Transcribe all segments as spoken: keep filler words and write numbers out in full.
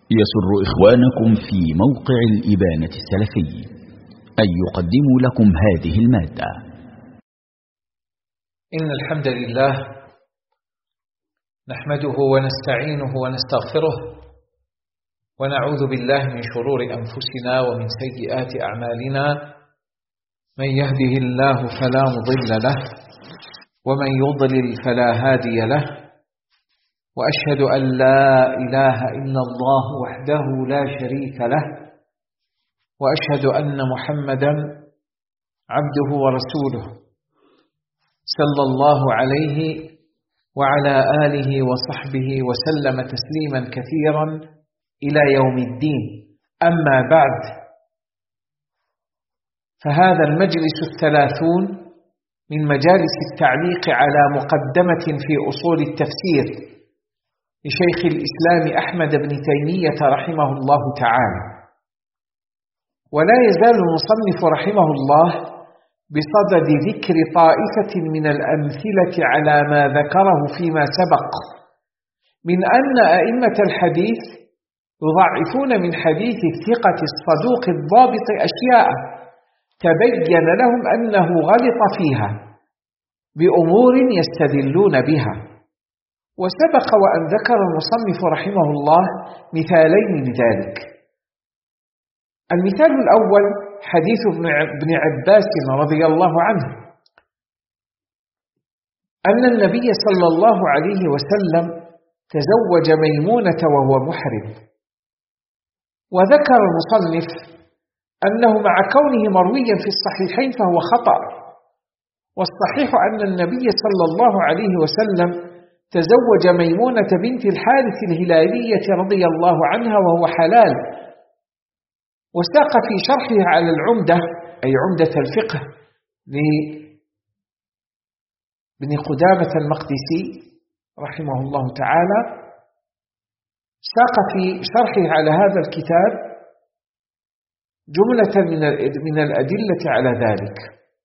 يسر إخوانكم في موقع الإبانة السلفي أن يقدموا لكم هذه المادة. إن الحمد لله نحمده ونستعينه ونستغفره ونعوذ بالله من شرور أنفسنا ومن سيئات أعمالنا. من يهده الله فلا مضل له ومن يضلل فلا هادي له، وأشهد أن لا إله إلا الله وحده لا شريك له، وأشهد أن محمدا عبده ورسوله صلى الله عليه وعلى آله وصحبه وسلم تسليما كثيرا إلى يوم الدين. أما بعد، فهذا المجلس الثلاثون من مجالس التعليق على مقدمة في أصول التفسير لشيخ الإسلام أحمد بن تيمية رحمه الله تعالى. ولا يزال المصنف رحمه الله بصدد ذكر طائفة من الأمثلة على ما ذكره فيما سبق من أن أئمة الحديث يضعفون من حديث الثقة الصدوق الضابط أشياء تبين لهم أنه غلط فيها بأمور يستدلون بها. وسبق وأن ذكر المصنف رحمه الله مثالين لذلك. المثال الأول حديث ابن عباس رضي الله عنه أن النبي صلى الله عليه وسلم تزوج ميمونة وهو محرم. وذكر المصنف أنه مع كونه مرويا في الصحيحين فهو خطأ، والصحيح أن النبي صلى الله عليه وسلم تزوج ميمونة بنت الحارث الهلالية رضي الله عنها وهو حلال. وساق في شرحه على العمدة، أي عمدة الفقه لابن قدامة المقدسي رحمه الله تعالى، ساق في شرحه على هذا الكتاب جملة من الأدلة على ذلك.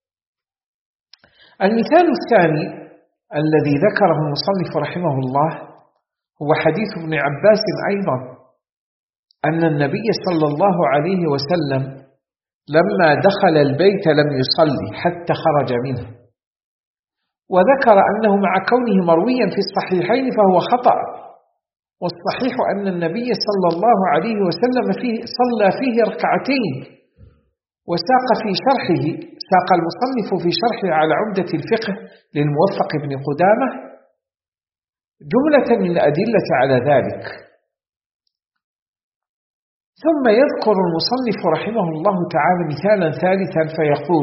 المثال الثاني الذي ذكره المصنف رحمه الله هو حديث ابن عباس أيضا أن النبي صلى الله عليه وسلم لما دخل البيت لم يصلي حتى خرج منه. وذكر أنه مع كونه مرويا في الصحيحين فهو خطأ، والصحيح أن النبي صلى الله عليه وسلم فيه صلى فيه ركعتين. وساق في شرحه ساق المصنف في شرحه على عمدة الفقه للموفق بن قدامة جملة من الأدلة على ذلك. ثم يذكر المصنف رحمه الله تعالى مثالا ثالثا فيقول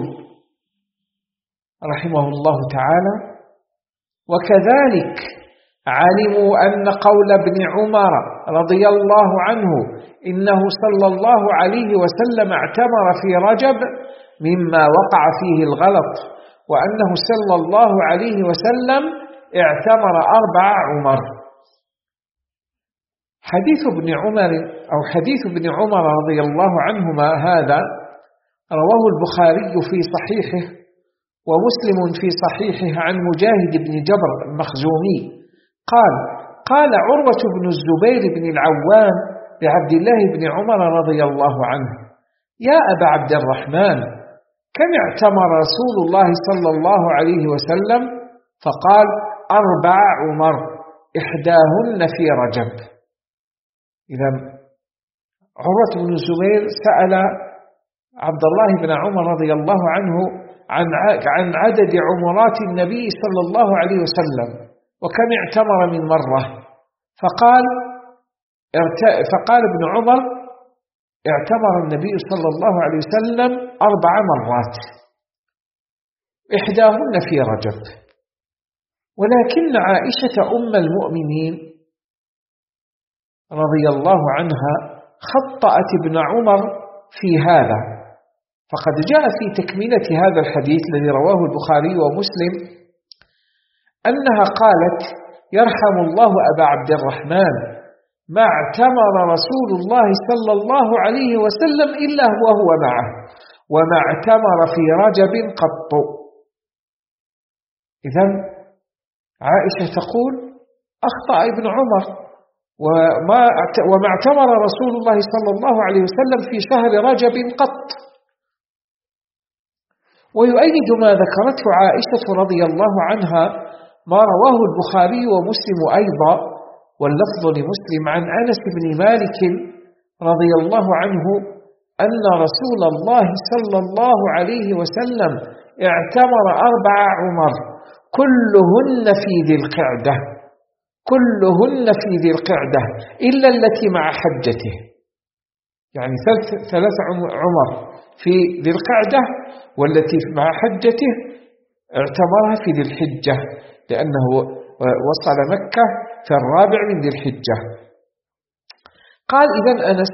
رحمه الله تعالى: وكذلك علموا أن قول ابن عمر رضي الله عنه إنه صلى الله عليه وسلم اعتمر في رجب مما وقع فيه الغلط، وأنه صلى الله عليه وسلم اعتمر أربع عمر. حديث ابن عمر أو حديث ابن عمر رضي الله عنهما هذا رواه البخاري في صحيحه ومسلم في صحيحه عن مجاهد بن جبر المخزومي قال: قال عروة بن الزبير بن العوام لعبد الله بن عمر رضي الله عنه: يا أبا عبد الرحمن، كم اعتمر رسول الله صلى الله عليه وسلم؟ فقال: أربع عمر، إحداهن في رجب. إذا عروة بن الزبير سأل عبد الله بن عمر رضي الله عنه عن عدد عمرات النبي صلى الله عليه وسلم وكم اعتمر من مرة، فقال فقال ابن عمر: اعتمر النبي صلى الله عليه وسلم أربع مرات، إحداهن في رجب. ولكن عائشة أم المؤمنين رضي الله عنها خطأت ابن عمر في هذا، فقد جاء في تكملة هذا الحديث الذي رواه البخاري ومسلم أنها قالت: يرحم الله أبا عبد الرحمن، ما اعتمر رسول الله صلى الله عليه وسلم إلا وهو معه، وما اعتمر في رجب قط. إذن عائشة تقول: أخطأ ابن عمر وما وما اعتمر رسول الله صلى الله عليه وسلم في شهر رجب قط. ويؤيد ما ذكرته عائشة رضي الله عنها ما رواه البخاري ومسلم أيضا، واللفظ لمسلم، عن أنس بن مالك رضي الله عنه أن رسول الله صلى الله عليه وسلم اعتمر أربع عمر كلهن في ذي القعدة، كلهن في ذي القعدة إلا التي مع حجته، يعني ثلاث, ثلاث عمر في ذي القعدة، والتي مع حجته اعتمرها في ذي الحجة، لأنه وصل مكة في الرابع من ذي الحجة. قال إذن أنس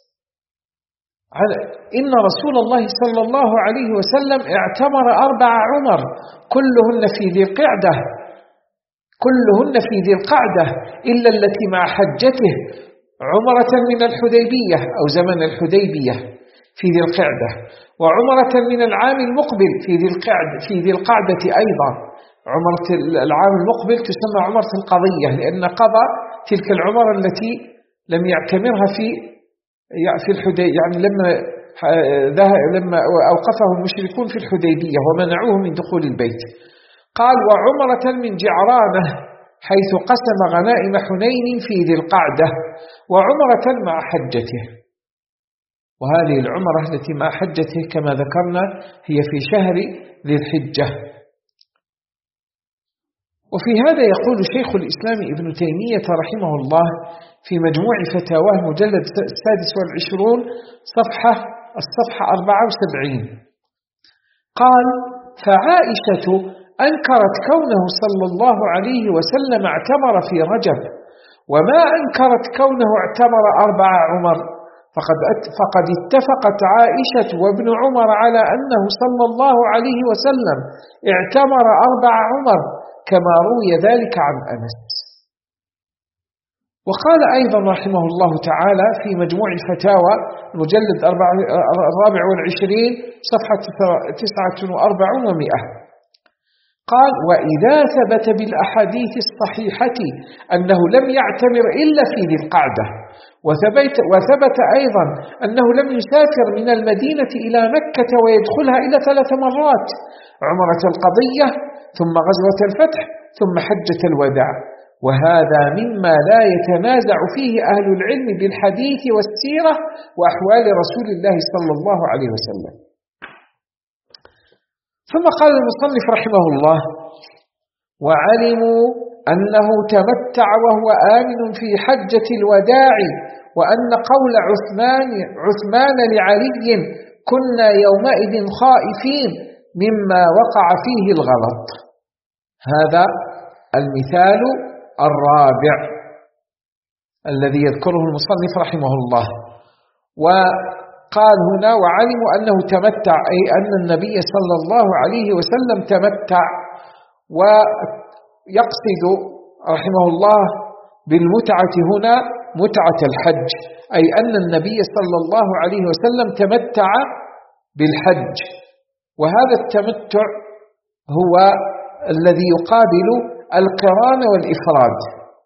إن رسول الله صلى الله عليه وسلم اعتمر أربع عمر كلهن في ذي القعدة، كلهن في ذي القعدة إلا التي مع حجته، عمرة من الحديبية أو زمن الحديبية في ذي القعدة، وعمرة من العام المقبل في ذي القعدة في ذي القعدة أيضا. عمرة العام المقبل تسمى عمرة القضية، لأن قضى تلك العمرة التي لم يعتمرها في في الحديبية، يعني لما لما أوقفه المشركون في الحديبية ومنعوه من دخول البيت. قال وعمرة من جعرانة حيث قسم غنائم حنين في ذي القعدة، وعمرة مع حجته. وهذه العمرة التي مع حجته كما ذكرنا هي في شهر ذي الحجة. وفي هذا يقول شيخ الإسلام ابن تيمية رحمه الله في مجموع فتاواه مجلد السادس والعشرون صفحة الصفحة أربعة وسبعين، قال فعائشة أنكرت كونه صلى الله عليه وسلم اعتمر في رجب، وما أنكرت كونه اعتمر أربع عمر، فقد فقد اتفقت عائشة وابن عمر على أنه صلى الله عليه وسلم اعتمر أربع عمر كما روي ذلك عن أنس. وقال أيضا رحمه الله تعالى في مجموع الفتاوى المجلد الرابع والعشرين صفحة تسعة وأربعون ومئة، قال وإذا ثبت بالأحاديث الصحيحة أنه لم يعتمر إلا في ذي القعدة، وثبت, وثبت أيضا أنه لم يسافر من المدينة إلى مكة ويدخلها إلى ثلاث مرات، عمرة القضية ثم غزوة الفتح ثم حجة الوداع، وهذا مما لا يتنازع فيه أهل العلم بالحديث والسيرة وأحوال رسول الله صلى الله عليه وسلم. ثم قال المصنف رحمه الله وعلموا أنه تمتع وهو آمن في حجة الوداع، وأن قول عثمان, عثمان لعلي كنا يومئذ خائفين مما وقع فيه الغلط. هذا المثال الرابع الذي يذكره المصنف رحمه الله. وقال هنا وعلموا أنه تمتع، أي أن النبي صلى الله عليه وسلم تمتع، ويقصد رحمه الله بالمتعة هنا متعة الحج، أي أن النبي صلى الله عليه وسلم تمتع بالحج. وهذا التمتع هو الذي يقابل القران والإفراد.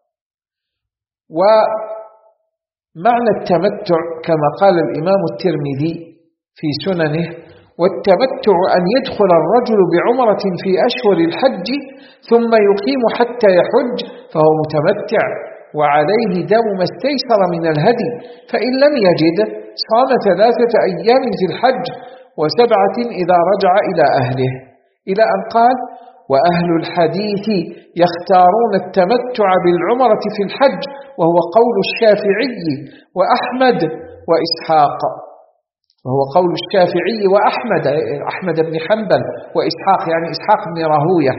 ومعنى التمتع كما قال الإمام الترمذي في سننه والتمتع أن يدخل الرجل بعمرة في أشهر الحج ثم يقيم حتى يحج فهو متمتع، وعليه دم ما استيسر من الهدي، فإن لم يجد صام ثلاثة أيام في الحج وسبعة إذا رجع إلى أهله، إلى أن قال وأهل الحديث يختارون التمتع بالعمرة في الحج، وهو قول الشافعي وأحمد وإسحاق، وهو قول الشافعي وأحمد أحمد بن حنبل وإسحاق، يعني إسحاق بن راهوية.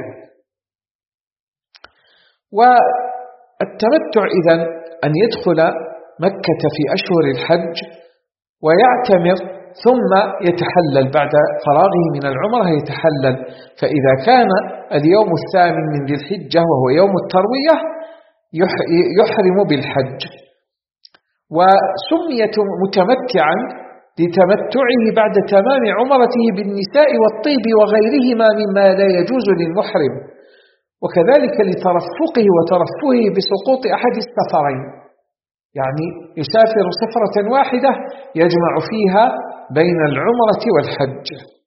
والتمتع إذن أن يدخل مكة في أشهر الحج ويعتمر ثم يتحلل بعد فراغه من العمرة يتحلل، فإذا كان اليوم الثامن من ذي الحجة وهو يوم التروية يحرم بالحج. وسميت متمتعا لتمتعه بعد تمام عمرته بالنساء والطيب وغيرهما مما لا يجوز للمحرم، وكذلك لترفقه وترفهه بسقوط أحد السفرين، يعني يسافر سفرة واحدة يجمع فيها بين العمرة والحج.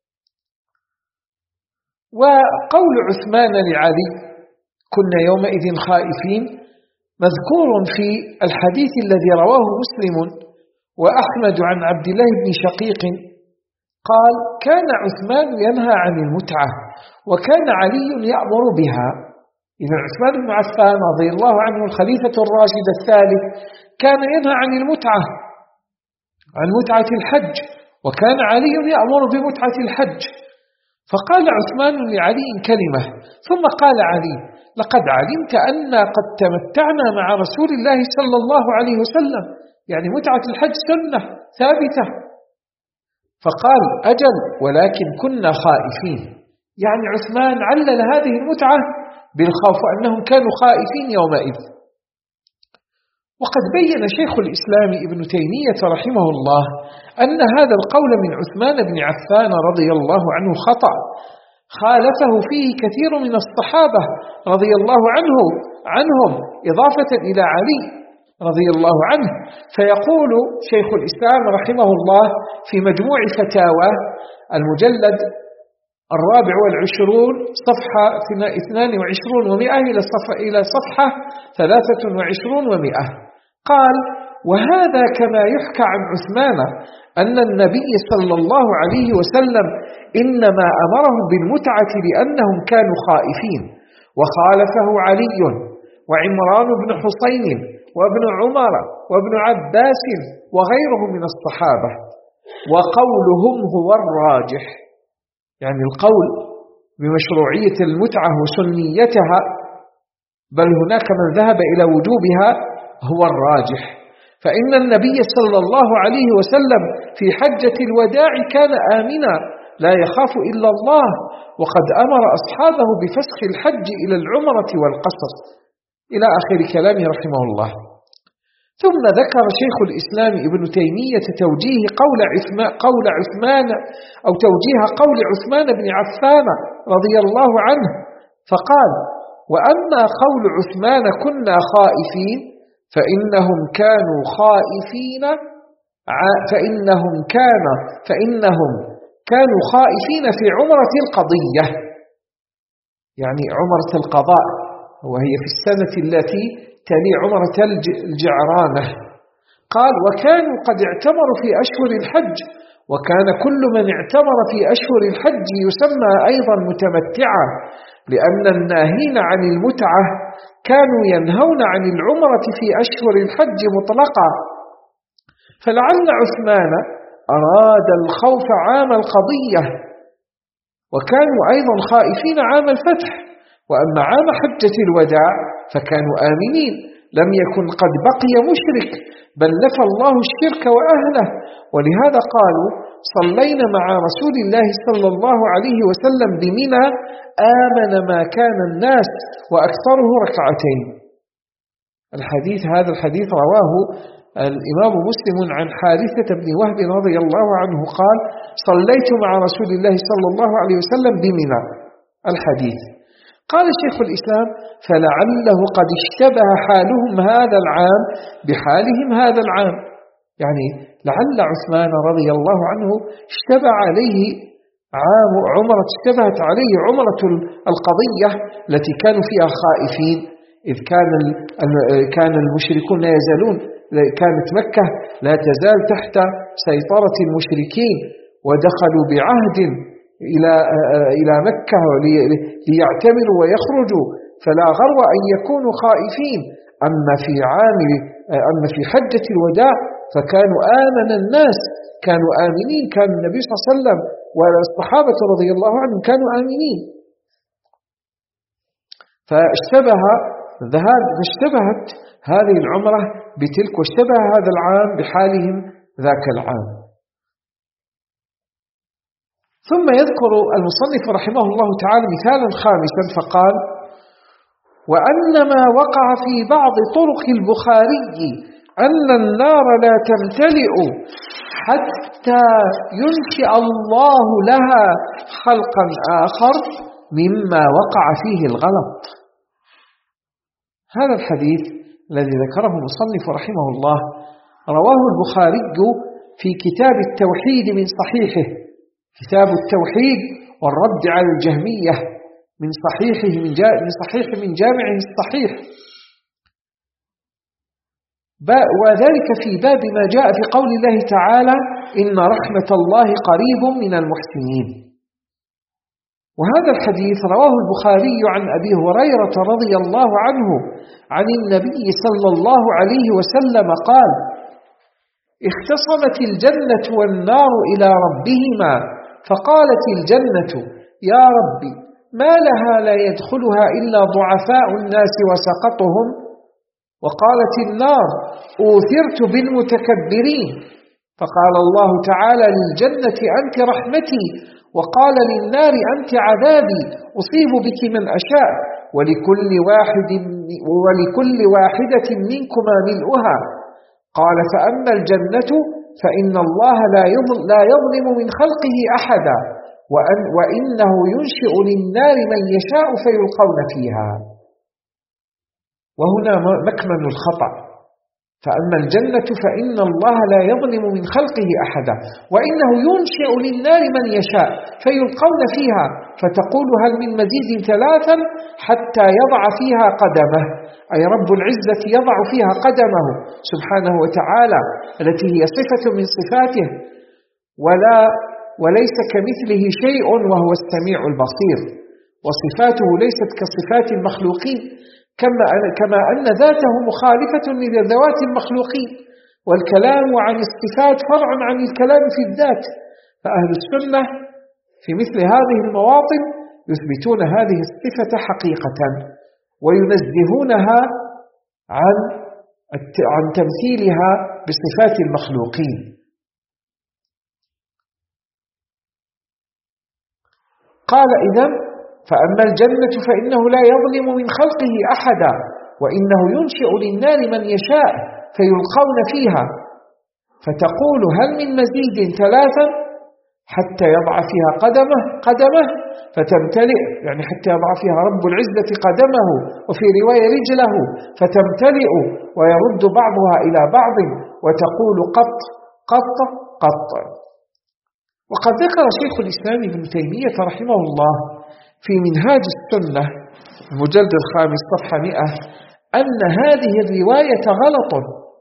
وقول عثمان لعلي كنا يومئذ خائفين مذكور في الحديث الذي رواه مسلم وأحمد عن عبد الله بن شقيق قال كان عثمان ينهى عن المتعة وكان علي يأمر بها. إذن عثمان بن عفان رضي الله عنه الخليفة الراشد الثالث كان ينهى عن المتعة عن متعة الحج، وكان علي يأمر بمتعة الحج. فقال عثمان لعلي كلمة ثم قال علي لقد علمت أننا قد تمتعنا مع رسول الله صلى الله عليه وسلم، يعني متعة الحج سنة ثابتة. فقال أجل ولكن كنا خائفين، يعني عثمان علل هذه المتعة بالخوف أنهم كانوا خائفين يومئذ. وقد بين شيخ الإسلام ابن تيمية رحمه الله أن هذا القول من عثمان بن عفان رضي الله عنه خطأ، خالفه فيه كثير من الصحابة رضي الله عنه عنهم إضافة إلى علي رضي الله عنه. فيقول شيخ الإسلام رحمه الله في مجموع فتاوى المجلد الرابع والعشرون صفحة اثنان وعشرون ومئة إلى صفحة ثلاثة وعشرون ومئة قال وهذا كما يحكى عن عثمان أن النبي صلى الله عليه وسلم إنما أمرهم بالمتعة لأنهم كانوا خائفين، وخالفه علي وعمران بن حسين وابن عمر وابن عباس وغيرهم من الصحابة، وقولهم هو الراجح، يعني القول بمشروعية المتعة وسنيتها بل هناك من ذهب إلى وجوبها هو الراجح. فإن النبي صلى الله عليه وسلم في حجة الوداع كان آمنا لا يخاف إلا الله، وقد أمر أصحابه بفسخ الحج إلى العمرة والقصر إلى آخر كلامه رحمه الله. ثم ذكر شيخ الإسلام ابن تيمية توجيه قول عثمان, قول عثمان أو توجيه قول عثمان بن عفان رضي الله عنه فقال وأما قول عثمان كنا خائفين فإنهم كانوا خائفين فإنهم كان فإنهم كانوا خائفين في عمرة القضية، يعني عمرة القضاء، وهي في السنة التي تلي عمرة الجعرانة. قال وكانوا قد اعتمروا في أشهر الحج، وكان كل من اعتمر في أشهر الحج يسمى أيضا متمتعا، لأن الناهين عن المتعة كانوا ينهون عن العمرة في أشهر الحج مطلقا. فلعل عثمان أراد الخوف عام القضية، وكانوا أيضا خائفين عام الفتح. وأما عام حجة الوداع فكانوا آمنين، لم يكن قد بقي مشرك بل نفى الله الشرك وأهله، ولهذا قالوا صلينا مع رسول الله صلى الله عليه وسلم بمنى آمن ما كان الناس وأكثره ركعتين. الحديث هذا الحديث رواه الإمام مسلم عن حارثة بن وهب رضي الله عنه قال صليت مع رسول الله صلى الله عليه وسلم بمنى. الحديث قال شيخ الإسلام فلعله قد اشتبه حالهم هذا العام بحالهم هذا العام، يعني لعل عثمان رضي الله عنه اشتبه عليه عام عمرة اشتبهت عليه عمرة القضية التي كانوا فيها خائفين، إذ كان كان المشركون لا يزالون، كانت مكة لا تزال تحت سيطرة المشركين، ودخلوا بعهد إلى إلى مكة ليعتمروا ويخرجوا، فلا غرو أن يكونوا خائفين. أما في عام أما في حجة الوداع فكانوا آمن الناس، كانوا آمنين، كان النبي صلى الله عليه وسلم والصحابة رضي الله عنهم كانوا آمنين. فاشتبه ذهاب اشتبهت هذه العمرة بتلك، واشتبه هذا العام بحالهم ذاك العام. ثم يذكر المصنف رحمه الله تعالى مثالا خامسا فقال وأنما وقع في بعض طرق البخاري أن النار لا تمتلئ حتى ينشئ الله لها خلقا آخر مما وقع فيه الغلط. هذا الحديث الذي ذكره المصنف رحمه الله رواه البخاري في كتاب التوحيد من صحيحه، كتاب التوحيد والرد على الجهمية من صحيحه من, من صحيح من جامعه الصحيح، وذلك في باب ما جاء في قول الله تعالى إن رحمة الله قريب من المحسنين. وهذا الحديث رواه البخاري عن أبي هريرة رضي الله عنه عن النبي صلى الله عليه وسلم قال اختصمت الجنة والنار إلى ربهما فقالت الجنة يا ربي ما لها لا يدخلها إلا ضعفاء الناس وسقطهم، وقالت النار أوثرت بالمتكبرين، فقال الله تعالى للجنة أنت رحمتي، وقال للنار أنت عذابي أصيب بك من أشاء ولكل واحد ولكل واحدة منكما ملؤها. قال فأما الجنة فإن الله لا يظلم من خلقه أحدا وأن وإنه ينشئ للنار من يشاء فيلقون فيها. وهنا مكمن الخطأ، فأما الجنة فإن الله لا يظلم من خلقه أحدا وإنه ينشئ للنار من يشاء فيلقون فيها، فتقول هل من مزيد ثلاثا حتى يضع فيها قدمه، أي رب العزة يضع فيها قدمه سبحانه وتعالى التي هي صفة من صفاته، ولا وليس كمثله شيء وهو السميع البصير، وصفاته ليست كصفات المخلوقين كما كما أن ذاته مخالفة لذوات المخلوقين، والكلام عن الصفات فرع عن الكلام في الذات. فأهل السنة في مثل هذه المواطن يثبتون هذه الصفة حقيقة وينزهونها عن عن تمثيلها بصفات المخلوقين. قال إذن فأما الجنة فإنه لا يظلم من خلقه أحدا وإنه ينشئ للنار من يشاء فيلقون فيها، فتقول هل من مزيد ثلاثا حتى يضع فيها قدمه قدمه فتمتلئ، يعني حتى يضع فيها رب العزة قدمه، وفي رواية رجله فتمتلئ ويرد بعضها إلى بعض وتقول قط قط قط. وقد ذكر شيخ الإسلام ابن تيمية رحمه الله في منهاج السنة المجلد الخامس صفحة مئة أن هذه الرواية غلط،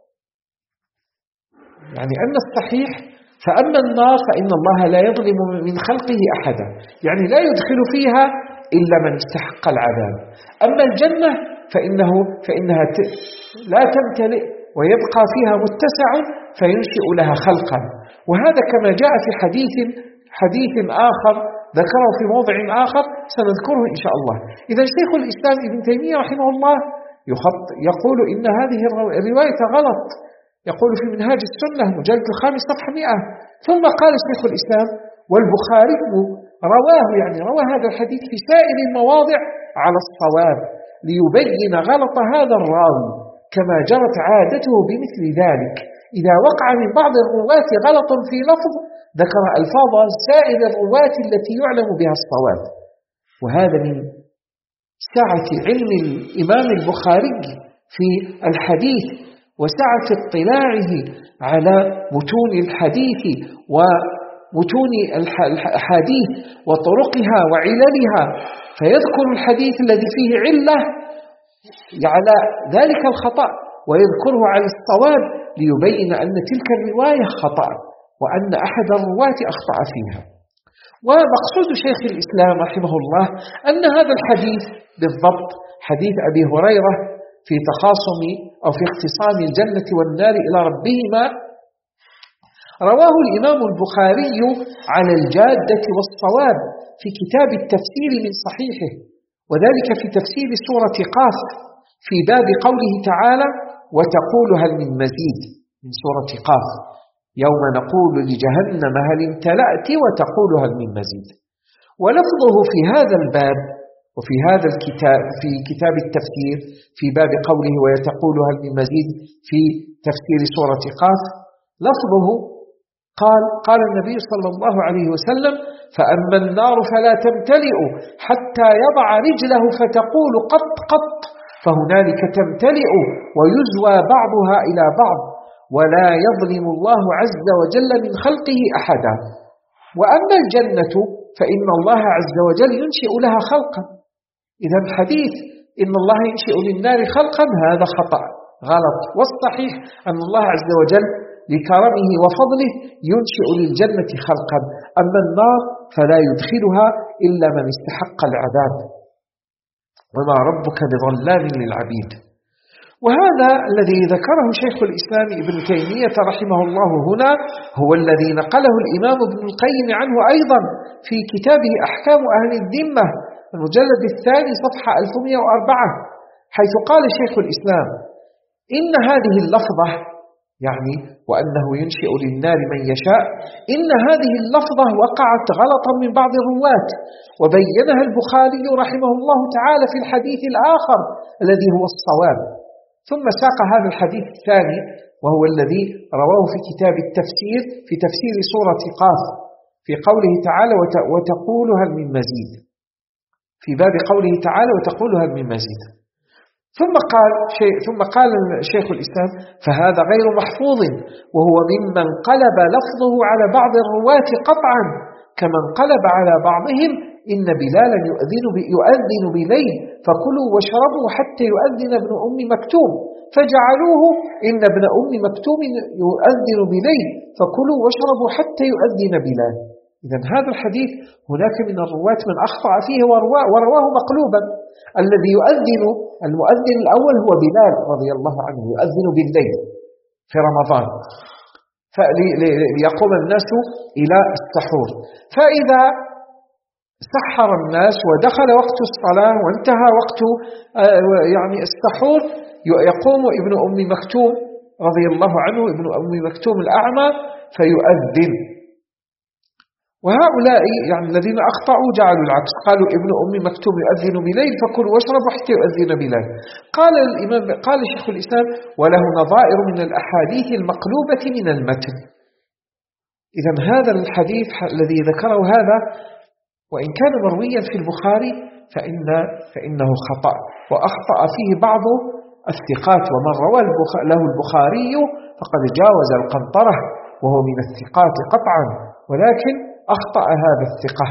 يعني أن الصحيح فأما النار فإن الله لا يظلم من خلقه أحدا، يعني لا يدخل فيها إلا من استحق العذاب. أما الجنة فإنه فإنها لا تمتلئ ويبقى فيها متسع فينشئ لها خلقا، وهذا كما جاء في حديث حديث آخر ذكره في موضع آخر سنذكره إن شاء الله. إذا شيخ الإسلام ابن تيمية رحمه الله يخط يقول إن هذه الرواية غلط، يقول في منهاج السنة مجلد الخامس صفحة مئة. ثم قال شيخ الإسلام والبخاري رواه، يعني روى هذا الحديث في سائر المواضع على الصواب ليبين غلط هذا الراوي، كما جرت عادته بمثل ذلك إذا وقع من بعض الرواة غلط في لفظ ذكر ألفاظ سائر الرواة التي يعلم بها الصواب. وهذا من سعة علم الإمام البخاري في الحديث وسعة اطلاعه على متون الحديث ومتون الحديث وطرقها وعللها، فيذكر الحديث الذي فيه علة على ذلك الخطأ ويذكره على الصواب ليبين أن تلك الرواية خطأ وأن أحد الرواة أخطأ فيها. ومقصود شيخ الإسلام رحمه الله أن هذا الحديث بالضبط حديث أبي هريرة في تخاصم أو في اختصام الجنة والنار إلى ربهما رواه الإمام البخاري على الجادة والصواب في كتاب التفسير من صحيحه، وذلك في تفسير سورة قاف في باب قوله تعالى وتقول هل من مزيد من سورة قاف يوم نقول لجهنم هل امتلأت وتقول هل من مزيد. ولفظه في هذا الباب وفي هذا الكتاب في كتاب التفسير في باب قوله ويتقول هل من مزيد في تفسير سورة قاف لفظه قال قال النبي صلى الله عليه وسلم فأما النار فلا تمتلئ حتى يضع رجله فتقول قط قط فهنالك تمتلئ ويزوى بعضها إلى بعض، ولا يظلم الله عز وجل من خلقه أحدا. وأما الجنة فإن الله عز وجل ينشئ لها خلقا. إذا الحديث إن الله ينشئ للنار خلقا هذا خطأ غلط، والصحيح أن الله عز وجل لكرمه وفضله ينشئ للجنة خلقا، أما النار فلا يدخلها إلا من استحق العذاب، وما ربك بظلام للعبيد. وهذا الذي ذكره شيخ الإسلام ابن تيمية رحمه الله هنا هو الذي نقله الإمام ابن القيم عنه أيضا في كتابه أحكام أهل الذمة المجلد الثاني صفحة ألف ومئة وأربعة، حيث قال شيخ الإسلام إن هذه اللفظة يعني وأنه ينشئ للنار من يشاء، إن هذه اللفظة وقعت غلطا من بعض الرواة، وبينها البخاري رحمه الله تعالى في الحديث الآخر الذي هو الصواب. ثم ساق هذا الحديث الثاني وهو الذي رواه في كتاب التفسير في تفسير سورة قاف في قوله تعالى وتقول هل من مزيد، في باب قوله تعالى وتقول هل من مزيد. ثم قال شيء ثم قال شيخ الإسلام فهذا غير محفوظ، وهو ممن قلب لفظه على بعض الرواة قطعا، كما انقلب على بعضهم إن بلالا يؤذن يؤذن بليل فكلوا واشربوا حتى يؤذن ابن أم مكتوم، فجعلوه إن ابن أم مكتوم يؤذن بليل فكلوا واشربوا حتى يؤذن بلال. إذا هذا الحديث هناك من الرواة من أخطأ فيه ورواه مقلوبا. الذي يؤذن المؤذن الأول هو بلال رضي الله عنه، يؤذن بالليل في رمضان ليقوم الناس إلى السحور، فإذا سحر الناس ودخل وقت الصلاة وانتهى وقت يعني السحور يقوم ابن أم مكتوم رضي الله عنه ابن أم مكتوم الأعمى فيؤذن. وهؤلاء يعني الذين أخطأوا جعلوا العكس، قالوا ابن أم مكتوم يؤذن بليل فكلوا واشربوا حتى يؤذن بليل. قال الإمام قال شيخ الإسلام وله نظائر من الأحاديث المقلوبة من المتن. إذا هذا الحديث الذي ذكره هذا وإن كان مرويا في البخاري فإن فإنه خطأ، وأخطأ فيه بعض الثقات، ومن روى له البخاري فقد جاوز القنطرة وهو من الثقات قطعا، ولكن أخطأ هذا الثقة.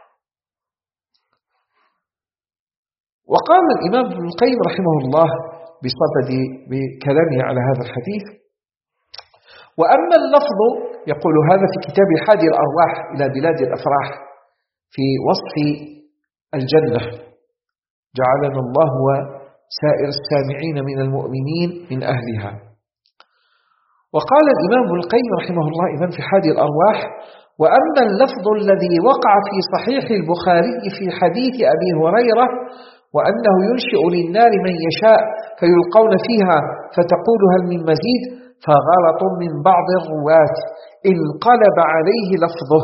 وقال الإمام ابن القيم رحمه الله بصدد بكلامه على هذا الحديث وأما اللفظ يقول هذا في كتاب حادي الأرواح إلى بلاد الأفراح في وصف الجنة، جعلنا الله وسائر السامعين من المؤمنين من أهلها. وقال الإمام ابن القيم رحمه الله إذن في حادي الأرواح وأما اللفظ الذي وقع في صحيح البخاري في حديث أبي هريرة وأنه ينشئ للنار من يشاء فيلقون فيها فتقول هل من مزيد، فغلط من بعض الرواة انقلب عليه لفظه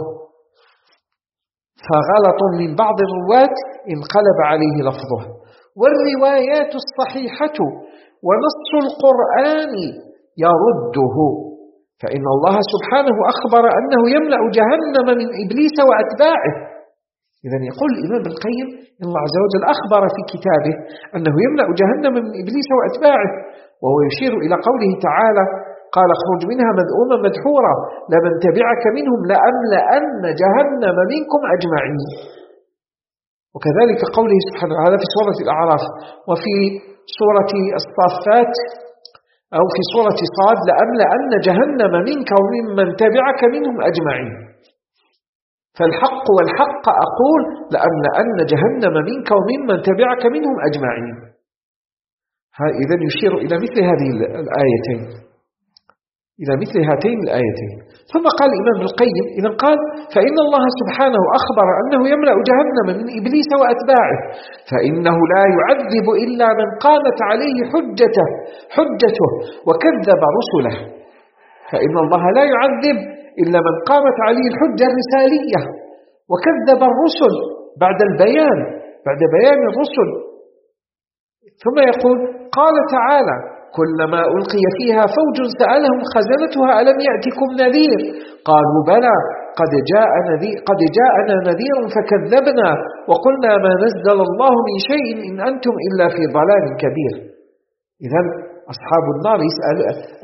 فغلط من بعض الرواة انقلب عليه لفظه. والروايات الصحيحة ونص القرآن يرده، فإن الله سبحانه أخبر أنه يملأ جهنم من إبليس وأتباعه. إذن يقول الإمام ابن القيم إن الله عز وجل أخبر في كتابه أنه يملأ جهنم من إبليس وأتباعه، وهو يشير إلى قوله تعالى قال اخرج منها مذءوما مدحورا لمن تبعك منهم لأملأن جهنم منكم أجمعين. وكذلك قوله سبحانه هذا في سورة الأعراف، وفي سورة الصافات أو في سورة صاد لأملأن جهنم منك وممن تبعك منهم أجمعين. فالحق والحق أقول لأملأن جهنم منك وممن تبعك منهم أجمعين. إذن يشير إلى مثل هذه الآيتين إلى مثل هاتين الآيتين. ثم قال الإمام ابن القيم إذن قال فإن الله سبحانه أخبر أنه يملأ جهنم من إبليس وأتباعه، فإنه لا يعذب إلا من قامت عليه حجته حجته وكذب رسله، فإن الله لا يعذب إلا من قامت عليه الحجة الرسالية وكذب الرسل بعد البيان بعد بيان الرسل. ثم يقول قال تعالى كلما ألقي فيها فوج سألهم خزنتها ألم يأتكم نذير قالوا بلى قد جاء نذير قد جاءنا نذير فكذبنا وقلنا ما نزل الله من شيء إن أنتم إلا في ضلال كبير. إذن أصحاب النار يسأل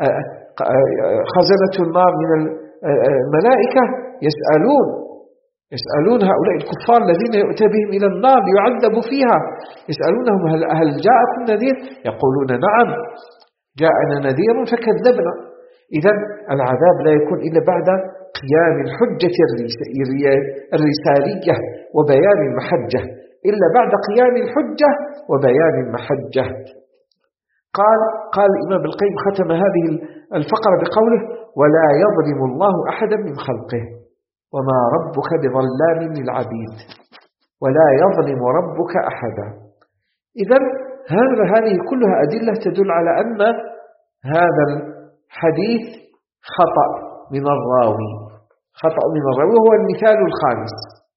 خزنة النار من الملائكة يسألون يسألون هؤلاء الكفار الذين يؤتى بهم إلى النار ليعذبوا فيها، يسألونهم هل, هل جاءكم نذير؟ يقولون نعم جاءنا نذير فكذبنا. إذن العذاب لا يكون إلا بعد قيام الحجة الرسالية وبيان المحجة، إلا بعد قيام الحجة وبيان المحجة. قال قال الإمام القيم ختم هذه الفقرة بقوله: ولا يظلم الله أحدا من خلقه وما ربك بظلام للعبيد، ولا يظلم ربك أحدا. إذن هذه كلها أدلة تدل على أن هذا الحديث خطأ من الراوي، خطأ من الراوي هو المثال الخامس.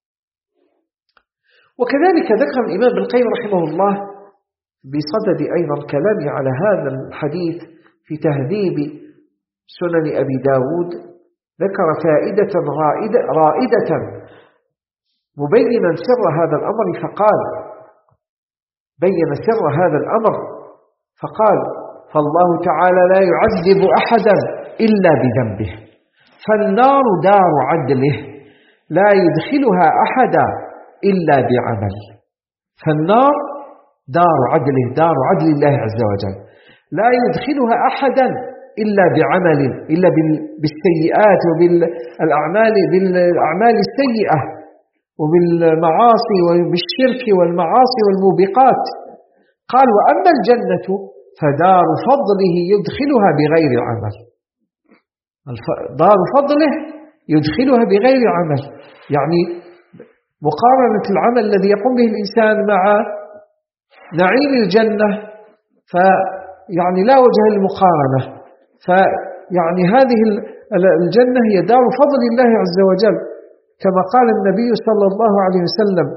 وكذلك ذكر الإمام ابن القيم رحمه الله بصدد أيضا كلام على هذا الحديث في تهذيب سنن أبي داود، ذكر فائدة رائدة, رائدة مبينا سر هذا الأمر فقال بين سر هذا الأمر فقال: فالله تعالى لا يعذب أحدا إلا بذنبه، فالنار دار عدله لا يدخلها أحدا إلا بعمل. فالنار دار عدله، دار عدل الله عز وجل، لا يدخلها أحدا إلا بعمل، إلا بالسيئات وبالأعمال بالأعمال السيئة وبالمعاصي وبالشرك والمعاصي والموبقات. قال: وأما الجنة فدار فضله يدخلها بغير عمل. دار فضله يدخلها بغير عمل، يعني مقارنة العمل الذي يقوم به الإنسان مع نعيم الجنة فيعني لا وجه للمقارنة. فيعني هذه الجنة هي دار فضل الله عز وجل، كما قال النبي صلى الله عليه وسلم: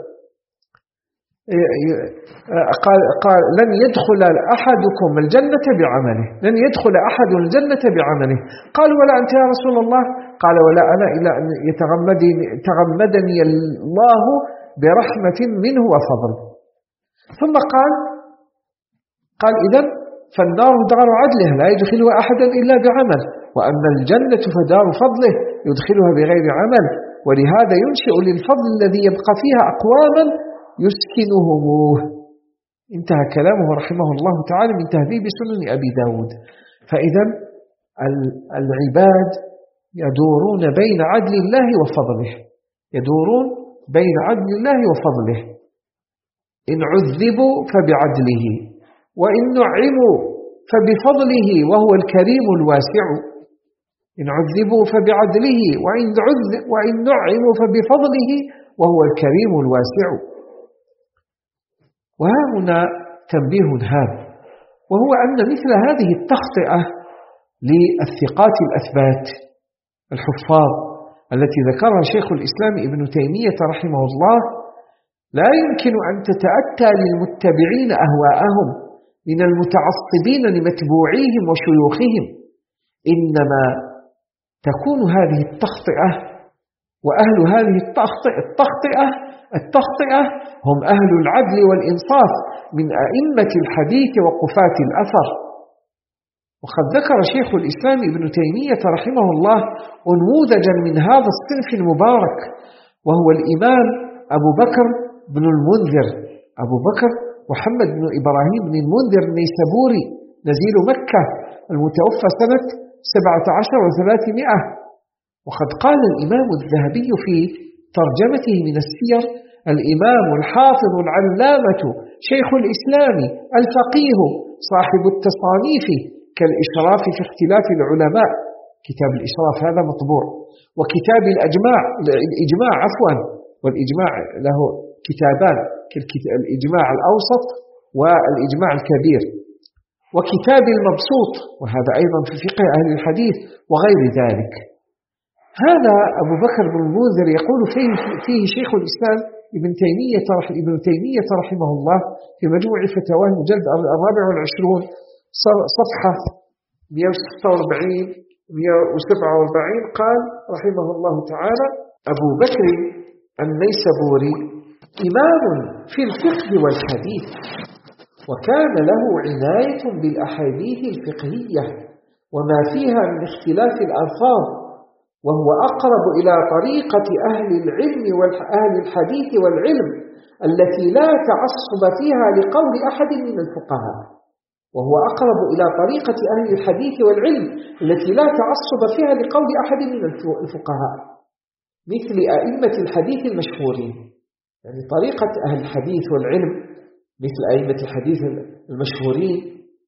قال, قال لن يدخل أحدكم الجنة بعمله، لن يدخل أحد الجنة بعمله. قال: ولا أنت يا رسول الله؟ قال: ولا أنا إلا أن يتغمدني تغمدني الله برحمة منه وفضل. ثم قال قال إذن فالنار دار عدله لا يدخلها أحدا إلا بعمل، وأما الجنة فدار فضله يدخلها بغير عمل، ولهذا ينشئ للفضل الذي يبقى فيها أقواما يسكنهموه. انتهى كلامه رحمه الله تعالى من تهذيب سنن أبي داود. فإذا العباد يدورون بين عدل الله وفضله، يدورون بين عدل الله وفضله. إن عذبوا فبعدله، وإن نعموا فبفضله وهو الكريم الواسع. إن عذبوا فبعدله وإن, وإن نعموا فبفضله وهو الكريم الواسع. وهنا تنبيه هام، وهو أن مثل هذه التخطئة للثقات الأثبات الحفاظ التي ذكرها شيخ الإسلام ابن تيمية رحمه الله لا يمكن أن تتأتى للمتبعين أهواءهم من المتعصبين لمتبوعيهم وشيوخهم، إنما تكون هذه التخطئة وأهل هذه التخطئة التخطئة هم أهل العدل والإنصاف من أئمة الحديث وقفاة الأثر. وقد ذكر شيخ الإسلام ابن تيمية رحمه الله نموذجا من هذا الصنف المبارك، وهو الإمام أبو بكر بن المنذر، أبو بكر محمد بن إبراهيم بن المنذر النيسابوري نزيل مكة المتوفى سنة سبعة عشر وثلاثمائة. وقد قال الإمام الذهبي في ترجمته من السير: الإمام الحافظ العلامة شيخ الإسلام الفقيه صاحب التصانيف كالإشراف في اختلاف العلماء، كتاب الإشراف هذا مطبوع، وكتاب الأجماع الإجماع عفوا والإجماع له كتابان، الإجماع الأوسط والإجماع الكبير، وكتاب المبسوط وهذا أيضا في فقه أهل الحديث وغير ذلك. هذا أبو بكر بن المنذر يقول فيه, فيه شيخ الإسلام ابن تيمية, ابن تيمية رحمه الله في مجموع فتاواه المجلد الرابع والعشرون صفحة مئة وستة وأربعين مئة وسبعة وأربعين قال رحمه الله تعالى: أبو بكر النيسابوري إمام في الفقه والحديث، وكان له عناية بالأحاديث الفقهية وما فيها من اختلاف الألفاظ، وهو أقرب إلى طريقة أهل العلم وأهل الحديث والعلم التي لا تعصب فيها لقول أحد من الفقهاء وهو أقرب إلى طريقة أهل الحديث والعلم التي لا تعصب فيها لقول أحد من الفقهاء، مثل أئمة الحديث المشهورين. يعني طريقة أهل الحديث والعلم مثل أئمة الحديث المشهورين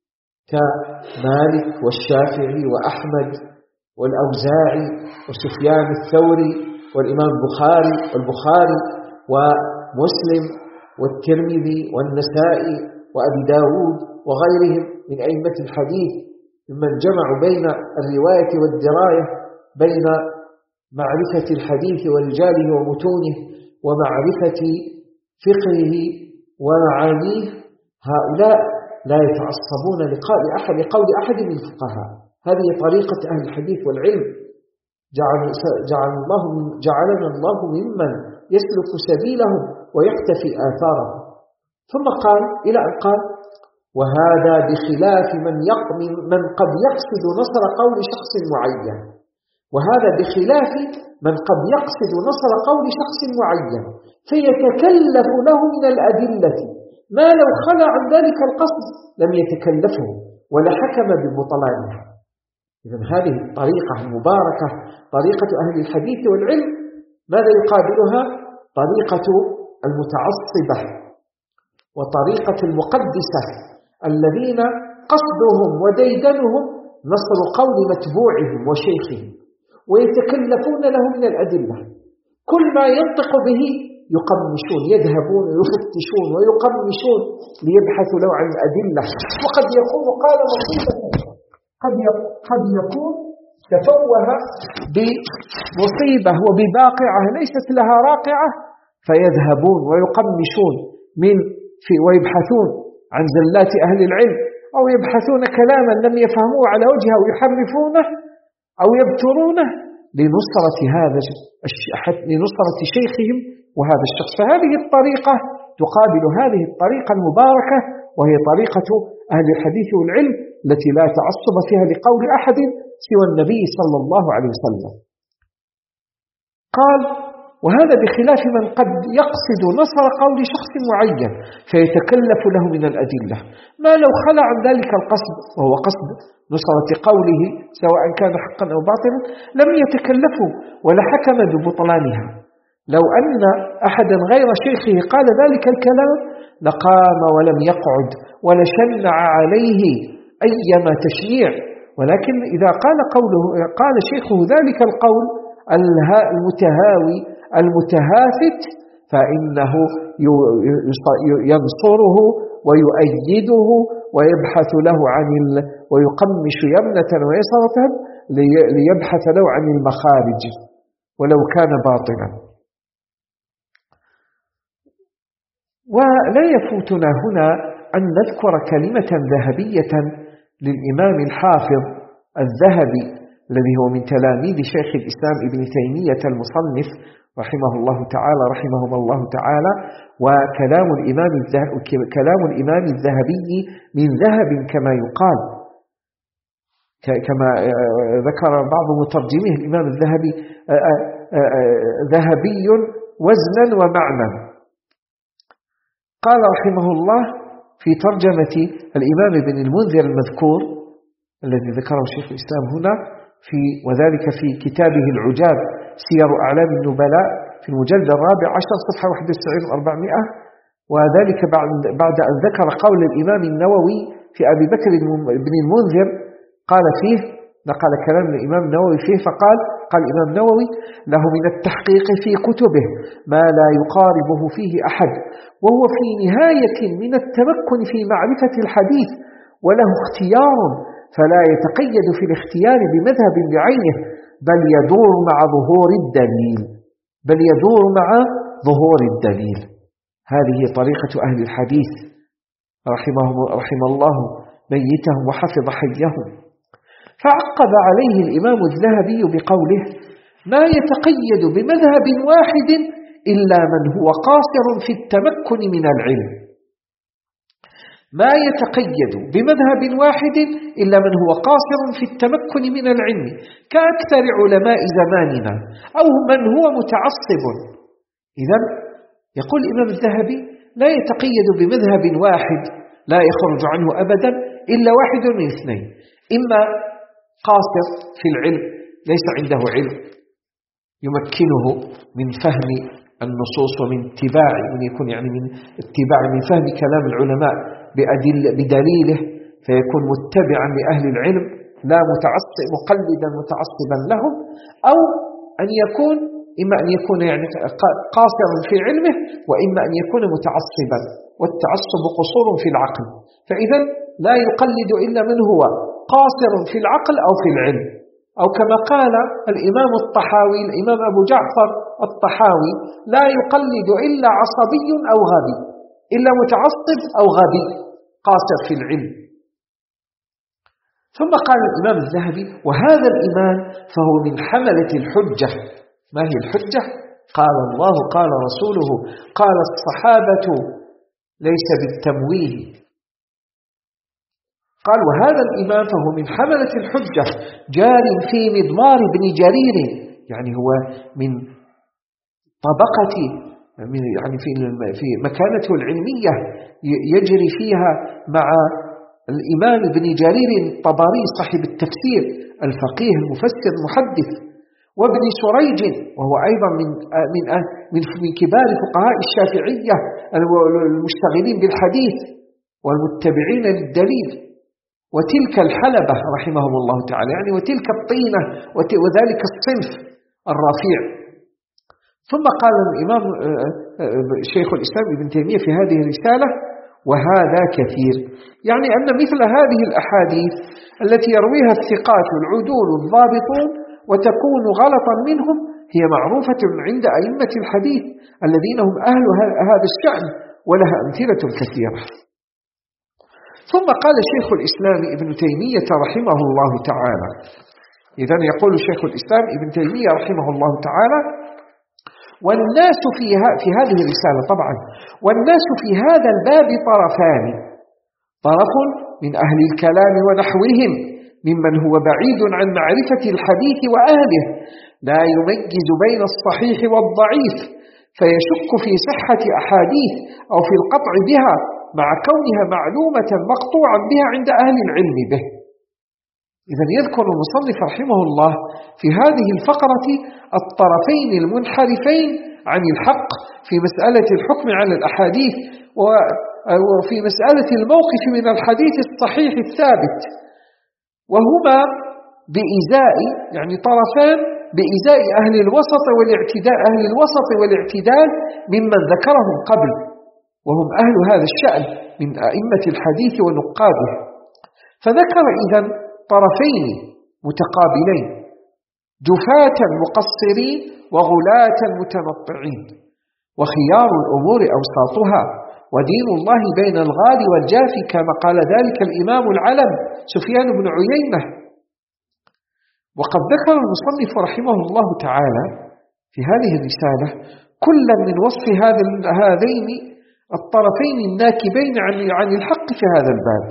كمالك والشافعي وأحمد والأوزاعي وسفيان الثوري والإمام البخاري والبخاري ومسلم والترمذي والنسائي وأبي داود وغيرهم من أئمة الحديث ممن جمعوا بين الرواية والدراية، بين معرفة الحديث ورجاله ومتونه ومعرفة فقهه ومعانيه. هؤلاء لا يتعصبون لقول أحد لقول أحد من الفقهاء. هذه طريقة أهل الحديث والعلم. جعل جعل الله جعلنا الله ممن يسلك سبيلهم ويقتفي آثارهم. ثم قال إلى أن قال: وهذا بخلاف من من قد يقصد نصر قول شخص معين وهذا بخلاف من قد يقصد نصر قول شخص معين فيتكلف له من الأدلة ما لو خلى عن ذلك القصد لم يتكلفه ولا حكم ببطلانها. إذن هذه الطريقة المباركة طريقة أهل الحديث والعلم ماذا يقابلها؟ طريقة المتعصبة وطريقة المقدسة الذين قصدهم وديدنهم نصر قول متبوعهم وشيخهم ويتكلفون له من الأدلة. كل ما ينطق به يقمشون، يذهبون ويفتشون ويقمشون ليبحثوا له عن الأدلة. وقد يكون قال مصيبة، قد قد يكون تفوه بمصيبة وبواقعة ليست لها راقعة، فيذهبون ويقمشون من في ويبحثون عن زلات أهل العلم، أو يبحثون كلاما لم يفهموه على وجهه ويحرفونه أو يبترونه لنصرة هذا لنصرة شيخهم وهذا الشخص. فهذه الطريقة تقابل هذه الطريقة المباركة، وهي طريقة أهل الحديث والعلم التي لا تعصب فيها لقول أحد سوى النبي صلى الله عليه وسلم. قال: وهذا بخلاف من قد يقصد نصر قول شخص معين فيتكلف له من الأدلة ما لو خلى عن ذلك القصد، وهو قصد نصرة قوله سواء كان حقا أو باطلا، لم يتكلفوا ولا حكم ببطلانها. لو أن أحدا غير شيخه قال ذلك الكلام لقام ولم يقعد ولشنع عليه أيما تشنيع، ولكن إذا قال قوله قال شيخه ذلك القول المتهاوي المتهافت فإنه ينصره ويؤيده ويبحث له عن ال... ويقمش يمنة ويسرة ليبحث له عن المخارج ولو كان باطلا. ولا يفوتنا هنا أن نذكر كلمة ذهبية للإمام الحافظ الذهبي الذي هو من تلاميذ شيخ الإسلام ابن تيمية المصنف رحمه الله تعالى رحمه الله تعالى. وكلام الإمام كلام الإمام الذهبي من ذهب كما يقال، كما ذكر بعض مترجميه الإمام الذهبي ذهبي وزنا ومعنى. قال رحمه الله في ترجمة الإمام ابن المنذر المذكور الذي ذكره شيخ الإسلام هنا في وذلك في كتابه العجاب سير أعلام النبلاء في المجلد الرابع عشر صفحة واحد وتسعين وأربعمائة، وذلك بعد أن ذكر قول الإمام النووي في أبي بكر بن المنذر قال فيه، نقل كلام الإمام النووي فيه فقال: قال الإمام النووي: له من التحقيق في كتبه ما لا يقاربه فيه أحد، وهو في نهاية من التمكن في معرفة الحديث، وله اختيار فلا يتقيد في الاختيار بمذهب بعينه، بل يدور مع ظهور الدليل بل يدور مع ظهور الدليل. هذه طريقة أهل الحديث رحمهم رحم الله ميتهم وحفظ حيهم. فعقب عليه الإمام الذهبي بقوله: ما يتقيد بمذهب واحد إلا من هو قاصر في التمكن من العلم. ما يتقيد بمذهب واحد إلا من هو قاصر في التمكن من العلم كأكثر علماء زماننا أو من هو متعصب. إذن يقول الإمام الذهبي: لا يتقيد بمذهب واحد لا يخرج عنه أبدا إلا واحد من اثنين: إما قاصر في العلم ليس عنده علم يمكنه من فهم النصوص ومن اتباع من يكون يعني من اتباع من فهم كلام العلماء بأدل بدليله، فيكون متبعا لأهل العلم لا متعصب مقلدا متعصبا لهم، أو أن يكون إما أن يكون يعني قاصرا في علمه، وإما أن يكون متعصبا، والتعصب قصور في العقل، فإذا لا يقلد إلا من هو قاصر في العقل أو في العلم. أو كما قال الإمام الطحاوي الإمام أبو جعفر الطحاوي: لا يقلد إلا عصبي أو غبي، إلا متعصب أو غبي قاصر في العلم. ثم قال الإمام الذهبي: وهذا الإمام فهو من حملة الحجة. ما هي الحجة؟ قال الله قال رسوله قال الصحابة، ليس بالتمويه. قال: وهذا الإمام فهو من حملة الحجة جار في مضمار ابن جرير، يعني هو من طبقة من يعني في في مكانته العلمية يجري فيها مع الإمام ابن جرير الطبري صاحب التفسير الفقيه المفسر المحدث، وابن سريج وهو أيضا من من من من كبار فقهاء الشافعية المشتغلين بالحديث والمتبعين للدليل، وتلك الحلبة رحمهم الله تعالى، يعني وتلك الطينة وذلك الصنف الرفيع. ثم قال الإمام شيخ الإسلام ابن تيمية في هذه الرسالة: وهذا كثير، يعني أن مثل هذه الأحاديث التي يرويها الثقات العدول الضابطون وتكون غلطا منهم هي معروفة عند أئمة الحديث الذين هم أهل هذا الشأن، ولها أمثلة كثيرة. ثم قال شيخ الإسلام ابن تيمية رحمه الله تعالى، إذن يقول شيخ الإسلام ابن تيمية رحمه الله تعالى: والناس في, في هذه الرسالة طبعا والناس في هذا الباب طرفان: طرف من أهل الكلام ونحوهم ممن هو بعيد عن معرفة الحديث وأهله، لا يميز بين الصحيح والضعيف، فيشك في صحة أحاديث أو في القطع بها مع كونها معلومة مقطوعا بها عند أهل العلم به. إذن يذكر المصنف رحمه الله في هذه الفقرة الطرفين المنحرفين عن الحق في مسألة الحكم على الأحاديث وفي مسألة الموقف من الحديث الصحيح الثابت، وهما بإزاء يعني طرفان بإزاء أهل الوسط والاعتدال أهل الوسط والاعتدال ممن ذكرهم قبل، وهم أهل هذا الشأن من أئمة الحديث ونقاده. فذكر إذن طرفين متقابلين: جفاة مقصرين وغلاة متنطعين، وخيار الأمور أوساطها، ودين الله بين الغال والجافي، كما قال ذلك الإمام العلم سفيان بن عيينة. وقد ذكر المصنف رحمه الله تعالى في هذه الرسالة كلا من وصف هذين الطرفين الناكبين عن الحق في هذا الباب.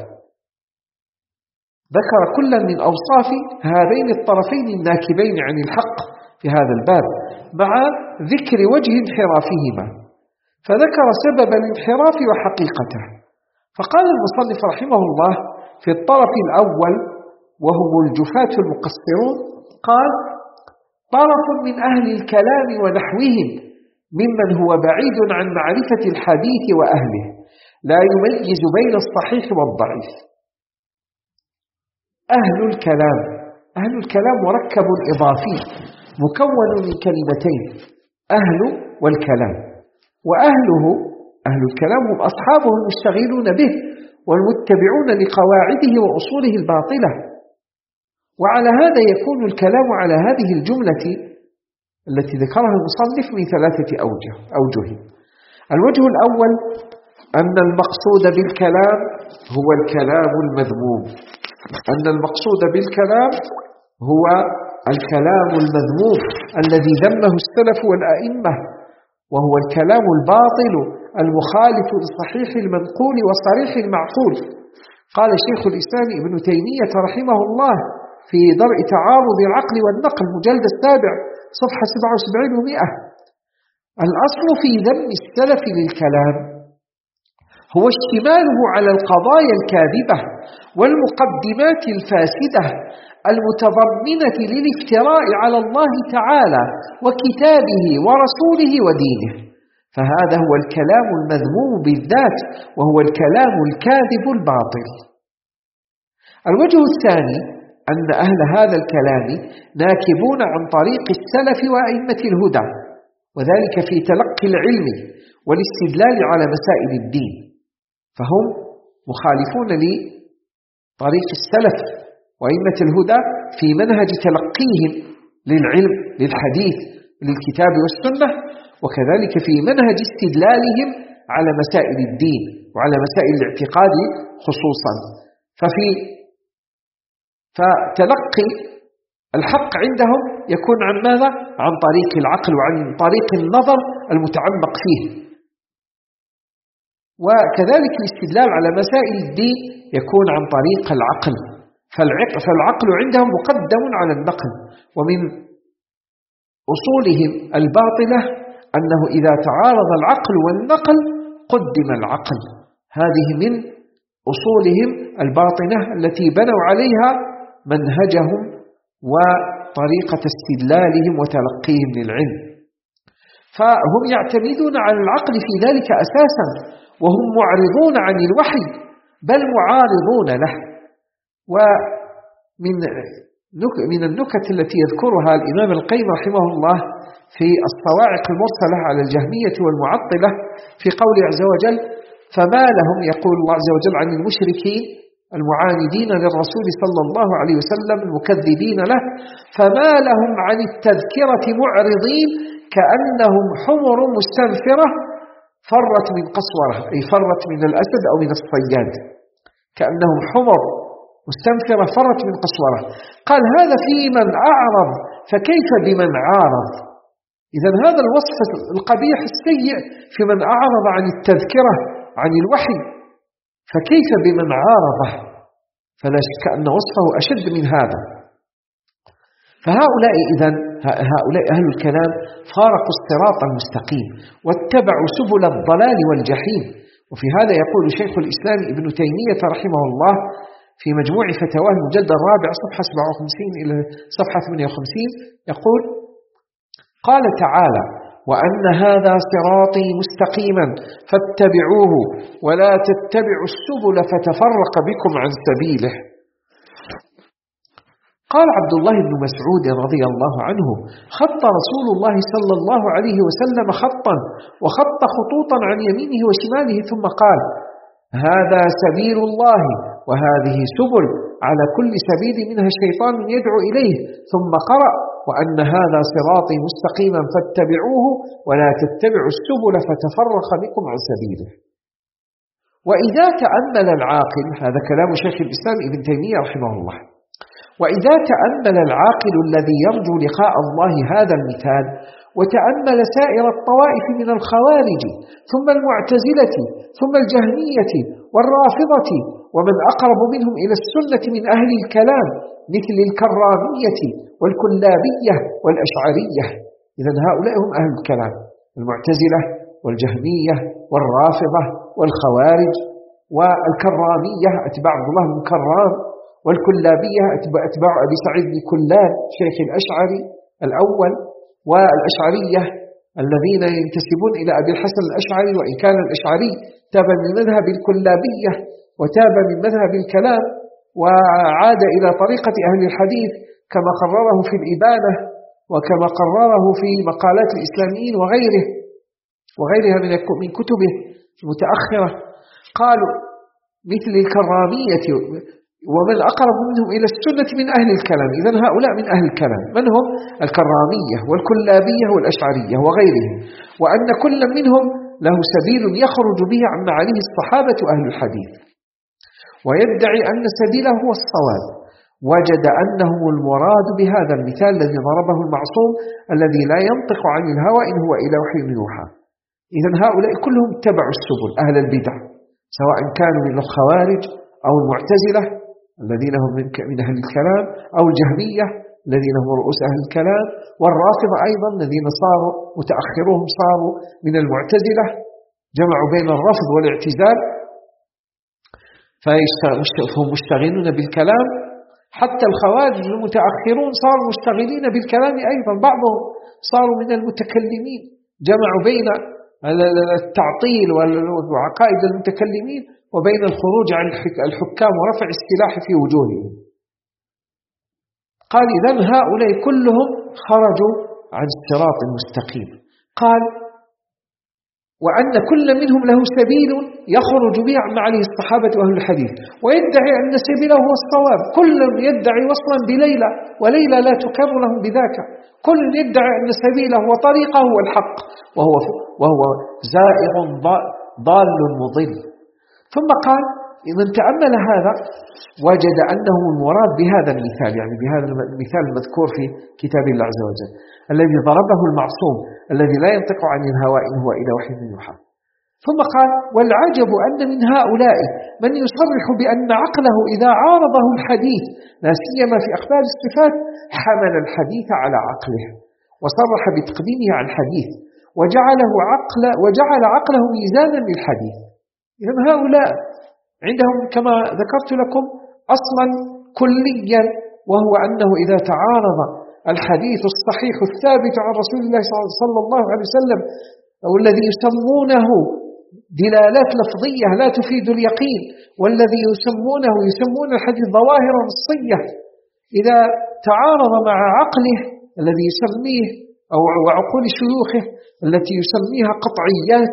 ذكر كلا من أوصاف هذين الطرفين الناكبين عن الحق في هذا الباب مع ذكر وجه انحرافهما، فذكر سبب الانحراف وحقيقته. فقال المصنف رحمه الله في الطرف الأول وهم الجفاة المقصرون، قال: طرف من أهل الكلام ونحوهم ممن هو بعيد عن معرفة الحديث وأهله، لا يميز بين الصحيح والضعيف. أهل الكلام أهل الكلام مركب إضافي مكون من كلمتين: أهل والكلام. وأهله أهل الكلام هم أصحابه المشتغلون به والمتبعون لقواعده وأصوله الباطلة. وعلى هذا يكون الكلام على هذه الجملة التي ذكرها المصنف من ثلاثة أوجه أوجه الوجه الأول أن المقصود بالكلام هو الكلام المذموم، أن المقصود بالكلام هو الكلام المذموم الذي ذمه السلف والأئمة، وهو الكلام الباطل المخالف لصحيح المنقول وصريح المعقول. قال شيخ الإسلام ابن تيمية رحمه الله في درء تعارض العقل والنقل مجلد السابع صفحة سبعة وسبعين ومئة: الأصل في ذم السلف للكلام هو اشتماله على القضايا الكاذبة والمقدمات الفاسدة المتضمنة للافتراء على الله تعالى وكتابه ورسوله ودينه، فهذا هو الكلام المذموم بالذات، وهو الكلام الكاذب الباطل. الوجه الثاني أن أهل هذا الكلام ناكبون عن طريق السلف وأئمة الهدى، وذلك في تلقي العلم والاستدلال على مسائل الدين، فهم مخالفون لطريق السلف وأئمة الهدى في منهج تلقيهم للعلم للحديث للكتاب والسنة، وكذلك في منهج استدلالهم على مسائل الدين وعلى مسائل الاعتقاد خصوصا. ففي فتلقي الحق عندهم يكون عن ماذا؟ عن طريق العقل وعن طريق النظر المتعمق فيه، وكذلك الاستدلال على مسائل الدين يكون عن طريق العقل، فالعقل عندهم مقدم على النقل. ومن أصولهم الباطلة أنه إذا تعارض العقل والنقل قدم العقل، هذه من أصولهم الباطنة التي بنوا عليها منهجهم وطريقة استدلالهم وتلقيهم للعلم، فهم يعتمدون على العقل في ذلك أساسا، وهم معرضون عن الوحي بل معارضون له. ومن من النكت التي يذكرها الإمام القيم رحمه الله في الصواعق المرسلة على الجهمية والمعطلة في قوله عز وجل: فما لهم، يقول الله عز وجل عن المشركين المعاندين للرسول صلى الله عليه وسلم المكذبين له: فما لهم عن التذكرة معرضين كأنهم حمر مستنفرة فرت من قسورة، أي فرت من الأسد أو من الصياد، كأنهم حمر مستنفرة فرت من قسورة. قال هذا في من أعرض، فكيف بمن عارض؟ إذن هذا الوصف القبيح السيء في من أعرض عن التذكرة عن الوحي، فكيف بمن عارضه؟ فلا شك أن وصفه أشد من هذا. فهؤلاء إذن هؤلاء أهل الكلام فارقوا الصراط المستقيم واتبعوا سبل الضلال والجحيم. وفي هذا يقول شيخ الإسلام ابن تيمية رحمه الله في مجموع فتاواه المجلد الرابع صفحة سبعة وخمسين إلى صفحة ثمانية وخمسين يقول: قال تعالى: وأن هذا صراطي مستقيما فاتبعوه ولا تتبعوا السبل فتفرق بكم عن سبيله. قال عبد الله بن مسعود رضي الله عنه: خط رسول الله صلى الله عليه وسلم خطا وخط خطوطا عن يمينه وشماله، ثم قال: هذا سبيل الله وهذه سبل، على كل سبيل منها شيطان يدعو إليه، ثم قرأ: وأن هذا صراطي مستقيما فاتبعوه ولا تتبعوا السبل فتفرق بكم عن سبيله. وإذا تأمل العاقل، هذا كلام شيخ الإسلام ابن تيمية رحمه الله، وإذا تأمل العاقل الذي يرجو لقاء الله هذا المثال، وتأمل سائر الطوائف من الخوارج ثم المعتزلة ثم الجهمية والرافضة ومن أقرب منهم إلى السنة من أهل الكلام مثل الكرامية والكلابية والأشعرية، إذن هؤلاء هم أهل الكلام: المعتزلة والجهمية والرافضة والخوارج والكرامية أتباع عبد الله بن كرام، والكلابية أتباع أبي سعيد بن كلاب شيخ الأشعري الأول، والأشعرية الذين ينتسبون إلى أبي الحسن الأشعري، وإن كان الأشعري تاب من مذهب الكلابية وتاب من مذهب الكلام وعاد إلى طريقة أهل الحديث كما قرره في الإبانة وكما قرره في مقالات الإسلاميين وغيره وغيرها من كتبه المتأخرة. قالوا مثل الكرامية ومن أقرب منهم إلى السنة من أهل الكلام، إذن هؤلاء من أهل الكلام. من هم؟ الكرامية والكلابية والأشعرية وغيرهم، وأن كل منهم له سبيل يخرج به عن معانيه الصحابة أهل الحديث. ويدعي أن سبيله هو الصواب، وجد أنه المراد بهذا المثال الذي ضربه المعصوم الذي لا ينطق عن الهوى إن هو إلا وحي يوحى. إذن هؤلاء كلهم اتبعوا السبل أهل البدع، سواء كانوا من الخوارج أو المعتزلة الذين هم من أهل الكلام، أو الجهمية الذين هم رؤوس أهل الكلام، والرافضة أيضا الذين صاروا متأخروهم صاروا من المعتزلة، جمعوا بين الرفض والاعتزال فهم مشتغلون بالكلام. حتى الخوارج المتأخرون صاروا مشتغلين بالكلام أيضا، بعضهم صاروا من المتكلمين، جمعوا بين التعطيل وعقائد المتكلمين وبين الخروج عن الحكام ورفع السلاح في وجوههم. قال إذن هؤلاء كلهم خرجوا عن الصراط المستقيم. قال وأن كل منهم له سبيل يخرج به عما عليه الصحابة وأهل الحديث، ويدعي أن سبيله هو الصواب. كل يدعي وصلا بليلى، وليلى لا تقر لهم بذاك. كل يدعي أن سبيله وطريقه هو الحق، وهو, وهو زائغ ضال مضل. ثم قال إذا تأمل هذا وجد أنه المراد بهذا المثال، يعني بهذا المثال المذكور في كتاب الله عز وجل الذي ضربه المعصوم الذي لا ينطق عن الهوى إن هو إلا وحي يوحى. ثم قال والعجب أن من هؤلاء من يصرح بأن عقله إذا عارضه الحديث لا سيما في أخبار الصفات حمل الحديث على عقله وصرح بتقديمه على الحديث وجعله عقل وجعل عقله ميزانا للحديث. إذن هؤلاء عندهم كما ذكرت لكم أصلا كليا، وهو أنه إذا تعارض الحديث الصحيح الثابت عن رسول الله صلى الله عليه وسلم أو الذي يسمونه دلالات لفظية لا تفيد اليقين، والذي يسمونه يسمون الحديث ظواهر نصية، إذا تعارض مع عقله الذي يسميه أو وعقول شيوخه التي يسميها قطعيات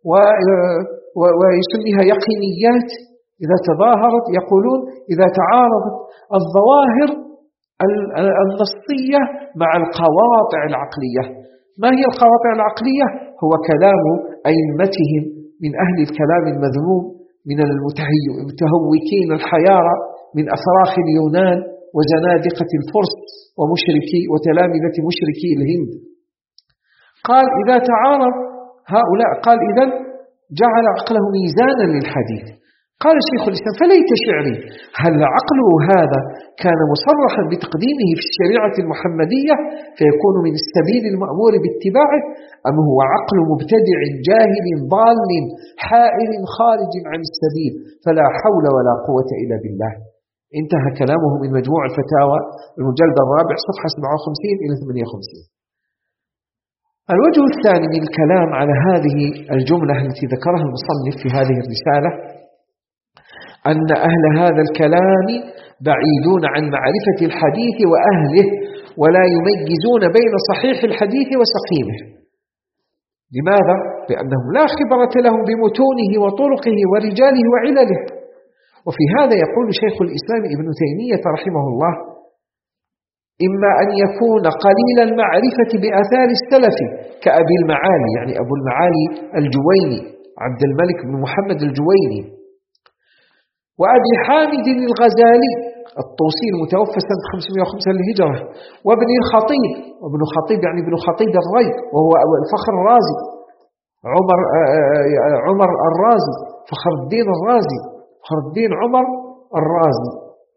ويسميها يقينيات، إذا تظاهرت يقولون إذا تعارضت الظواهر النصية مع القواطع العقلية. ما هي القواطع العقلية؟ هو كلام أئمتهم من أهل الكلام المذموم من المتهوكين الحيارى من أفراخ اليونان وزنادقة الفرس ومشركي وتلامذة مشركي الهند. قال إذا تعارض هؤلاء قال إذن جعل عقله ميزانا للحديث. قال شيخ الإسلام فليت شعري هل عقله هذا كان مصرحا بتقديمه في الشريعة المحمدية فيكون من السبيل المأمور باتباعه، أم هو عقل مبتدع جاهل ضال حائر خارج عن السبيل فلا حول ولا قوة إلا بالله. انتهى كلامه من مجموع الفتاوى المجلد الرابع صفحة سبعة وخمسين إلى ثمانية وخمسين. الوجه الثاني من الكلام على هذه الجملة التي ذكرها المصنف في هذه الرسالة أن أهل هذا الكلام بعيدون عن معرفة الحديث وأهله ولا يميزون بين صحيح الحديث وسقيمه. لماذا؟ لأنهم لا خبرة لهم بمتونه وطرقه ورجاله وعلله. وفي هذا يقول شيخ الإسلام ابن تيمية رحمه الله إما أن يكون قليل المعرفة بآثار السلف كأبي المعالي، يعني أبو المعالي الجويني عبد الملك بن محمد الجويني، وأبي حامد الغزالي الطوسي المتوفى سنة خمسمائة وخمسة للهجرة، وابن الخطيب، وابن خطيب يعني ابن خطيب الري وهو الفخر الرازي عمر عمر الرازي فخر الدين الرازي فخر الدين عمر الرازي.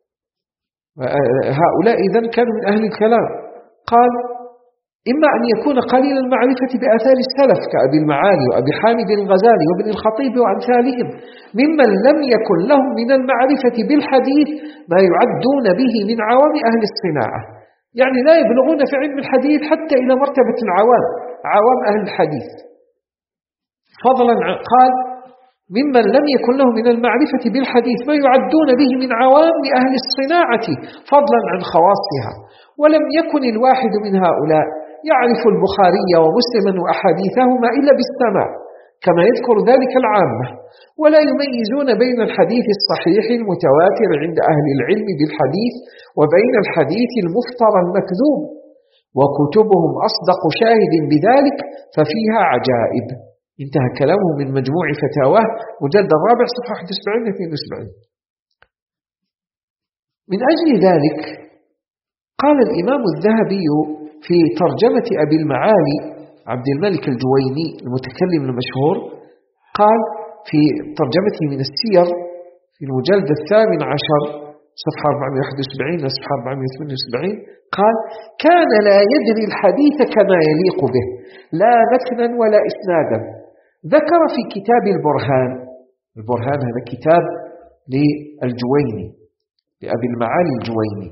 هؤلاء إذن كانوا من أهل الكلام. قال إما أن يكون قليل المعرفة بآثار السلف كأبي المعالي وأبي حامد الغزالي وابن الخطيب وأمثالهم ممن لم يكن لهم من المعرفة بالحديث ما يعدون به من عوام أهل الصناعة، يعني لا يبلغون في علم الحديث حتى إلى مرتبة العوام عوام أهل الحديث، فضلا عن قال ممن لم يكن له من المعرفة بالحديث ما يعدون به من عوام أهل الصناعة فضلا عن خواصها. ولم يكن الواحد من هؤلاء يعرف البخاري ومسلما وأحاديثهما إلا بالسماع كما يذكر ذلك العامة، ولا يميزون بين الحديث الصحيح المتواتر عند أهل العلم بالحديث وبين الحديث المفترى المكذوب، وكتبهم أصدق شاهد بذلك ففيها عجائب. انتهى كلامه من مجموع فتاواه مجلد الرابع صفحة واحد وسبعين إلى اثنين وسبعين. من أجل ذلك قال الإمام الذهبي في ترجمة أبي المعالي عبد الملك الجويني المتكلم المشهور، قال في ترجمته من السير في المجلد الثامن عشر صفحة أربعمائة وواحد وسبعين صفحة أربعمائة وثمانية وسبعين، قال: كان لا يدري الحديث كما يليق به، لا متنا ولا إسنادا. ذكر في كتاب البرهان، البرهان هذا كتاب للجويني لأبي المعالي الجويني،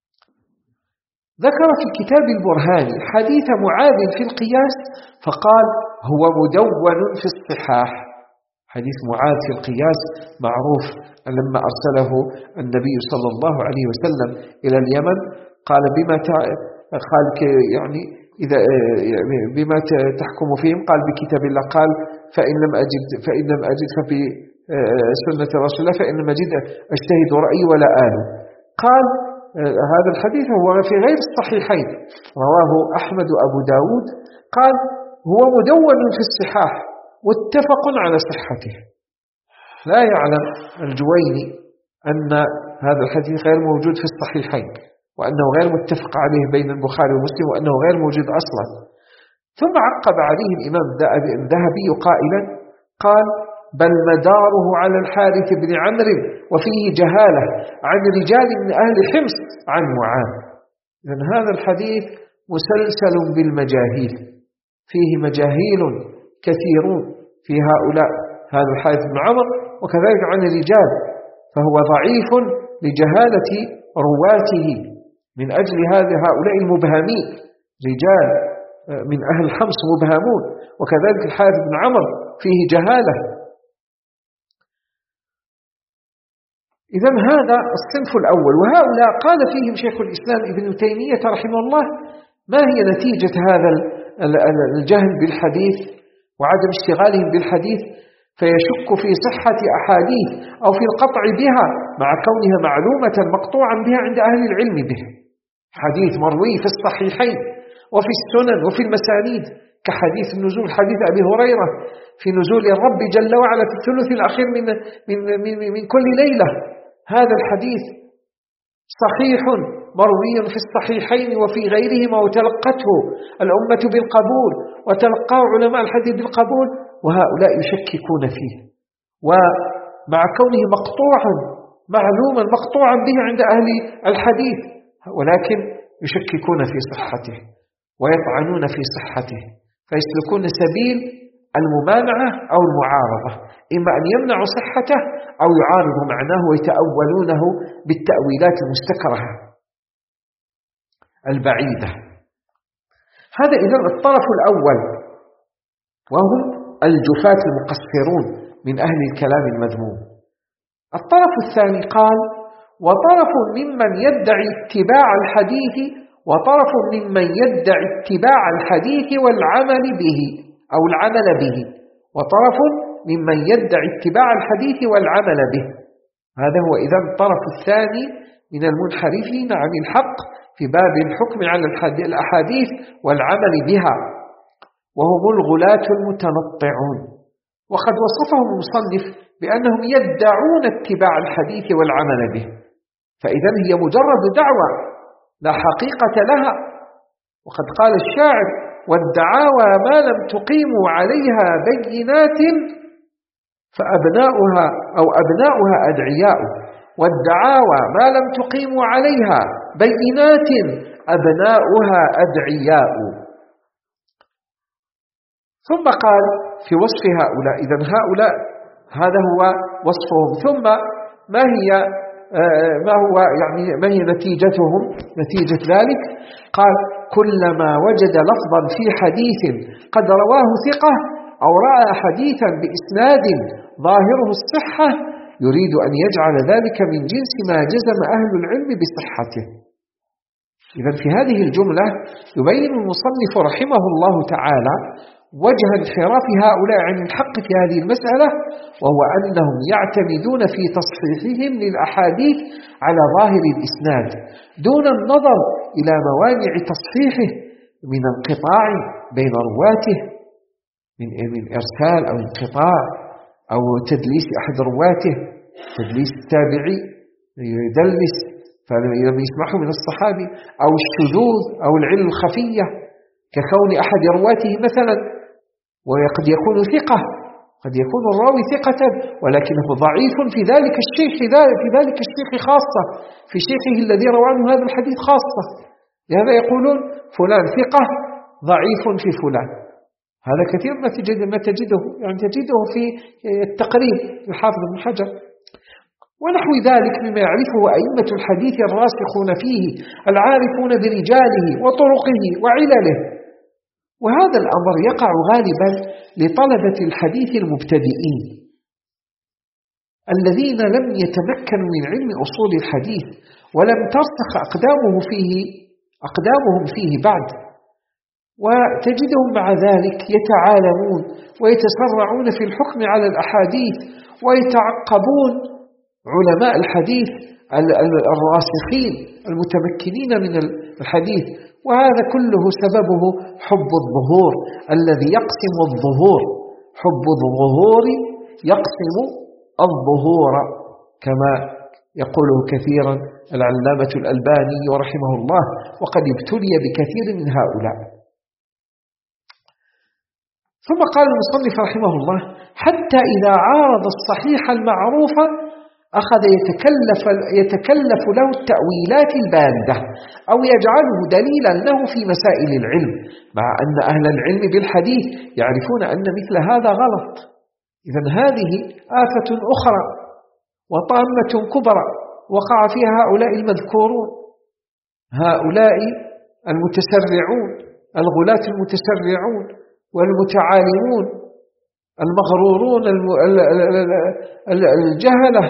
ذكر في كتاب البرهان حديث معاذ في القياس فقال: هو مدون في الصحاح. حديث معاذ في القياس معروف، لما أرسله النبي صلى الله عليه وسلم إلى اليمن قال: بما قال يعني إذا بما تحكم فيهم؟ قال: بكتاب الله. قال: فإن لم أجد فإن لم أجد فبسنة رسول الله، فإن لم أجد أجتهد رأيي ولا آل. قال: هذا الحديث هو في غير الصحيحين، رواه أحمد وأبو داود. قال: هو مدون في الصحاح متفق على صحته. لا يعلم الجويني أن هذا الحديث غير موجود في الصحيحين، وأنه غير متفق عليه بين البخاري ومسلم، وأنه غير موجود أصلا. ثم عقب عليه الإمام الذهبي قائلا: قال: بل مداره على الحارث بن عمرو وفيه جهالة عن رجال من أهل حمص عن معاذ. لأن هذا الحديث مسلسل بالمجاهيل، فيه مجاهيل كثيرون في هؤلاء، هذا الحارث بن عمرو وكذلك عن الرجال، فهو ضعيف لجهالة رواته. من أجل هذا هؤلاء المبهمين رجال من أهل حمص مبهمون، وكذلك الحارث بن عمرو فيه جهالة. إذن هذا الصنف الأول، وهؤلاء قال فيهم شيخ الإسلام ابن تيمية رحمه الله: ما هي نتيجة هذا الجهل بالحديث وعدم اشتغالهم بالحديث، فيشك في صحة أحاديث أو في القطع بها مع كونها معلومة مقطوعا بها عند أهل العلم به. حديث مروي في الصحيحين وفي السنن وفي المسانيد، كحديث النزول، حديث أبي هريرة في نزول الرب جل وعلا في الثلث الأخير من, من, من, من كل ليلة. هذا الحديث صحيح مروي في الصحيحين وفي غيرهما، وتلقته الأمة بالقبول، وتلقاه علماء الحديث بالقبول، وهؤلاء يشككون فيه، ومع كونه مقطوعا معلوما مقطوعا به عند أهل الحديث، ولكن يشككون في صحته ويطعنون في صحته، فيسلكون سبيل الممانعة أو المعارضة، إما أن يمنعوا صحته أو يعارضوا معناه ويتأولونه بالتأويلات المستكرهة البعيدة. هذا إذن الطرف الأول، وهم الجفاة المقصرون من أهل الكلام المذموم. الطرف الثاني قال: وطرف ممن يدعي اتباع الحديث وطرف ممن يدعي اتباع الحديث والعمل به أو العمل به وطرف ممن يدعي اتباع الحديث والعمل به. هذا هو إذن الطرف الثاني من المنحرفين عن الحق في باب الحكم على الأحاديث والعمل بها، وهم الغلاة المتنطعون. وقد وصفهم المصنف بأنهم يدعون اتباع الحديث والعمل به، فإذن هي مجرد دعوة لا حقيقة لها. وقد قال الشاعر: والدعاوى ما لم تقيموا عليها بينات فأبناؤها أو أبناؤها أدعياء، والدعاوى ما لم تقيموا عليها بينات أبناؤها أدعياء. ثم قال في وصف هؤلاء، إذن هؤلاء هذا هو وصفهم. ثم ما هي ما هو يعني ما هي نتيجتهم؟ نتيجة ذلك قال: كلما وجد لفظا في حديث قد رواه ثقة أو رأى حديثا بإسناد ظاهره الصحة يريد أن يجعل ذلك من جنس ما جزم أهل العلم بصحته. إذن في هذه الجملة يبين المصنف رحمه الله تعالى وجه انحراف هؤلاء عن الحق في هذه المسألة، وهو أنهم يعتمدون في تصحيحهم للأحاديث على ظاهر الإسناد دون النظر إلى موانع تصحيحه من انقطاع بين رواته، من إرسال أو انقطاع أو تدليس أحد رواته، تدليس التابعي يدلس فلم يسمعه من الصحابي، أو الشذوذ أو العلة الخفية ككون أحد رواته مثلا، وقد يكون ثقة، قد يكون الراوي ثقة ولكنه ضعيف في ذلك الشيخ، في ذلك الشيخ خاصة، في شيخه الذي روى عنه هذا الحديث خاصة. لهذا يقولون فلان ثقة ضعيف في فلان. هذا كثير ما تجد ما تجده يعني تجده في التقريب الحافظ ابن حجر ونحو ذلك مما يعرفه أئمة الحديث الراسخون فيه العارفون برجاله وطرقه وعلله. وهذا الأمر يقع غالبا لطلبة الحديث المبتدئين الذين لم يتمكنوا من علم أصول الحديث ولم ترسخ أقدامه فيه أقدامهم فيه بعد، وتجدهم مع ذلك يتعالمون ويتسرعون في الحكم على الأحاديث ويتعقبون علماء الحديث الراسخين المتمكنين من الحديث. وهذا كله سببه حب الظهور الذي يقسم الظهور، حب الظهور يقسم الظهور كما يقوله كثيرا العلامة الألباني رحمه الله، وقد ابتلي بكثير من هؤلاء. ثم قال المصنف رحمه الله: حتى إذا عارض الصحيح المعروف أخذ يتكلف, يتكلف له التأويلات الباردة أو يجعله دليلا له في مسائل العلم، مع أن أهل العلم بالحديث يعرفون أن مثل هذا غلط. إذن هذه آفة أخرى وطامة كبرى وقع فيها هؤلاء المذكورون، هؤلاء المتسرعون، الغلاة المتسرعون والمتعالمون المغرورون الجهلة.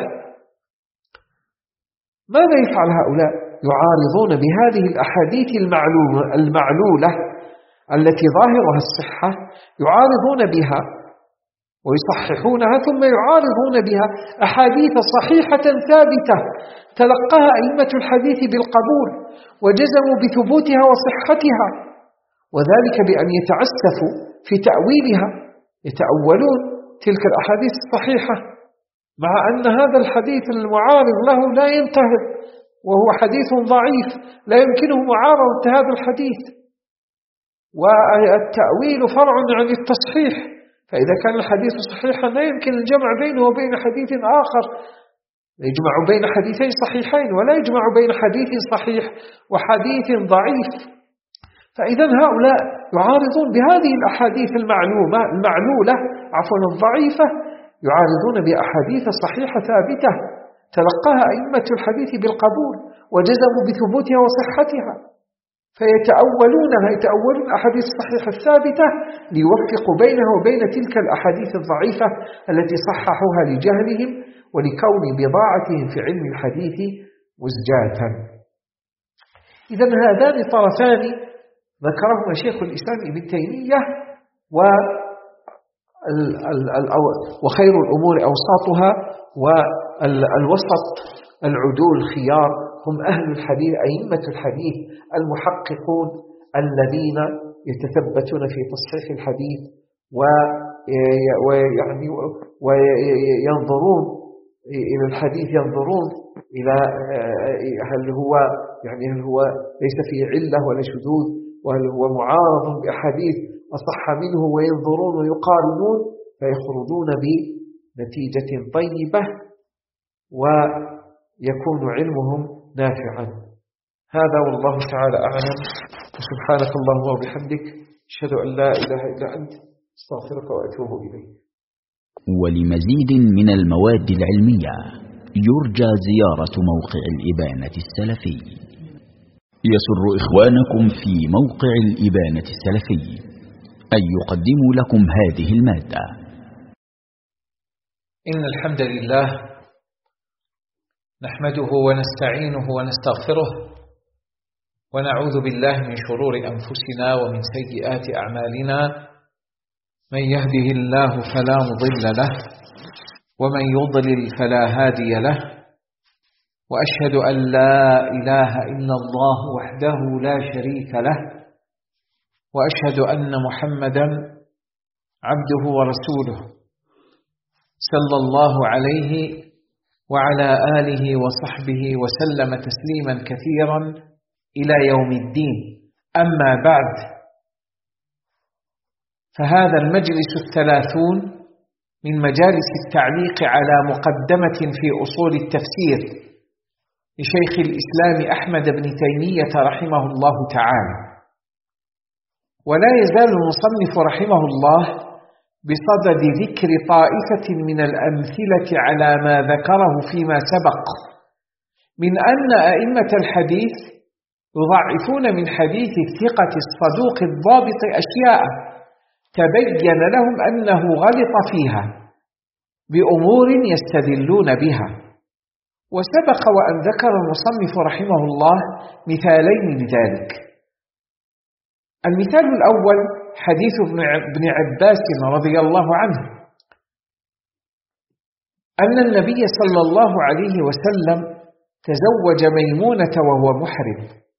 ماذا يفعل هؤلاء؟ يعارضون بهذه الأحاديث المعلولة التي ظاهرها الصحة، يعارضون بها ويصححونها، ثم يعارضون بها أحاديث صحيحة ثابتة تلقاها أئمة الحديث بالقبول وجزموا بثبوتها وصحتها، وذلك بأن يتعسفوا في تأويلها، يتأولون تلك الأحاديث الصحيحة مع أن هذا الحديث المعارض له لا ينتهي، وهو حديث ضعيف لا يمكنه معارضة هذا الحديث، والتأويل فرع عن التصحيح، فإذا كان الحديث صحيحا لا يمكن الجمع بينه وبين حديث آخر، يجمع بين حديثين صحيحين ولا يجمع بين حديث صحيح وحديث ضعيف. فإذا هؤلاء يعارضون بهذه الأحاديث المعلومة المعلولة عفوا الضعيفة، يعارضون بأحاديث صحيحة ثابتة تلقاها أئمة الحديث بالقبول وجزموا بثبوتها وصحتها، فيتأولونها يتأولون الأحاديث الصحيحة الثابتة ليوفقوا بينها وبين تلك الأحاديث الضعيفة التي صححوها لجهلهم ولكون بضاعتهم في علم الحديث مزجاة. إذن هذان طرفان ذكرهما شيخ الإسلام ابن تيمية، وخير الأمور أوساطها، والوسط العدول خيار هم أهل الحديث أئمة الحديث المحققون الذين يتثبتون في تصحيح الحديث ويعني وينظرون إلى الحديث، ينظرون إلى هل هو يعني هل هو ليس فيه علة ولا شذوذ، وهل هو معارض بأحاديث أصح منه، وينظرون ويقارنون فيخرجون بنتيجة طيبة ويكون علمهم نافعا. هذا والله تعالى أعلم، وسبحانك اللهم وبحمدك أشهد أن لا إله إلا أنت أستغفرك وأتوب إليك. ولمزيد من المواد العلمية يرجى زيارة موقع الإبانة السلفي. يسر إخوانكم في موقع الإبانة السلفي أن يقدموا لكم هذه المادة. إن الحمد لله نحمده ونستعينه ونستغفره، ونعوذ بالله من شرور أنفسنا ومن سيئات أعمالنا، من يهده الله فلا مضل له ومن يضلل فلا هادي له، وأشهد أن لا إله إلا الله وحده لا شريك له، وأشهد أن محمدا عبده ورسوله صلى الله عليه وعلى آله وصحبه وسلم تسليما كثيرا إلى يوم الدين. أما بعد، فهذا المجلس الثلاثون من مجالس التعليق على مقدمة في أصول التفسير لشيخ الإسلام أحمد بن تيمية رحمه الله تعالى. ولا يزال المصنف رحمه الله بصدد ذكر طائفة من الأمثلة على ما ذكره فيما سبق من أن أئمة الحديث يضعفون من حديث الثقة الصدوق الضابط أشياء تبين لهم أنه غلط فيها بأمور يستدلون بها. وسبق وأن ذكر المصنف رحمه الله مثالين لذلك. المثال الأول حديث ابن عباس رضي الله عنه أن النبي صلى الله عليه وسلم تزوج ميمونة وهو محرم.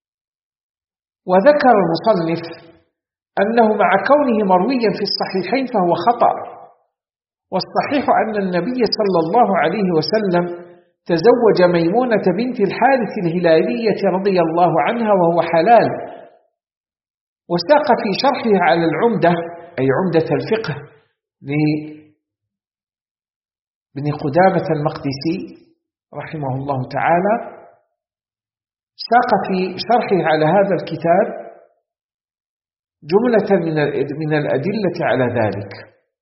وذكر المصنف أنه مع كونه مرويا في الصحيحين فهو خطأ، والصحيح أن النبي صلى الله عليه وسلم تزوج ميمونة بنت الحارث الهلالية رضي الله عنها وهو حلال. وساق في شرحه على العمدة، أي عمدة الفقه لابن قدامة المقدسي رحمه الله تعالى، ساق في شرحه على هذا الكتاب جملة من الأدلة على ذلك.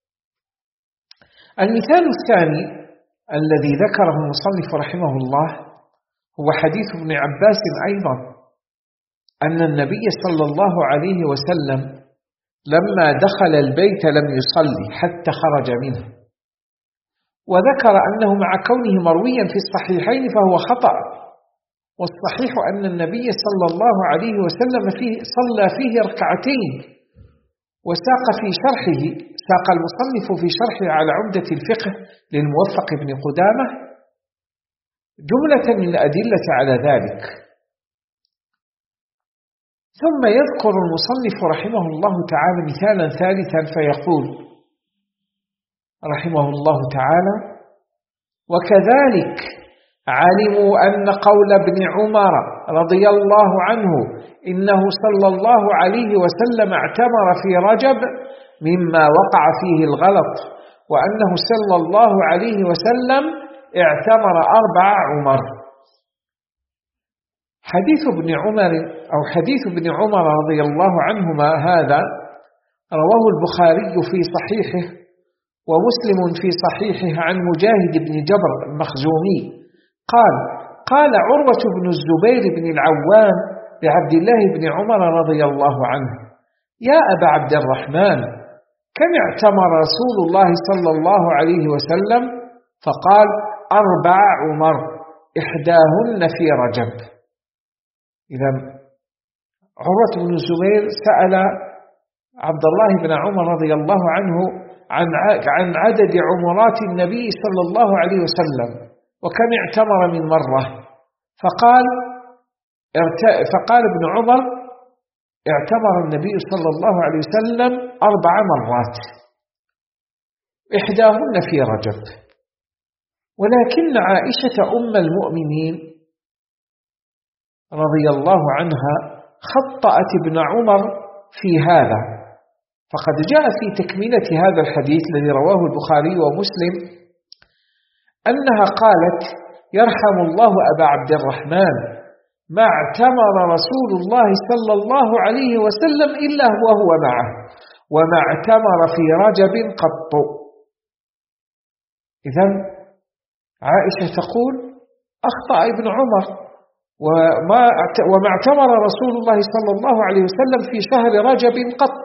المثال الثاني الذي ذكره المصنف رحمه الله هو حديث ابن عباس أيضا أن النبي صلى الله عليه وسلم لما دخل البيت لم يصلي حتى خرج منه. وذكر أنه مع كونه مرويا في الصحيحين فهو خطأ، والصحيح أن النبي صلى الله عليه وسلم فيه صلى فيه ركعتين. وساق في شرحه ساق المصنف في شرحه على عمدة الفقه للموفق بن قدامة جملة من الأدلة على ذلك. ثم يذكر المصنف رحمه الله تعالى مثالا ثالثا فيقول رحمه الله تعالى: وكذلك علموا أن قول ابن عمر رضي الله عنه إنه صلى الله عليه وسلم اعتمر في رجب مما وقع فيه الغلط، وأنه صلى الله عليه وسلم اعتمر أربع عمر. حديث ابن عمر أو حديث ابن عمر رضي الله عنهما هذا رواه البخاري في صحيحه ومسلم في صحيحه عن مجاهد بن جبر المخزومي قال: قال عروة بن الزبير بن العوام لعبد الله بن عمر رضي الله عنه: يا أبا عبد الرحمن، كم اعتمر رسول الله صلى الله عليه وسلم؟ فقال: أربع عمر، إحداهن في رجب. إذا عروة بن الزبير سأل عبد الله بن عمر رضي الله عنه عن عدد عمرات النبي صلى الله عليه وسلم وكم اعتمر من مرة، فقال فقال ابن عمر: اعتمر النبي صلى الله عليه وسلم أربع مرات، إحداهن في رجب. ولكن عائشة أم المؤمنين رضي الله عنها خطأت ابن عمر في هذا، فقد جاء في تكملة هذا الحديث الذي رواه البخاري ومسلم أنها قالت: يرحم الله أبا عبد الرحمن، ما اعتمر رسول الله صلى الله عليه وسلم إلا هو هو معه، وما اعتمر في رجب قط. إذن عائشة تقول: أخطأ ابن عمر، وما وما اعتمر رسول الله صلى الله عليه وسلم في شهر رجب قط.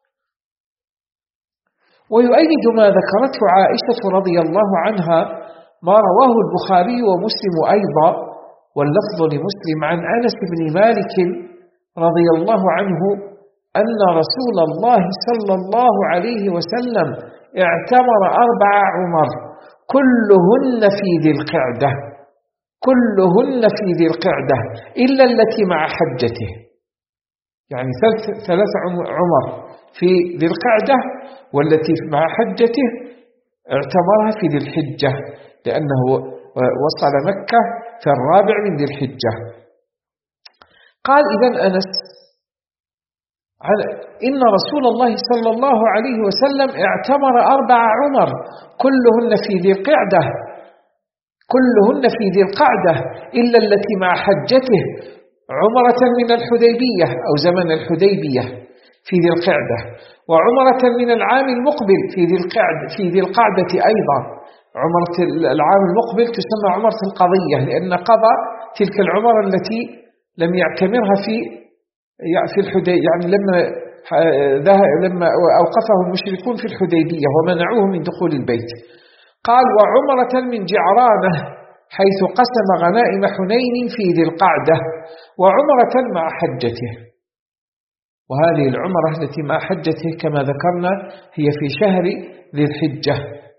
ويؤيد ما ذكرته عائشة رضي الله عنها ما رواه البخاري ومسلم أيضا، واللفظ لمسلم عن أنس بن مالك رضي الله عنه أن رسول الله صلى الله عليه وسلم اعتمر أربع عمر كلهن في ذي القعدة، كلهن في ذي القعدة إلا التي مع حجته، يعني ثلاث عمر في ذي القعدة، والتي مع حجته اعتبرها في ذي الحجة، لأنه ووصل مكة في الرابع من ذي الحجة. قال إذن أنس إن رسول الله صلى الله عليه وسلم اعتمر أربع عمر كلهن في ذي القعدة كلهن في ذي القعدة إلا التي مع حجته عمرة من الحديبية أو زمن الحديبية في ذي القعدة، وعمرة من العام المقبل في ذي القعدة في ذي القعدة أيضا. عمرة العام المقبل تسمى عمرة القضية لأن قضى تلك العمرة التي لم يعتمرها في في الحديبية، يعني لما لما أوقفه المشركون في الحديبية ومنعوه من دخول البيت. قال وعمرة من جعرانة حيث قسم غنائم حنين في ذي القعدة، وعمرة مع حجته. وهذه العمرة التي مع حجته كما ذكرنا هي في شهر ذي الحجة.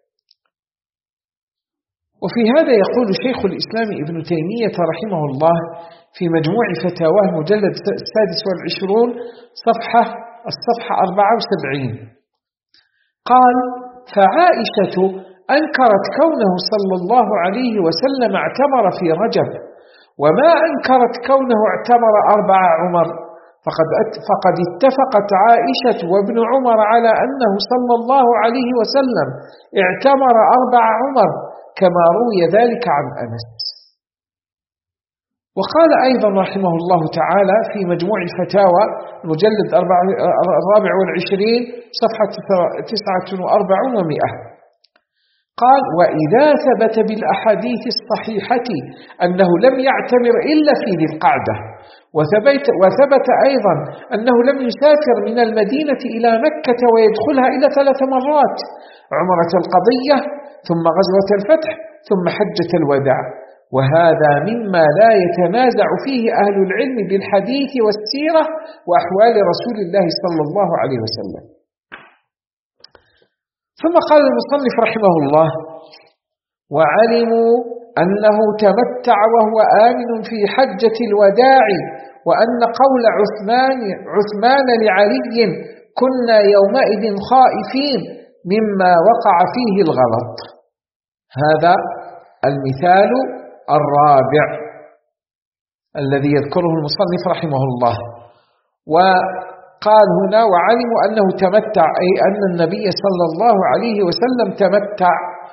وفي هذا يقول شيخ الإسلام ابن تيمية رحمه الله في مجموع فتاواه مجلد السادس والعشرون صفحة الصفحة أربعة وسبعين قال فعائشة أنكرت كونه صلى الله عليه وسلم اعتمر في رجب، وما أنكرت كونه اعتمر أربع عمر، فقد فقد اتفقت عائشة وابن عمر على أنه صلى الله عليه وسلم اعتمر أربع عمر كما روي ذلك عن أنس. وقال أيضا رحمه الله تعالى في مجموع الفتاوى مجلد الرابع والعشرين صفحة تسعة وأربعون ومئة قال وإذا ثبت بالأحاديث الصحيحة أنه لم يعتمر إلا في ذي القعدة، وثبت, وثبت أيضا أنه لم يسافر من المدينة إلى مكة ويدخلها إلى ثلاث مرات، عمرة القضية ثم غزوة الفتح ثم حجة الوداع، وهذا مما لا يتنازع فيه أهل العلم بالحديث والسيرة وأحوال رسول الله صلى الله عليه وسلم. ثم قال المصنف رحمه الله وعلموا أنه تمتع وهو آمن في حجة الوداع، وأن قول عثمان, عثمان لعلي كنا يومئذ خائفين مما وقع فيه الغلط. هذا المثال الرابع الذي يذكره المصنف رحمه الله. وقال هنا وعلموا أنه تمتع، أي أن النبي صلى الله عليه وسلم تمتع،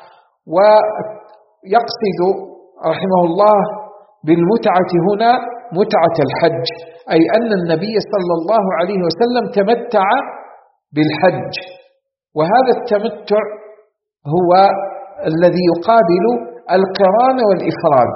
ويقصد رحمه الله بالمتعة هنا متعة الحج، أي أن النبي صلى الله عليه وسلم تمتع بالحج. وهذا التمتع هو الذي يقابل القران والإفراد.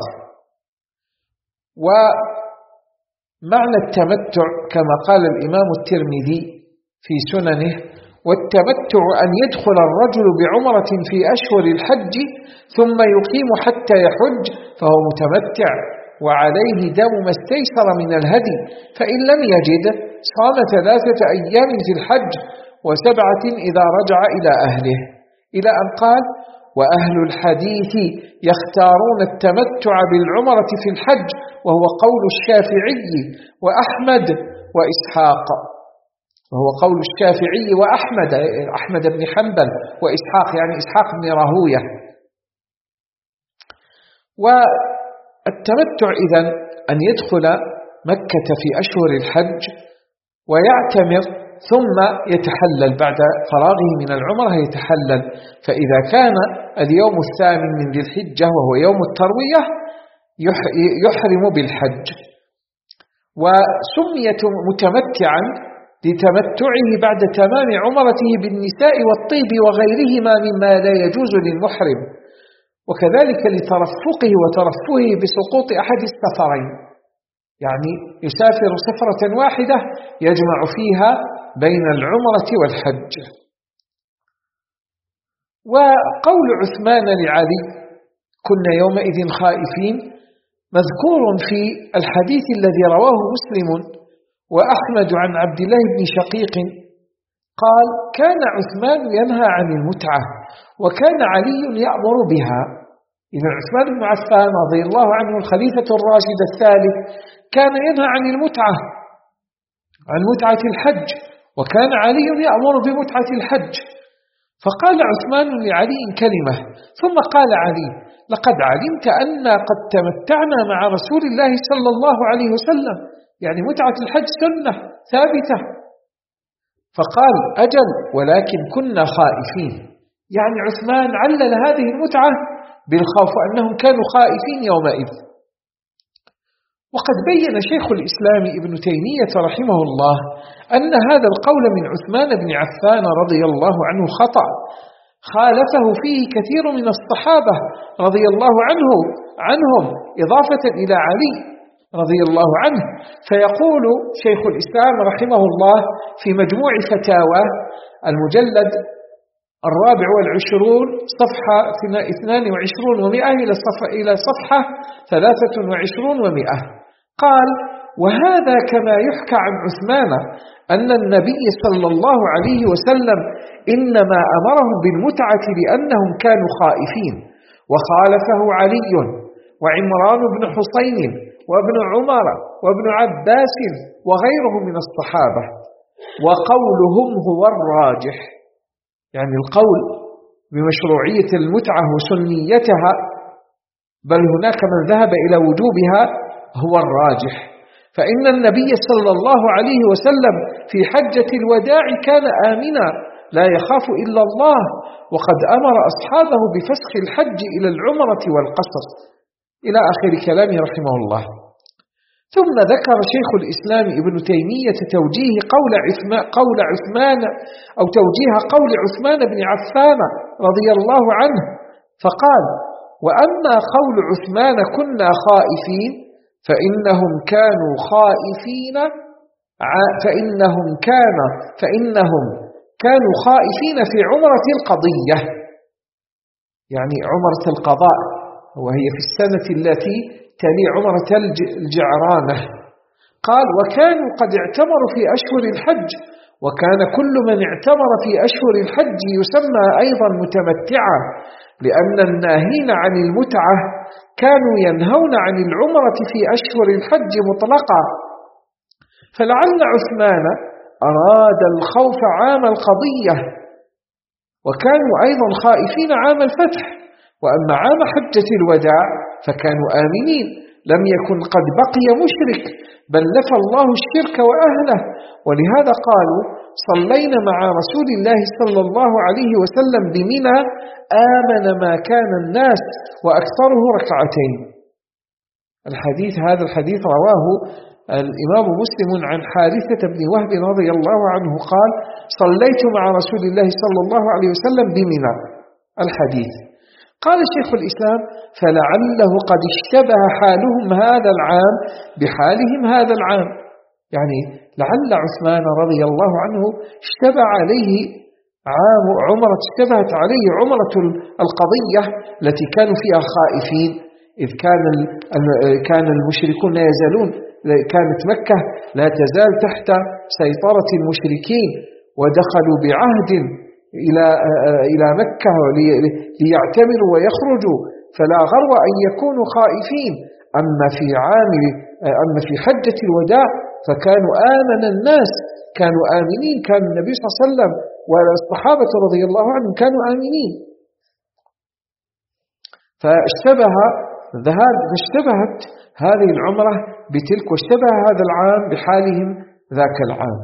ومعنى التمتع كما قال الإمام الترمذي في سننه والتمتع أن يدخل الرجل بعمرة في أشهر الحج ثم يقيم حتى يحج فهو متمتع، وعليه دم ما استيسر من الهدي، فإن لم يجد صام ثلاثة أيام في الحج وسبعة إذا رجع إلى أهله، إلى أن قال وأهل الحديث يختارون التمتع بالعمرة في الحج، وهو قول الشافعي وأحمد وإسحاق، وهو قول الشافعي وأحمد أحمد بن حنبل وإسحاق يعني إسحاق بن راهوية. والتمتع إذن أن يدخل مكة في أشهر الحج ويعتمر ثم يتحلل بعد فراغه من العمرة يتحلل، فإذا كان اليوم الثامن من ذي الحجة وهو يوم التروية يحرم بالحج. وسميت متمتعا لتمتعه بعد تمام عمرته بالنساء والطيب وغيرهما مما لا يجوز للمحرم، وكذلك لترفقه وترفهه بسقوط أحد السفرين، يعني يسافر سفرة واحدة يجمع فيها بين العمرة والحج. وقول عثمان لعلي كنا يومئذ خائفين مذكور في الحديث الذي رواه مسلم وأحمد عن عبد الله بن شقيق قال كان عثمان ينهى عن المتعة وكان علي يأمر بها. إذن عثمان بن عفان رضي الله عنه الخليفة الراشد الثالث كان ينهى عن المتعة عن متعة الحج، وكان علي يأمر بمتعة الحج. فقال عثمان لعلي كلمة، ثم قال علي: لقد علمت أننا قد تمتعنا مع رسول الله صلى الله عليه وسلم، يعني متعة الحج سنة ثابتة. فقال: أجل، ولكن كنا خائفين. يعني عثمان علل هذه المتعة بالخوف، أنهم كانوا خائفين يومئذ. وقد بين شيخ الإسلام ابن تيمية رحمه الله أن هذا القول من عثمان بن عفان رضي الله عنه خطأ، خالفه فيه كثير من الصحابة رضي الله عنه عنهم إضافة إلى علي رضي الله عنه. فيقول شيخ الإسلام رحمه الله في مجموع فتاوى المجلد الرابع والعشرون صفحة اثنان وعشرون ومئة إلى صفحة ثلاثة وعشرون ومئة، قال: وهذا كما يحكى عن عثمان أن النبي صلى الله عليه وسلم إنما أمرهم بالمتعة لأنهم كانوا خائفين، وخالفه علي وعمران بن حسين وابن عمر وابن عباس وغيرهم من الصحابة، وقولهم هو الراجح. يعني القول بمشروعية المتعة وسنيتها، بل هناك من ذهب إلى وجوبها، هو الراجح. فإن النبي صلى الله عليه وسلم في حجة الوداع كان آمنا لا يخاف إلا الله، وقد أمر أصحابه بفسخ الحج إلى العمرة والقصر، إلى آخر كلامه رحمه الله. ثم ذكر شيخ الإسلام ابن تيمية توجيه قول عثمان, قول عثمان أو توجيه قول عثمان بن عفان رضي الله عنه، فقال: وأما قول عثمان كنا خائفين فإنهم كانوا خائفين فإنهم كان فإنهم كانوا خائفين في عمرة القضية، يعني عمرة القضاء، وهي في السنة التي تلي عمرة الجعرانة. قال: وكانوا قد اعتمروا في أشهر الحج، وكان كل من اعتمر في أشهر الحج يسمى أيضا متمتعا، لأن الناهين عن المتعة كانوا ينهون عن العمرة في أشهر الحج مطلقا. فلعل عثمان أراد الخوف عام القضية، وكانوا أيضا خائفين عام الفتح. وأما عام حجة الوداع فكانوا آمنين، لم يكن قد بقي مشرك، بل نفى الله الشرك وأهله. ولهذا قالوا: صلينا مع رسول الله صلى الله عليه وسلم بمنى آمن ما كان الناس وأكثره ركعتين. الحديث هذا الحديث رواه الإمام مسلم عن حارثة بن وهب رضي الله عنه قال: صليت مع رسول الله صلى الله عليه وسلم بمنى. الحديث. قال شيخ الإسلام: فلعله قد اشتبه حالهم هذا العام بحالهم هذا العام، يعني لعل عثمان رضي الله عنه اشتبه عليه عام عمرة اشتبهت عليه عمرة القضية التي كانوا فيها خائفين، إذ كان كان المشركون لا يزالون، كانت مكة لا تزال تحت سيطرة المشركين، ودخلوا بعهد إلى إلى مكة ليعتمروا ويخرجوا، فلا غرو أن يكونوا خائفين. أما في عام أما في حجة الوداع فكانوا آمن الناس، كانوا آمنين، كان النبي صلى الله عليه وسلم والصحابة رضي الله عنهم كانوا آمنين. فاشتبه ذهاب اشتبهت هذه العمرة بتلك، واشتبه هذا العام بحالهم ذاك العام.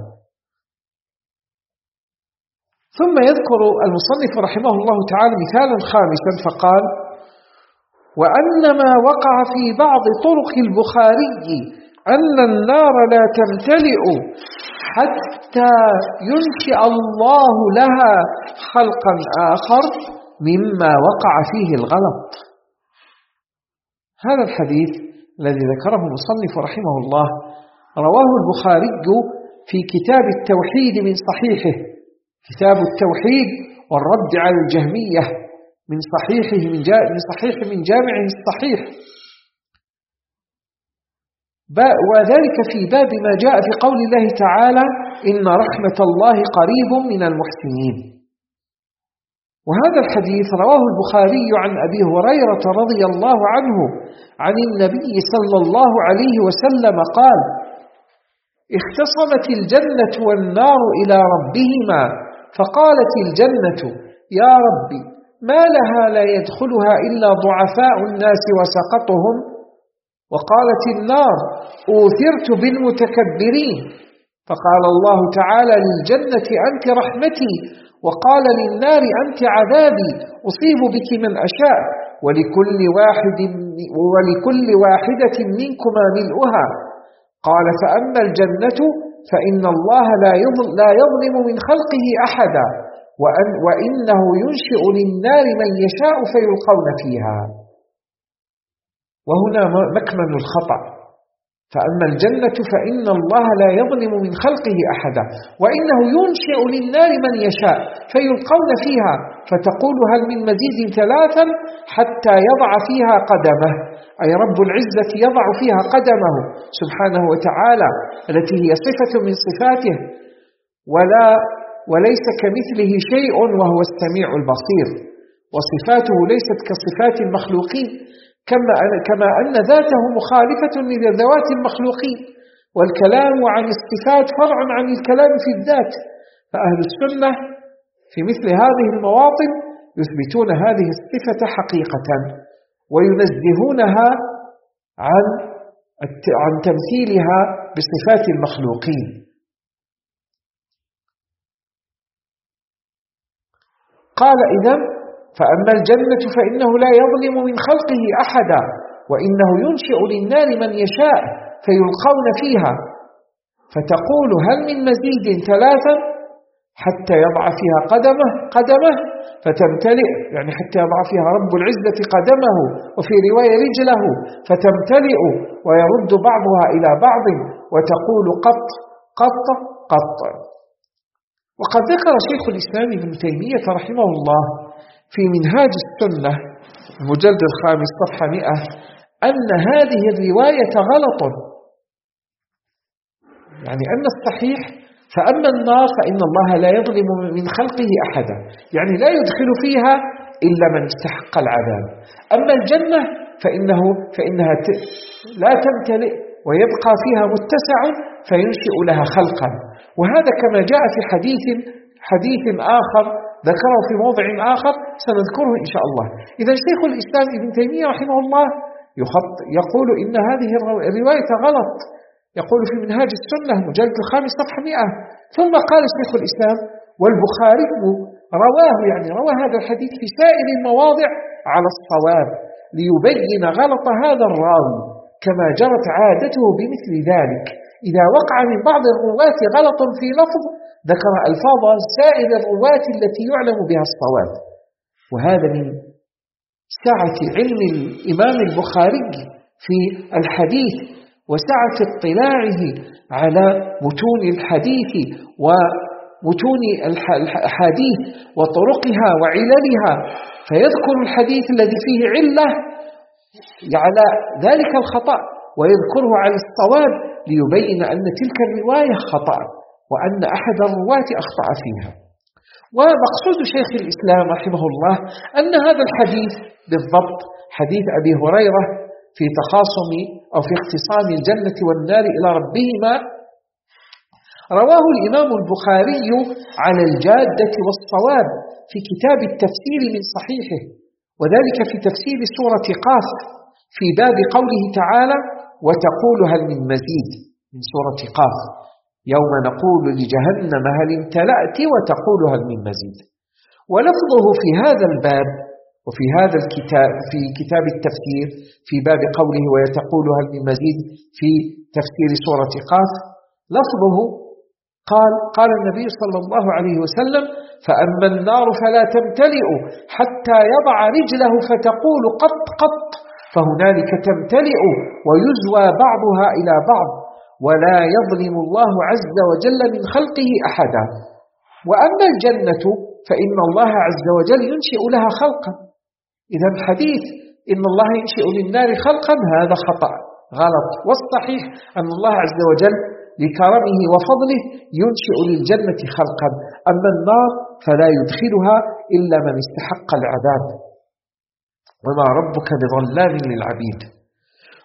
ثم يذكر المصنف رحمه الله تعالى مثالا خامسا فقال: وأن ما وقع في بعض طرق البخاري أن النار لا تمتلئ حتى ينشئ الله لها خلقا آخر مما وقع فيه الغلط. هذا الحديث الذي ذكره المصنف رحمه الله رواه البخاري في كتاب التوحيد من صحيحه، كتاب التوحيد والرد على الجهمية، من صحيحه من, من صحيح من جامعه الصحيح، وذلك في باب ما جاء في قول الله تعالى: إن رحمة الله قريب من المحسنين. وهذا الحديث رواه البخاري عن أبي هريرة رضي الله عنه عن النبي صلى الله عليه وسلم قال: اختصمت الجنة والنار إلى ربهما، فقالت الجنة: يا ربي ما لها لا يدخلها إلا ضعفاء الناس وسقطهم؟ وقالت النار أوثرت بالمتكبرين. فقال الله تعالى للجنة أنت رحمتي، وقال للنار أنت عذابي أصيب بك من أشاء، ولكل واحد ولكل واحدة منكما ملؤها. قال فأما الجنة فإن الله لا يظلم من خلقه أحدا، وأن وإنه ينشئ للنار من يشاء فيلقون فيها. وهنا مكمن الخطأ. فأما الجنة فإن الله لا يظلم من خلقه أحدا، وإنه ينشئ للنار من يشاء فيلقون فيها، فتقول هل من مزيد ثلاثا حتى يضع فيها قدمه، أي رب العزة يضع فيها قدمه سبحانه وتعالى التي هي صفة من صفاته، ولا وليس كمثله شيء وهو السميع البصير، وصفاته ليست كصفات المخلوقين، كما كما أن ذاته مخالفة لذوات المخلوقين، والكلام عن الصفات فرع عن الكلام في الذات. فأهل السنة في مثل هذه المواطن يثبتون هذه الصفة حقيقة، وينزهونها عن عن تمثيلها بصفات المخلوقين. قال إذن فأما الجنة فإنه لا يظلم من خلقه أحدا، وإنه ينشئ للنار من يشاء فيلقون فيها، فتقول هل من مزيد ثلاثا حتى يضع فيها قدمه قدمه فتمتلئ، يعني حتى يضع فيها رب العزة قدمه، وفي رواية رجله، فتمتلئ ويرد بعضها إلى بعض وتقول قط قط قط. وقد ذكر شيخ الإسلام ابن تيمية رحمه الله في منهاج السنة المجلد الخامس صفحة مئة أن هذه الرواية غلط، يعني أن الصحيح فأما النار فإن الله لا يظلم من خلقه أحدا، يعني لا يدخل فيها إلا من استحق العذاب. أما الجنة فإنه فإنها لا تمتلئ ويبقى فيها متسع فينشئ لها خلقا، وهذا كما جاء في حديث حديث آخر ذكره في موضع آخر سنذكره إن شاء الله. إذا شيخ الإسلام ابن تيمية رحمه الله يخط يقول إن هذه الرواية غلط، يقول في منهاج السنة مجلد الخامس صفحة مئة. ثم قال شيخ الإسلام والبخاري رواه، يعني روى هذا الحديث في سائر المواضع على الصواب ليبين غلط هذا الراوي، كما جرت عادته بمثل ذلك. إذا وقع من بعض الرواة غلط في لفظ ذكر ألفاظ سائر الرواة التي يعلم بها الصواب. وهذا من سعة علم الإمام البخاري في الحديث وسعة اطلاعه على متون الحديث ومتون الحديث وطرقها وعللها، فيذكر الحديث الذي فيه علة على ذلك الخطأ ويذكره على الصواب ليبين أن تلك الرواية خطأ وأن أحد الرواة أخطأ فيها. ومقصود شيخ الإسلام رحمه الله أن هذا الحديث بالضبط حديث أبي هريرة في تخاصم أو في اختصام الجنة والنار إلى ربهما رواه الإمام البخاري على الجادة والصواب في كتاب التفسير من صحيحه، وذلك في تفسير سورة قاف في باب قوله تعالى وتقول هل من مزيد من سورة قاف، يوم نقول لجهنم هل امتلأت وتقول هل من مزيد. ولفظه في هذا الباب وفي هذا الكتاب في كتاب التفسير في باب قوله ويتقول هل من مزيد في تفسير سورة قاف لفظه قال قال النبي صلى الله عليه وسلم فأما النار فلا تمتلئ حتى يضع رجله فتقول قط قط، فهنالك تمتلئ ويزوى بعضها إلى بعض، ولا يظلم الله عز وجل من خلقه أحدا. وأما الجنة فإن الله عز وجل ينشئ لها خلقا. إذا الحديث إن الله ينشئ للنار خلقا هذا خطأ غلط، والصحيح أن الله عز وجل لكرمه وفضله ينشئ للجنة خلقا، أما النار فلا يدخلها إلا من استحق العذاب، وما ربك بظلام للعبيد.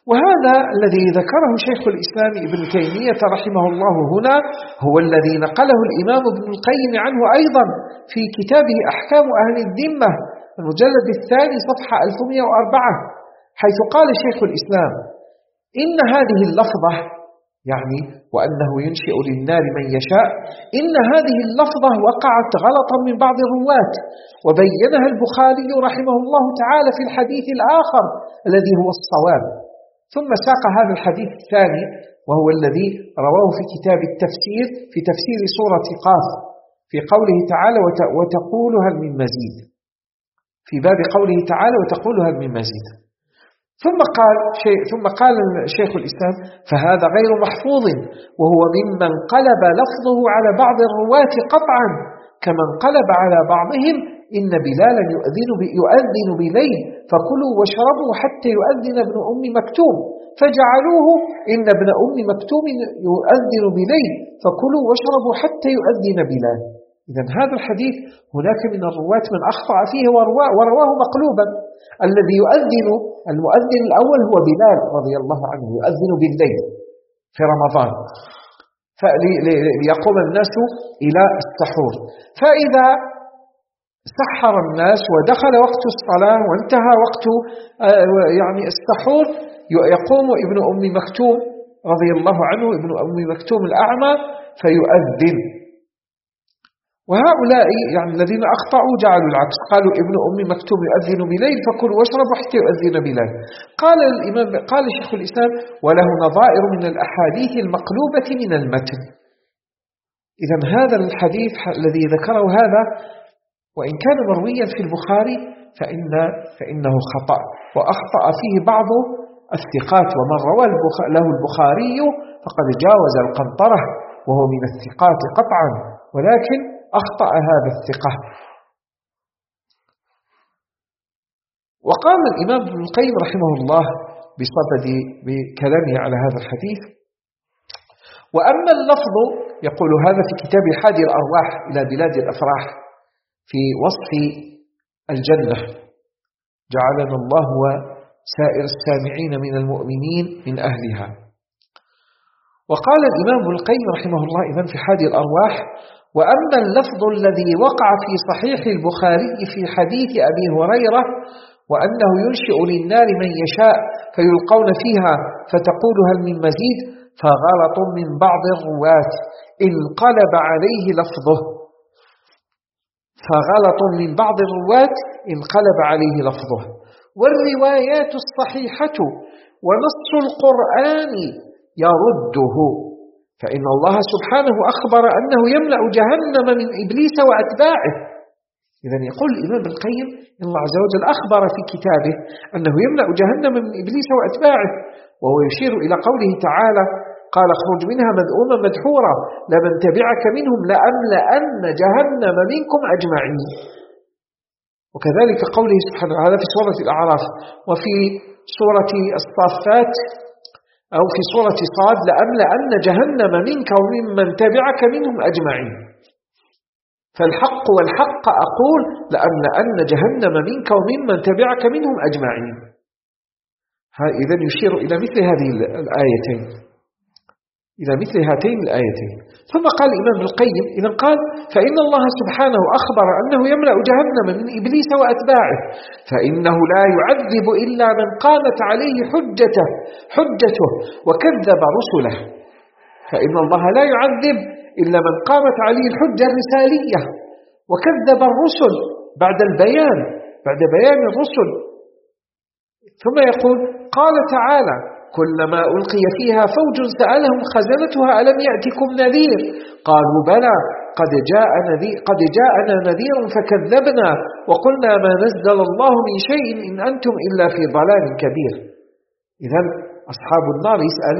وهذا الذي ذكره شيخ الإسلام ابن تيمية رحمه الله هنا هو الذي نقله الإمام ابن القيم عنه أيضا في كتابه أحكام أهل الذمة المجلد الثاني صفحة ألف ومئة وأربعة، حيث قال شيخ الإسلام: إن هذه اللفظة، يعني وأنه ينشئ للنار من يشاء، إن هذه اللفظة وقعت غلطا من بعض الرواة، وبينها البخاري رحمه الله تعالى في الحديث الآخر الذي هو الصواب. ثم ساق هذا الحديث الثاني وهو الذي رواه في كتاب التفسير في تفسير سورة قاف في قوله تعالى: وتقول هل من مزيد، في باب قوله تعالى: وتقول هل من مزيد. ثم قال شيء ثم قال شيخ الإسلام: فهذا غير محفوظ، وهو ممن قلب لفظه على بعض الرواة قطعا، كما انقلب على بعضهم: إن بلالا يؤذن يؤذن بليل فكلوا واشربوا حتى يؤذن ابن أم مكتوم، فجعلوه إن ابن أم مكتوم يؤذن بليل فكلوا واشربوا حتى يؤذن بلال. إذن هذا الحديث هناك من الرواة من أخطأ فيه ورواه مقلوبا. الذي يؤذن المؤذن الأول هو بلال رضي الله عنه، يؤذن بالليل في رمضان فليقوم الناس إلى السحور، فإذا سحر الناس ودخل وقت الصلاة وانتهى وقت يعني السحور يقوم ابن أم مكتوم رضي الله عنه، ابن أم مكتوم الأعمى، فيؤذن. وهؤلاء يعني الذين أخطأوا جعلوا العكس، قالوا ابن أم مكتوم يؤذن بليل فكلوا واشربوا حتى يؤذن بليل. قال الإمام قال شيخ الإسلام: وله نظائر من الأحاديث المقلوبة من المتن. إذن هذا الحديث الذي ذكره هذا وإن كان مرويا في البخاري فإن فإنه خطأ، وأخطأ فيه بعض الثقات، ومن روى له البخاري فقد جاوز القنطرة وهو من الثقات قطعا، ولكن أخطأ هذا الثقة. وقال الإمام ابن القيم رحمه الله بصدد بكلامه على هذا الحديث: وأما اللفظ، يقول هذا في كتاب حادي الأرواح إلى بلاد الأفراح في وصف الجنة، جعلنا الله وسائر السامعين من المؤمنين من أهلها. وقال الإمام ابن القيم رحمه الله إذن في حادي الأرواح: وأما اللفظ الذي وقع في صحيح البخاري في حديث أبي هريرة وأنه ينشئ للنار من يشاء فيلقون فيها فتقول هل من مزيد، فغلط من بعض الرواة انقلب عليه لفظه فغلط من بعض الرواة انقلب عليه لفظه والروايات الصحيحة ونص القرآن يرده، فإن الله سبحانه أخبر أنه يملأ جهنم من إبليس وأتباعه. إذن يقول الإمام ابن القيم إن الله عز وجل أخبر في كتابه أنه يملأ جهنم من إبليس وأتباعه، وهو يشير إلى قوله تعالى: قال اخرج منها مذءوما مدحورا لمن تبعك منهم لأملأن جهنم منكم أجمعين. وكذلك قوله سبحانه وتعالى في سورة الأعراف وفي سورة الصافات أو في سورة صاد: لأملأن جهنم منك وممن تبعك منهم أجمعين. فالحق والحق أقول لأملأن جهنم منك وممن تبعك منهم أجمعين. إذن يشير إلى مثل هذه الآيتين، إلى مثل هاتين الآيتين. ثم قال الإمام ابن القيم إذن قال: فإن الله سبحانه أخبر أنه يملأ جهنم من إبليس وأتباعه، فإنه لا يعذب إلا من قامت عليه حجته حجته وكذب رسله، فإن الله لا يعذب إلا من قامت عليه الحجة الرسالية وكذب الرسل بعد البيان بعد بيان الرسل. ثم يقول: قال تعالى: كلما ألقي فيها فوج سألهم خزنتها ألم يأتكم نذير قالوا بلى قد جاء نذير قد جاءنا نذير فكذبنا وقلنا ما نزل الله من شيء إن أنتم إلا في ضلال كبير. إذن أصحاب النار يسأل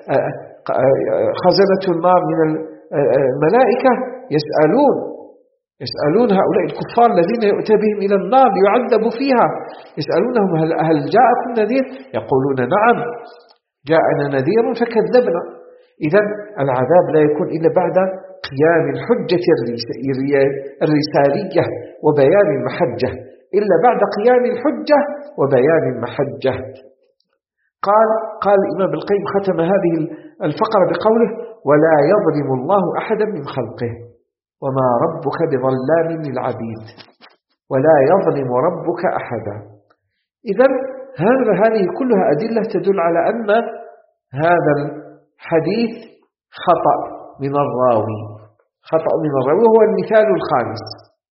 خزنة النار من الملائكة يسألون يسألون هؤلاء الكفار الذين يؤتى بهم إلى النار ليعذبوا فيها، يسألونهم هل, هل جاءكم نذير؟ يقولون نعم جاءنا نذير فكذبنا. إذن العذاب لا يكون إلا بعد قيام الحجة الرسالية وبيان المحجة، إلا بعد قيام الحجة وبيان المحجة. قال قال الإمام ابن القيم ختم هذه الفقرة بقوله: ولا يظلم الله أحدا من خلقه وما ربك بظلام للعبيد، ولا يظلم ربك أحدا. إذن هذه كلها أدلة تدل على أن هذا الحديث خطأ من الراوي، خطأ من الراوي، وهو المثال الخامس.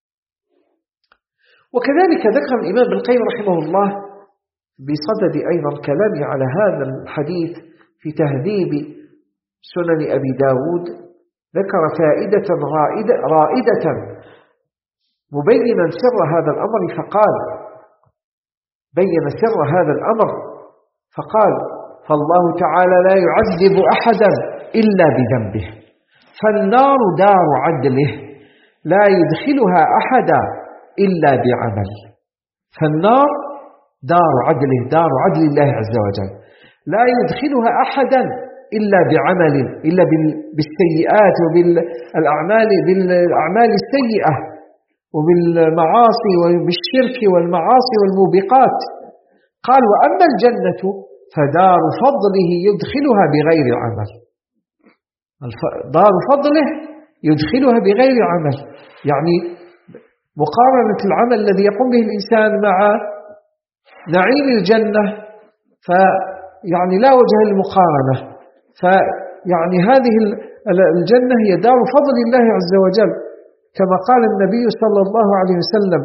وكذلك ذكر الإمام ابن القيم رحمه الله بصدد أيضا كلامه على هذا الحديث في تهذيب سنن أبي داود، ذكر فائدة رائدة, رائدة مبينا سر هذا الأمر، فقال بين سر هذا الأمر فقال: فالله تعالى لا يعذب أحدا إلا بذنبه، فالنار دار عدله لا يدخلها أحدا إلا بعمل. فالنار دار عدله، دار عدل الله عز وجل، لا يدخلها أحدا إلا بعمل، إلا بالسيئات وبالأعمال بالأعمال السيئة وبالمعاصي وبالشرك والمعاصي والموبقات. قال: وأما الجنة فدار فضله يدخلها بغير عمل. دار فضله يدخلها بغير عمل، يعني مقارنة العمل الذي يقوم به الإنسان مع نعيم الجنة فيعني لا وجه للمقارنة. فيعني هذه الجنة هي دار فضل الله عز وجل، كما قال النبي صلى الله عليه وسلم: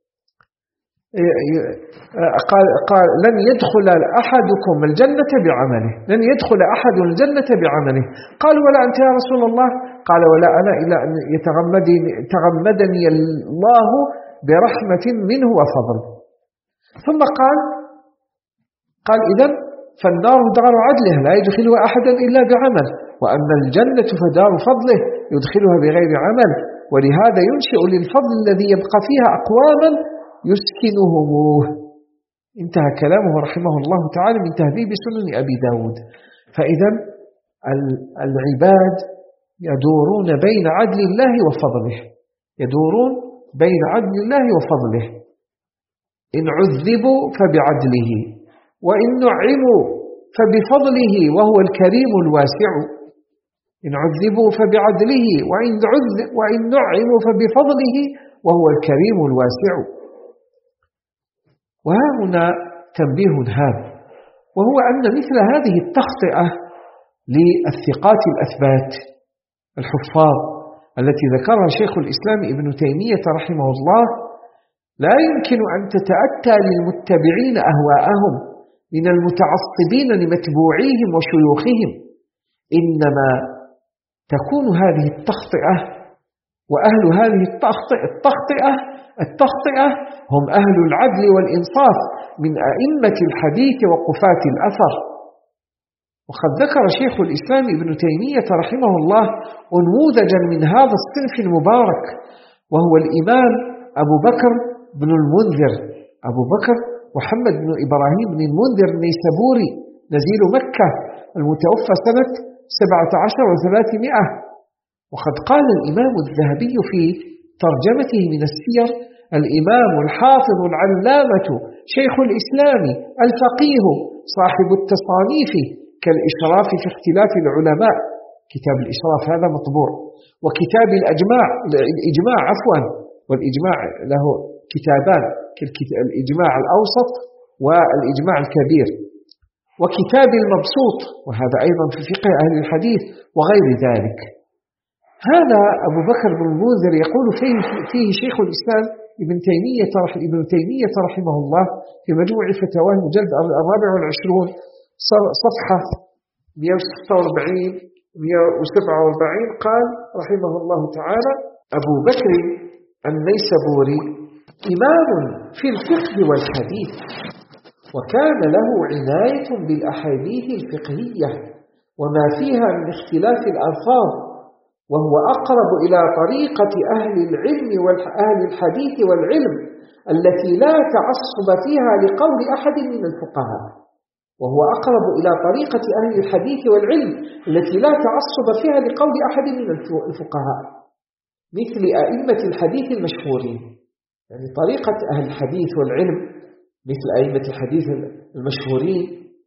قال, قال لن يدخل أحدكم الجنة بعمله، لن يدخل أحد الجنة بعمله. قال: ولا أنت يا رسول الله؟ قال: ولا أنا إلا أن يتغمدني تغمدني الله برحمة منه وفضل. ثم قال قال إذن فالنار دار عدله لا يدخلها أحدا إلا بعمل، وأما الجنة فدار فضله يدخلها بغير عمل، ولهذا ينشئ للفضل الذي يبقى فيها أقواما يسكنهموه. انتهى كلامه رحمه الله تعالى من تهذيب سنن أبي داود. فإذا العباد يدورون بين عدل الله وفضله، يدورون بين عدل الله وفضله. إن عذبوا فبعدله، وإن نعموا فبفضله وهو الكريم الواسع. إن عذبوا فبعدله، وإن, وإن نعموا فبفضله وهو الكريم الواسع. وها هنا تنبيه هام، وهو أن مثل هذه التخطئة للثقات الأثبات الحفاظ التي ذكرها شيخ الإسلام ابن تيمية رحمه الله لا يمكن أن تتأتى للمتبعين أهواءهم من المتعصبين لمتبوعيهم وشيوخهم، إنما تكون هذه التخطئة وأهل هذه التخطئة التخطئة هم أهل العدل والإنصاف من أئمة الحديث وقفاة الأثر. وقد ذكر شيخ الإسلام ابن تيمية رحمه الله أنموذجا من هذا الصنف المبارك، وهو الإمام أبو بكر بن المنذر، أبو بكر محمد بن إبراهيم بن المنذر النيسابوري نزيل مكة المتوفى سنة سبعة عشر وثلاثمائة. وقد قال الإمام الذهبي في ترجمته من السير: الإمام الحافظ العلامة شيخ الإسلام الفقيه صاحب التصانيف كالإشراف في اختلاف العلماء، كتاب الإشراف هذا مطبوع، وكتاب الأجماع الإجماع عفوا والإجماع له كتابان، الإجماع الأوسط والإجماع الكبير، وكتاب المبسوط وهذا أيضا في فقه أهل الحديث وغير ذلك. هذا أبو بكر بن المنذر يقول فيه, فيه شيخ الإسلام ابن تيمية ابن تيمية رحمه الله في مجموع فتاواه المجلد الرابع والعشرون صفحة مئة وستة وأربعين مئة وسبعة وأربعين قال رحمه الله تعالى: أبو بكر النيسابوري إمام في الفقه والحديث، وكان له عناية بالأحاديث الفقهية وما فيها من اختلاف الألفاظ، وهو أقرب إلى طريقة أهل العلم وأهل الحديث والعلم التي لا تعصب فيها لقول أحد من الفقهاء، وهو أقرب إلى طريقة أهل الحديث والعلم التي لا تعصب فيها لقول أحد من الفقهاء، مثل أئمة الحديث المشهورين. يعني طريقة أهل الحديث والعلم مثل أئمة الحديث المشهورين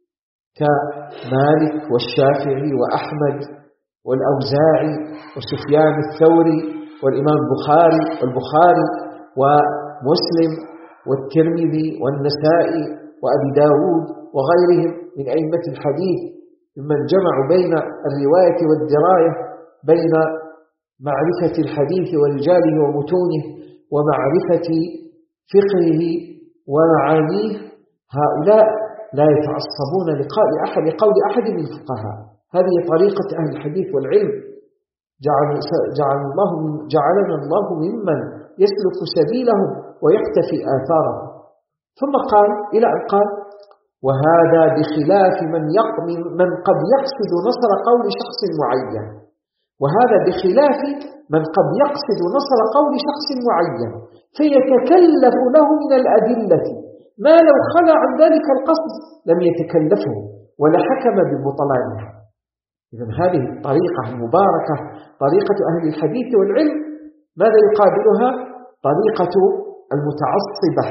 كمالك والشافعي وأحمد والأوزاعي وسفيان الثوري والإمام البخاري والبخاري ومسلم والترمذي والنسائي وأبي داود وغيرهم من أئمة الحديث ممن جمعوا بين الرواية والدراية، بين معرفة الحديث ورجاله ومتونه ومعرفة فقهه ومعانيه. هؤلاء لا يتعصبون لقول أحد لقول أحد من الفقهاء. هذه طريقة أهل الحديث والعلم. جعل جعل الله جعلنا الله ممن يسلك سبيلهم ويقتفي آثارهم. ثم قال إلى أن قال: وهذا بخلاف من من قد يقصد نصر قول شخص معين. وهذا بخلاف من قد يقصد نصر قول شخص معين فيتكلف له من الأدلة ما لو خلى عن ذلك القصد لم يتكلفه ولا حكم ببطلانها. إذن هذه الطريقة المباركة، طريقة أهل الحديث والعلم، ماذا يقابلها؟ طريقة المتعصبة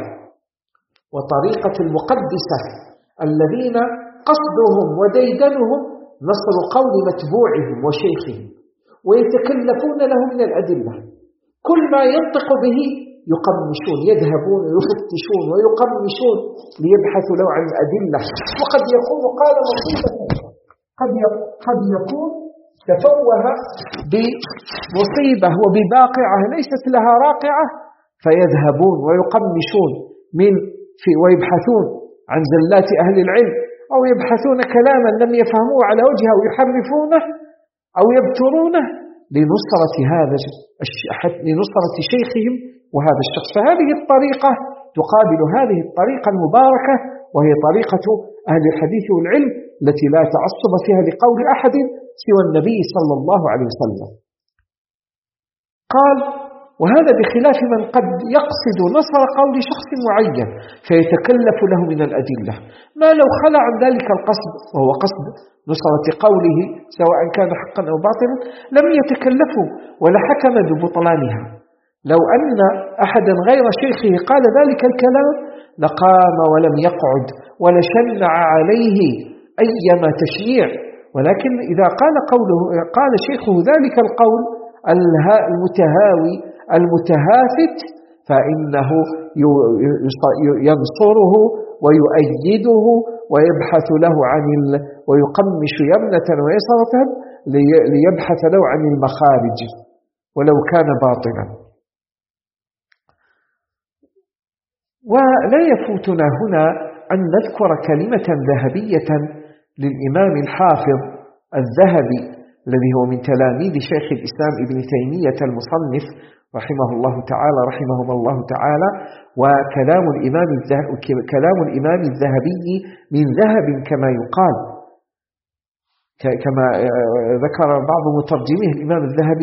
وطريقة المقدسة الذين قصدهم وديدنهم نصر قول متبوعهم وشيخهم ويتكلفون له من الأدلة. كل ما ينطق به يقمشون، يذهبون ويفتشون ويقمشون ليبحثوا له عن الأدلة. وقد يكون قال مصيبة، قد قد يكون تفوه بمصيبة وبواقعة ليست لها راقعة، فيذهبون ويقمشون من في ويبحثون عن زلات أهل العلم، أو يبحثون كلاما لم يفهموه على وجهه ويحرفونه أو يبترونه لنصرة هذا لنصرة شيخهم وهذا الشخص. فهذه الطريقة تقابل هذه الطريقة المباركة، وهي طريقة أهل الحديث والعلم التي لا تعصب فيها لقول أحد سوى النبي صلى الله عليه وسلم. قال: وهذا بخلاف من قد يقصد نصر قول شخص معين فيتكلف له من الأدلة ما لو خلى عن ذلك القصد، وهو قصد نصرة قوله سواء كان حقا أو باطلا، لم يتكلفه ولا حكم ببطلانها. لو أن أحدا غير شيخه قال ذلك الكلام لقام ولم يقعد ولشنع عليه أيما تشنيع، ولكن إذا قال قوله قال شيخه ذلك القول المتهاوي المتهافت فإنه ينصره ويؤيده ويبحث له عن ال ويقمش يمنة ويسرة ليبحث له عن المخارج ولو كان باطلا. ولا يفوتنا هنا أن نذكر كلمة ذهبية للإمام الحافظ الذهبي الذي هو من تلاميذ شيخ الإسلام ابن تيمية المصنف رحمه الله تعالى رحمه الله تعالى. وكلام الإمام كلام الإمام الذهبي من ذهب كما يقال، كما ذكر بعض مترجميه الإمام الذهبي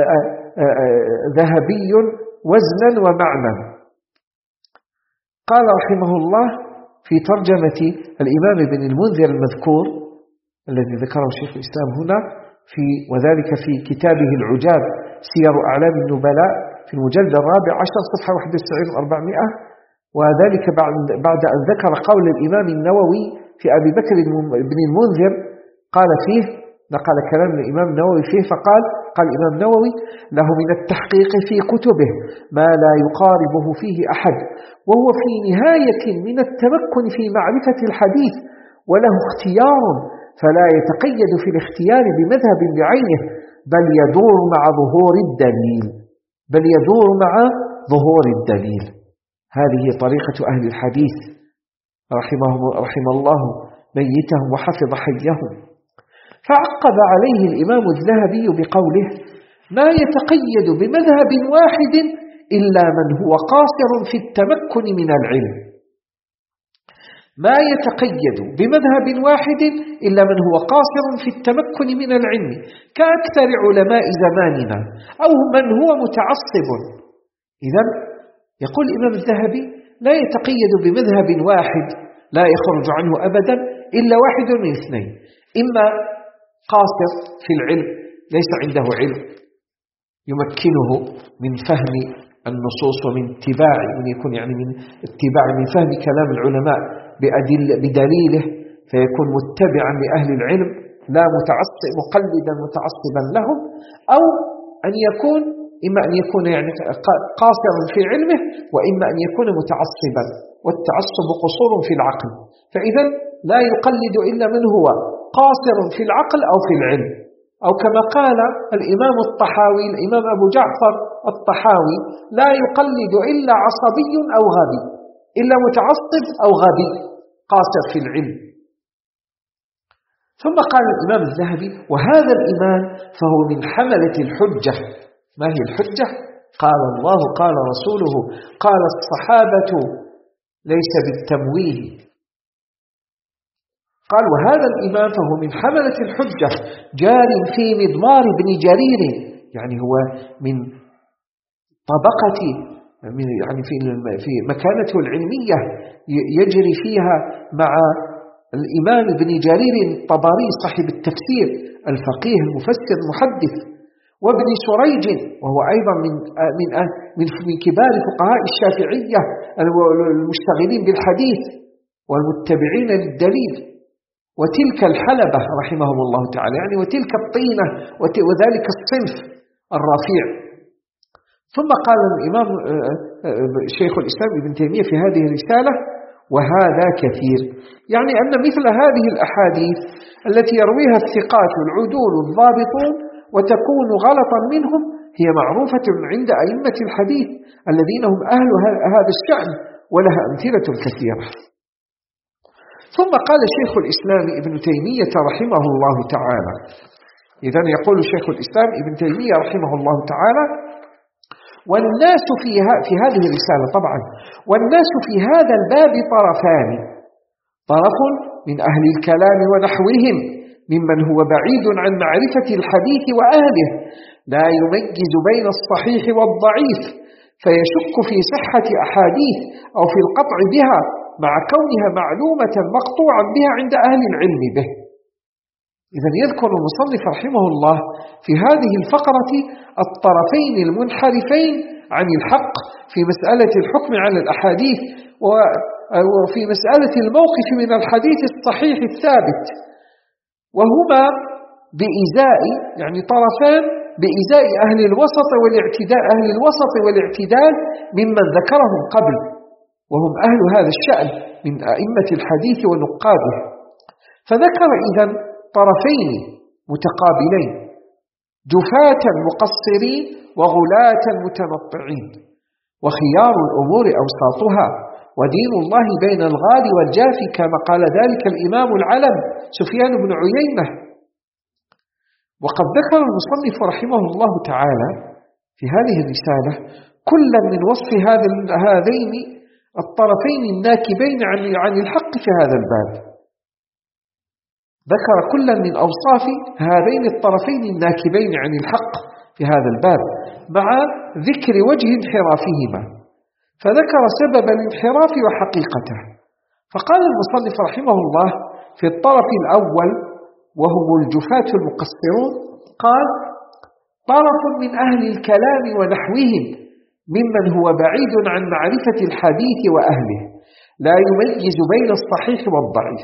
ذهبي وزنا ومعنى. قال رحمه الله في ترجمة الإمام ابن المنذر المذكور الذي ذكره شيخ الإسلام هنا في وذلك في كتابه العجاب سير أعلام النبلاء في المجلد الرابع عشر صفحة واحد وتسعين وأربعمائة، وذلك بعد أن ذكر قول الإمام النووي في أبي بكر بن المنذر قال فيه، نقل كلام الإمام النووي فيه فقال: قال الإمام النووي: له من التحقيق في كتبه ما لا يقاربه فيه أحد، وهو في نهاية من التمكن في معرفة الحديث، وله اختيار فلا يتقيد في الاختيار بمذهب بعينه، بل يدور مع ظهور الدليل بل يدور مع ظهور الدليل. هذه طريقة أهل الحديث رحمهم رحم الله ميتهم وحفظ حيهم. فعقب عليه الإمام الذهبي بقوله: ما يتقيد بمذهب واحد إلا من هو قاصر في التمكن من العلم. ما يتقيد بمذهب واحد إلا من هو قاصر في التمكن من العلم كأكثر علماء زماننا أو من هو متعصب. إذن يقول الإمام الذهبي: لا يتقيد بمذهب واحد لا يخرج عنه أبدا إلا واحد من اثنين: إما قاصر في العلم ليس عنده علم يمكنه من فهم النصوص ومن اتباع من يكون يعني من اتباع من فهم كلام العلماء بدليله، فيكون متبعا لأهل العلم لا متعصب مقلدا متعصبا لهم، أو أن يكون إما أن يكون يعني قاصرا في علمه، وإما أن يكون متعصبا، والتعصب قصور في العقل. فإذا لا يقلد إلا من هو قاصر في العقل أو في العلم، أو كما قال الإمام الطحاوي الإمام أبو جعفر الطحاوي: لا يقلد إلا عصبي أو غبي، إلا متعصب أو غبي قاصر في العلم. ثم قال الإمام الذهبي: وهذا الإيمان فهو من حملة الحجة. ما هي الحجة؟ قال الله قال رسوله قال الصحابة، ليس بالتمويه. قال: وهذا الإيمان فهو من حملة الحجة جار في مضمار ابن جرير، يعني هو من طبقة يعني في في مكانته العلمية يجري فيها مع الإمام ابن جرير الطبري صاحب التفسير الفقيه المفسر المحدث، وابن سريج وهو أيضا من من من من كبار فقهاء الشافعية المشتغلين بالحديث والمتبعين للدليل، وتلك الحلبة رحمهم الله تعالى، يعني وتلك الطينة وذلك الصنف الرفيع. ثم قال الإمام شيخ الإسلام ابن تيمية في هذه الرسالة: وهذا كثير، يعني أن مثل هذه الأحاديث التي يرويها الثقات العدول الضابطون وتكون غلطا منهم هي معروفة عند أئمة الحديث الذين هم أهل هذا الشأن، ولها أمثلة كثيرة. ثم قال شيخ الإسلام ابن تيمية رحمه الله تعالى، إذن يقول شيخ الإسلام ابن تيمية رحمه الله تعالى: والناس في, في هذه الرسالة طبعا والناس في هذا الباب طرفان: طرف من أهل الكلام ونحوهم ممن هو بعيد عن معرفة الحديث وأهله، لا يميز بين الصحيح والضعيف، فيشك في صحة أحاديث أو في القطع بها مع كونها معلومة مقطوعا بها عند أهل العلم به. إذن يذكر المصنف رحمه الله في هذه الفقرة الطرفين المنحرفين عن الحق في مسألة الحكم على الأحاديث، وفي مسألة الموقف من الحديث الصحيح الثابت، وهما بإزاء يعني طرفان بإزاء أهل الوسط والاعتدال أهل الوسط والاعتدال ممن ذكرهم قبل، وهم أهل هذا الشأن من أئمة الحديث ونقاده. فذكر إذن طرفين متقابلين: جفاة مقصرين وغلاة متنطعين، وخيار الأمور أوساطها، ودين الله بين الغالي والجافي، كما قال ذلك الإمام العلم سفيان بن عيينة. وقد ذكر المصنف رحمه الله تعالى في هذه الرسالة كلا من وصف هذين الطرفين الناكبين عن الحق في هذا الباب، ذكر كلا من أوصاف هذين الطرفين الناكبين عن الحق في هذا الباب مع ذكر وجه انحرافهما، فذكر سبب الانحراف وحقيقته. فقال المصنف رحمه الله في الطرف الأول وهم الجفاة المقصرون، قال: طرف من أهل الكلام ونحوهم ممن هو بعيد عن معرفة الحديث وأهله، لا يميز بين الصحيح والضعيف.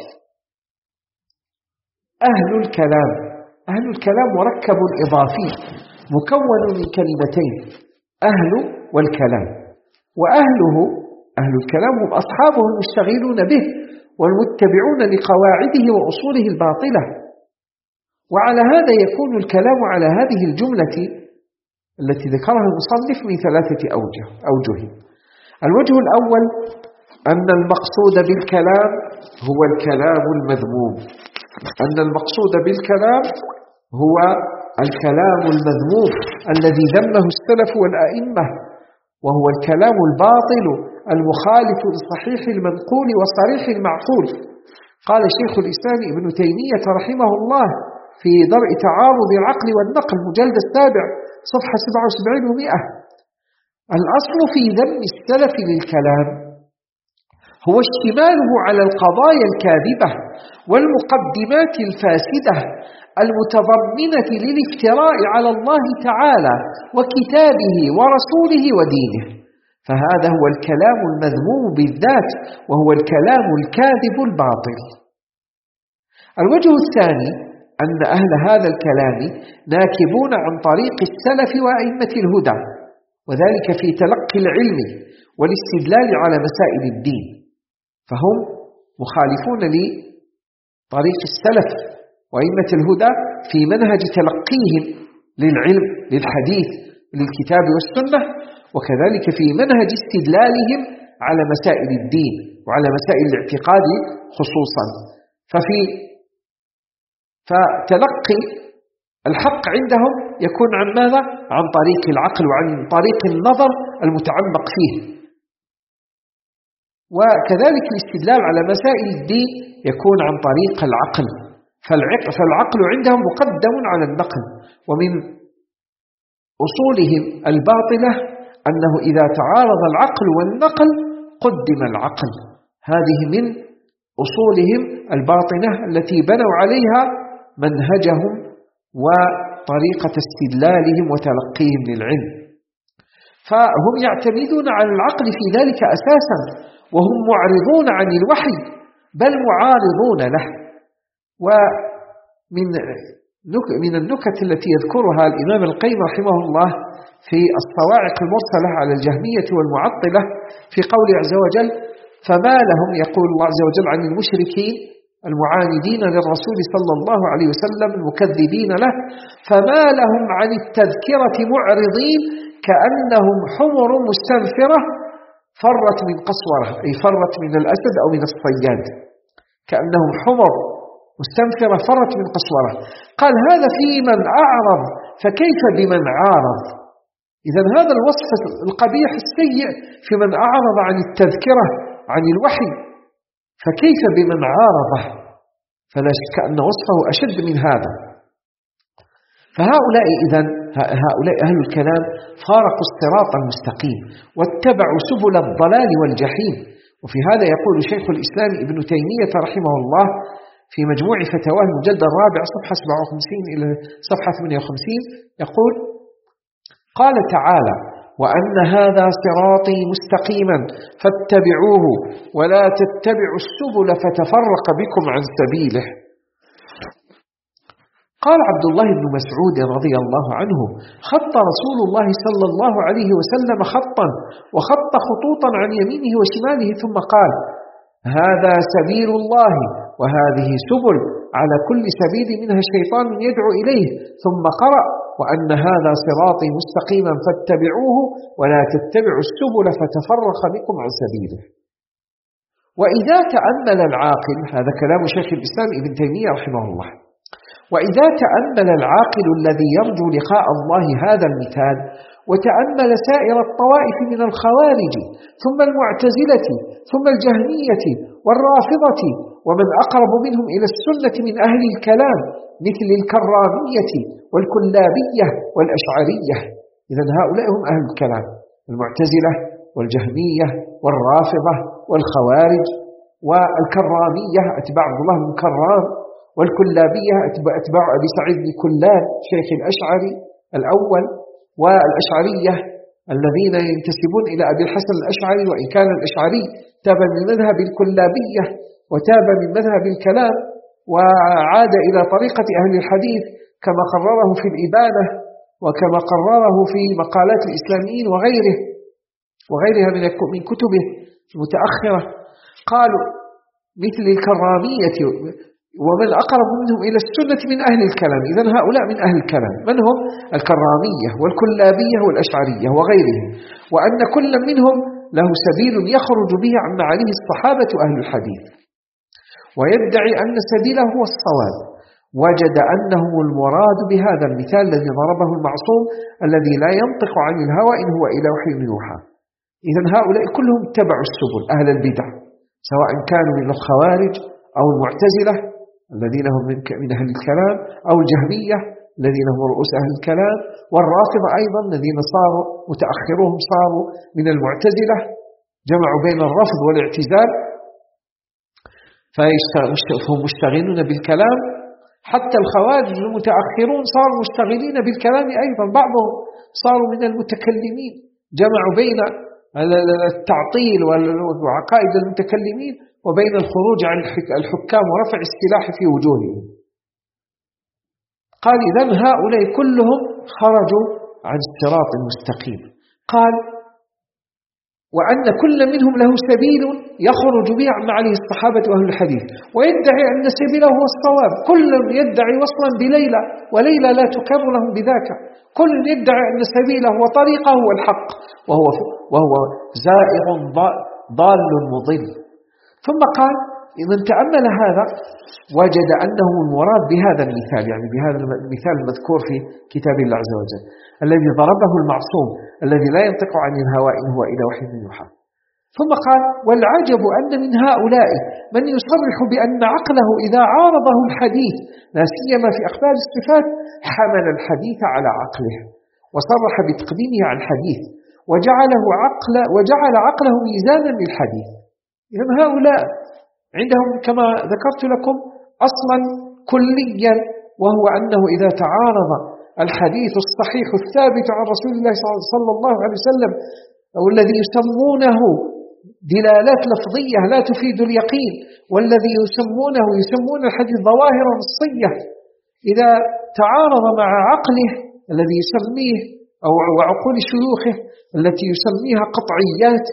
أهل الكلام أهل الكلام مركب إضافي مكون من كلمتين: أهل والكلام. وأهله أهل الكلام هم أصحابه المشتغلون به والمتبعون لقواعده وأصوله الباطلة. وعلى هذا يكون الكلام على هذه الجملة التي ذكرها المصنف من ثلاثة أوجه أوجه الوجه الأول أن المقصود بالكلام هو الكلام المذموم أن المقصود بالكلام هو الكلام المذموم الذي ذمه السلف والأئمة، وهو الكلام الباطل المخالف لصحيح المنقول وصريح المعقول. قال شيخ الإسلام ابن تيمية رحمه الله في درء تعارض العقل والنقل مجلد السابع صفحة سبعة وسبعين ومئة: الأصل في ذم السلف للكلام هو اشتماله على القضايا الكاذبة والمقدمات الفاسدة المتضمنة للافتراء على الله تعالى وكتابه ورسوله ودينه، فهذا هو الكلام المذموم بالذات، وهو الكلام الكاذب الباطل. الوجه الثاني أن أهل هذا الكلام ناكبون عن طريق السلف وأئمة الهدى، وذلك في تلقي العلم والاستدلال على مسائل الدين، فهم مخالفون لطريق السلف وأئمة الهدى في منهج تلقيهم للعلم للحديث للكتاب والسنة، وكذلك في منهج استدلالهم على مسائل الدين وعلى مسائل الاعتقاد خصوصا. ففي فتلقي الحق عندهم يكون عن ماذا؟ عن طريق العقل وعن طريق النظر المتعمق فيه، وكذلك الاستدلال على مسائل الدين يكون عن طريق العقل، فالعقل عندهم مقدم على النقل. ومن أصولهم الباطلة أنه إذا تعارض العقل والنقل قدم العقل، هذه من أصولهم الباطنة التي بنوا عليها منهجهم وطريقة استدلالهم وتلقيهم للعلم، فهم يعتمدون على العقل في ذلك أساسا، وهم معرضون عن الوحي بل معارضون له. ومن من النكت التي يذكرها الإمام القيم رحمه الله في الصواعق المرسلة على الجهمية والمعطلة في قوله عز وجل: فما لهم، يقول الله عز وجل عن المشركين المعاندين للرسول صلى الله عليه وسلم المكذبين له: فما لهم عن التذكرة معرضين كأنهم حمر مستنفرة فرت من قسورة، أي فرت من الأسد أو من الصياد، كأنهم حمر مستنفرة فرت من قسورة. قال هذا في من أعرض، فكيف بمن عارض؟ إذن هذا الوصف القبيح السيء في من أعرض عن التذكرة عن الوحي، فكيف بمن عارضه؟ فلا شك أن وصفه أشد من هذا. فهؤلاء إذن هؤلاء أهل الكلام فارقوا الصراط المستقيم واتبعوا سبل الضلال والجحيم. وفي هذا يقول شيخ الإسلام ابن تيمية رحمه الله في مجموع فتاواه المجلد الرابع صفحة سبعة وخمسين إلى صفحة ثمانية وخمسين يقول: قال تعالى: وأن هذا صراطي مستقيما فاتبعوه ولا تتبعوا السبل فتفرق بكم عن سبيله. قال عبد الله بن مسعود رضي الله عنه: خط رسول الله صلى الله عليه وسلم خطا وخط خطوطا عن يمينه وشماله، ثم قال: هذا سبيل الله وهذه سبل، على كل سبيل منها الشيطان يدعو إليه، ثم قرأ: وأن هذا صراطي مستقيما فاتبعوه ولا تتبعوا السبل فتفرق بكم عن سبيله. وإذا تأمل العاقل، هذا كلام شيخ الإسلام ابن تيمية رحمه الله، وإذا تأمل العاقل الذي يرجو لقاء الله هذا المثال، وتأمل سائر الطوائف من الخوارج ثم المعتزلة ثم الجهمية والرافضة ومن أقرب منهم إلى السنة من أهل الكلام مثل الكرامية والكلابية والأشعرية، إذن هؤلاء هم أهل الكلام: المعتزلة والجهمية والرافضة والخوارج والكرامية أتباع عبد الله بن كرام، والكلابية أتباع أبي سعيد بن كلاب شيخ الأشعري الأول، والأشعرية الذين ينتسبون إلى أبي الحسن الأشعري، وإن كان الأشعري تاب من مذهب الكلابية وتاب من مذهب الكلام وعاد إلى طريقة أهل الحديث كما قرره في الإبانة وكما قرره في مقالات الإسلاميين وغيره وغيرها من كتبه المتأخرة. قالوا مثل الكرامية ومن أقرب منهم إلى السنة من أهل الكلام، إذن هؤلاء من أهل الكلام. من هم؟ الكرامية والكلابية والأشعرية وغيرهم، وأن كل منهم له سبيل يخرج به عما عليه الصحابة أهل الحديث، ويدعي أن سبيله هو الصواب. وجد أنه المراد بهذا المثال الذي ضربه المعصوم الذي لا ينطق عن الهوى إن هو إلى وحي يوحى. إذن هؤلاء كلهم اتبعوا السبل، أهل البدع، سواء كانوا من الخوارج أو المعتزلة الذين هم من أهل الكلام، أو الجهمية الذين هم رؤوس أهل الكلام، والرافضة أيضا الذين صاروا متأخروهم صاروا من المعتزلة، جمعوا بين الرفض والاعتزال، فهم مشتغلون بالكلام. حتى الخوارج المتأخرون صاروا مشتغلين بالكلام أيضا، بعضهم صاروا من المتكلمين، جمعوا بين التعطيل وعقائد المتكلمين وبين الخروج عن الحكام ورفع السلاح في وجوههم. قال إذن هؤلاء كلهم خرجوا عن الصراط المستقيم. قال وأن كل منهم له سبيل يخرج به عما عليه الصحابة وأهل الحديث ويدعي أن سبيله هو الصواب. كل يدعي وصلا بليلى وليلى لا تكر لهم بذاك. كل يدعي أن سبيله وطريقه هو الحق وهو, وهو زائغ ضال مضل. ثم قال إذا تأمل هذا وجد أنه المراد بهذا المثال، يعني بهذا المثال المذكور في كتاب الله عز وجل الذي ضربه المعصوم الذي لا ينطق عن الهوى إن هو إلا وحي يوحى. ثم قال والعجب أن من هؤلاء من يصرح بأن عقله إذا عارضه الحديث لا سيما في أخبار الصفات حمل الحديث على عقله وصرح بتقديمه عن الحديث وجعله عقل وجعل عقله ميزانا للحديث. إذن هؤلاء عندهم كما ذكرت لكم أصلا كليا، وهو أنه إذا تعارض الحديث الصحيح الثابت عن رسول الله صلى الله عليه وسلم أو الذي يسمونه دلالات لفظية لا تفيد اليقين، والذي يسمونه يسمون الحديث ظواهر نصية، إذا تعارض مع عقله الذي يسميه أو وعقول شيوخه التي يسميها قطعيات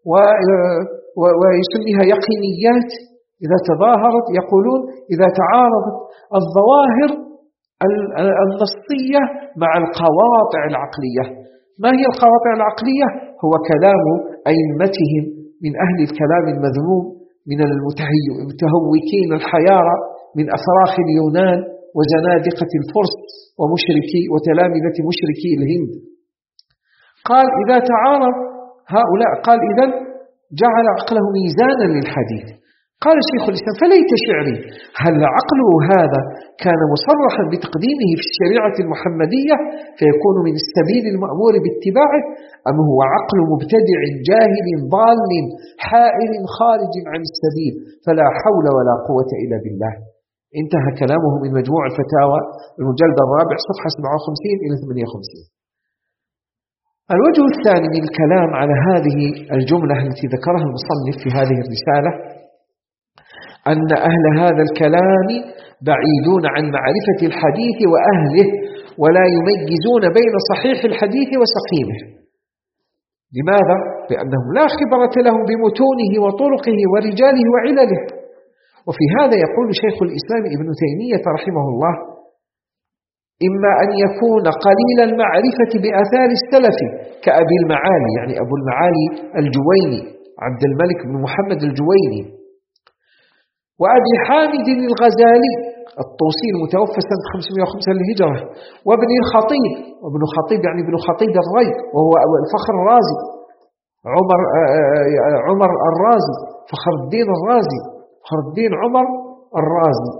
ويسميها يقينيات، إذا تظاهرت يقولون إذا تعارضت الظواهر النصية مع القواطع العقلية. ما هي القواطع العقلية؟ هو كلام أئمتهم من أهل الكلام المذموم من المتهوكين الحيارى من أفراخ اليونان وزنادقة الفرس ومشركي وتلامذة مشركي الهند. قال إذا تعارض هؤلاء قال إذن جعل عقله ميزانا للحديث. قال شيخ الإسلام فليت شعري هل عقله هذا كان مصرحا بتقديمه في الشريعة المحمدية فيكون من السبيل المأمور باتباعه، أم هو عقل مبتدع جاهل ضال حائل خارج عن السبيل فلا حول ولا قوة إلا بالله. انتهى كلامه من مجموع الفتاوى المجلد الرابع صفحة سبعة وخمسين إلى ثمانية وخمسين. الوجه الثاني من الكلام على هذه الجملة التي ذكرها المصنف في هذه الرسالة أن أهل هذا الكلام بعيدون عن معرفة الحديث وأهله ولا يميزون بين صحيح الحديث وسقيمه. لماذا؟ لأنهم لا خبرة لهم بمتونه وطرقه ورجاله وعلله. وفي هذا يقول شيخ الإسلام ابن تيمية رحمه الله إما أن يكون قليل المعرفة بآثار السلف كأبي المعالي، يعني أبو المعالي الجويني عبد الملك بن محمد الجويني، وأبي حامد الغزالي الطوسي المتوفى سنة خمسمائة وخمسة للهجرة، وابن الخطيب، وابن خطيب يعني ابن خطيب الري وهو الفخر الرازي عمر عمر الرازي فخر الدين الرازي فخر الدين عمر الرازي.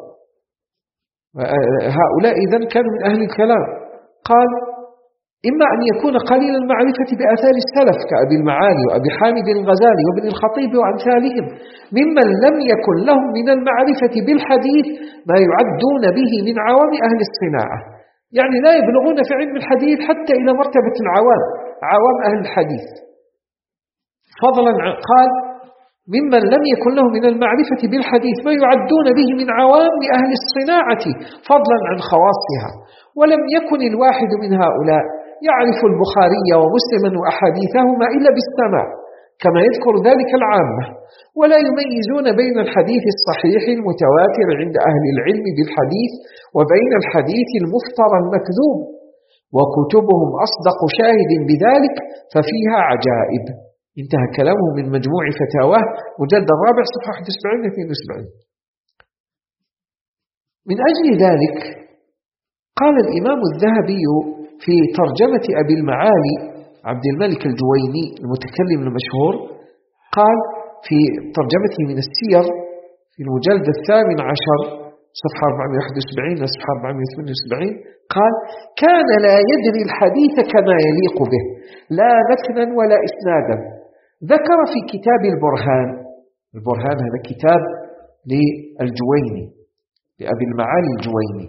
هؤلاء إذن كانوا من أهل الكلام. قال إما أن يكون قليل المعرفة بآثار السلف كأبي المعالي وأبي حامد الغزالي وابن الخطيب وأمثالهم ممن لم يكن لهم من المعرفة بالحديث ما يعدون به من عوام أهل الصناعة، يعني لا يبلغون في علم الحديث حتى إلى مرتبة العوام عوام أهل الحديث، فضلا عن قال ممن لم يكن له من المعرفة بالحديث ما يعدون به من عوام أهل الصناعة فضلا عن خواصها. ولم يكن الواحد من هؤلاء يعرف البخاري ومسلما وأحاديثهما إلا بالسماع كما يذكر ذلك العامة، ولا يميزون بين الحديث الصحيح المتواتر عند أهل العلم بالحديث وبين الحديث المفترى المكذوب، وكتبهم أصدق شاهد بذلك ففيها عجائب. انتهى كلامه من مجموع فتاواه مجلد الرابع صفحة واحد وسبعين إلى اثنين وسبعين. من أجل ذلك قال الإمام الذهبي في ترجمة أبي المعالي عبد الملك الجويني المتكلم المشهور، قال في ترجمته من السير في المجلد الثامن عشر صفحة أربعمائة وواحد وسبعين إلى صفحة أربعمائة وثمانية وسبعين، قال كان لا يدري الحديث كما يليق به لا متنا ولا إسنادا. ذكر في كتاب البرهان، البرهان هذا كتاب للجويني لأبي المعالي الجويني،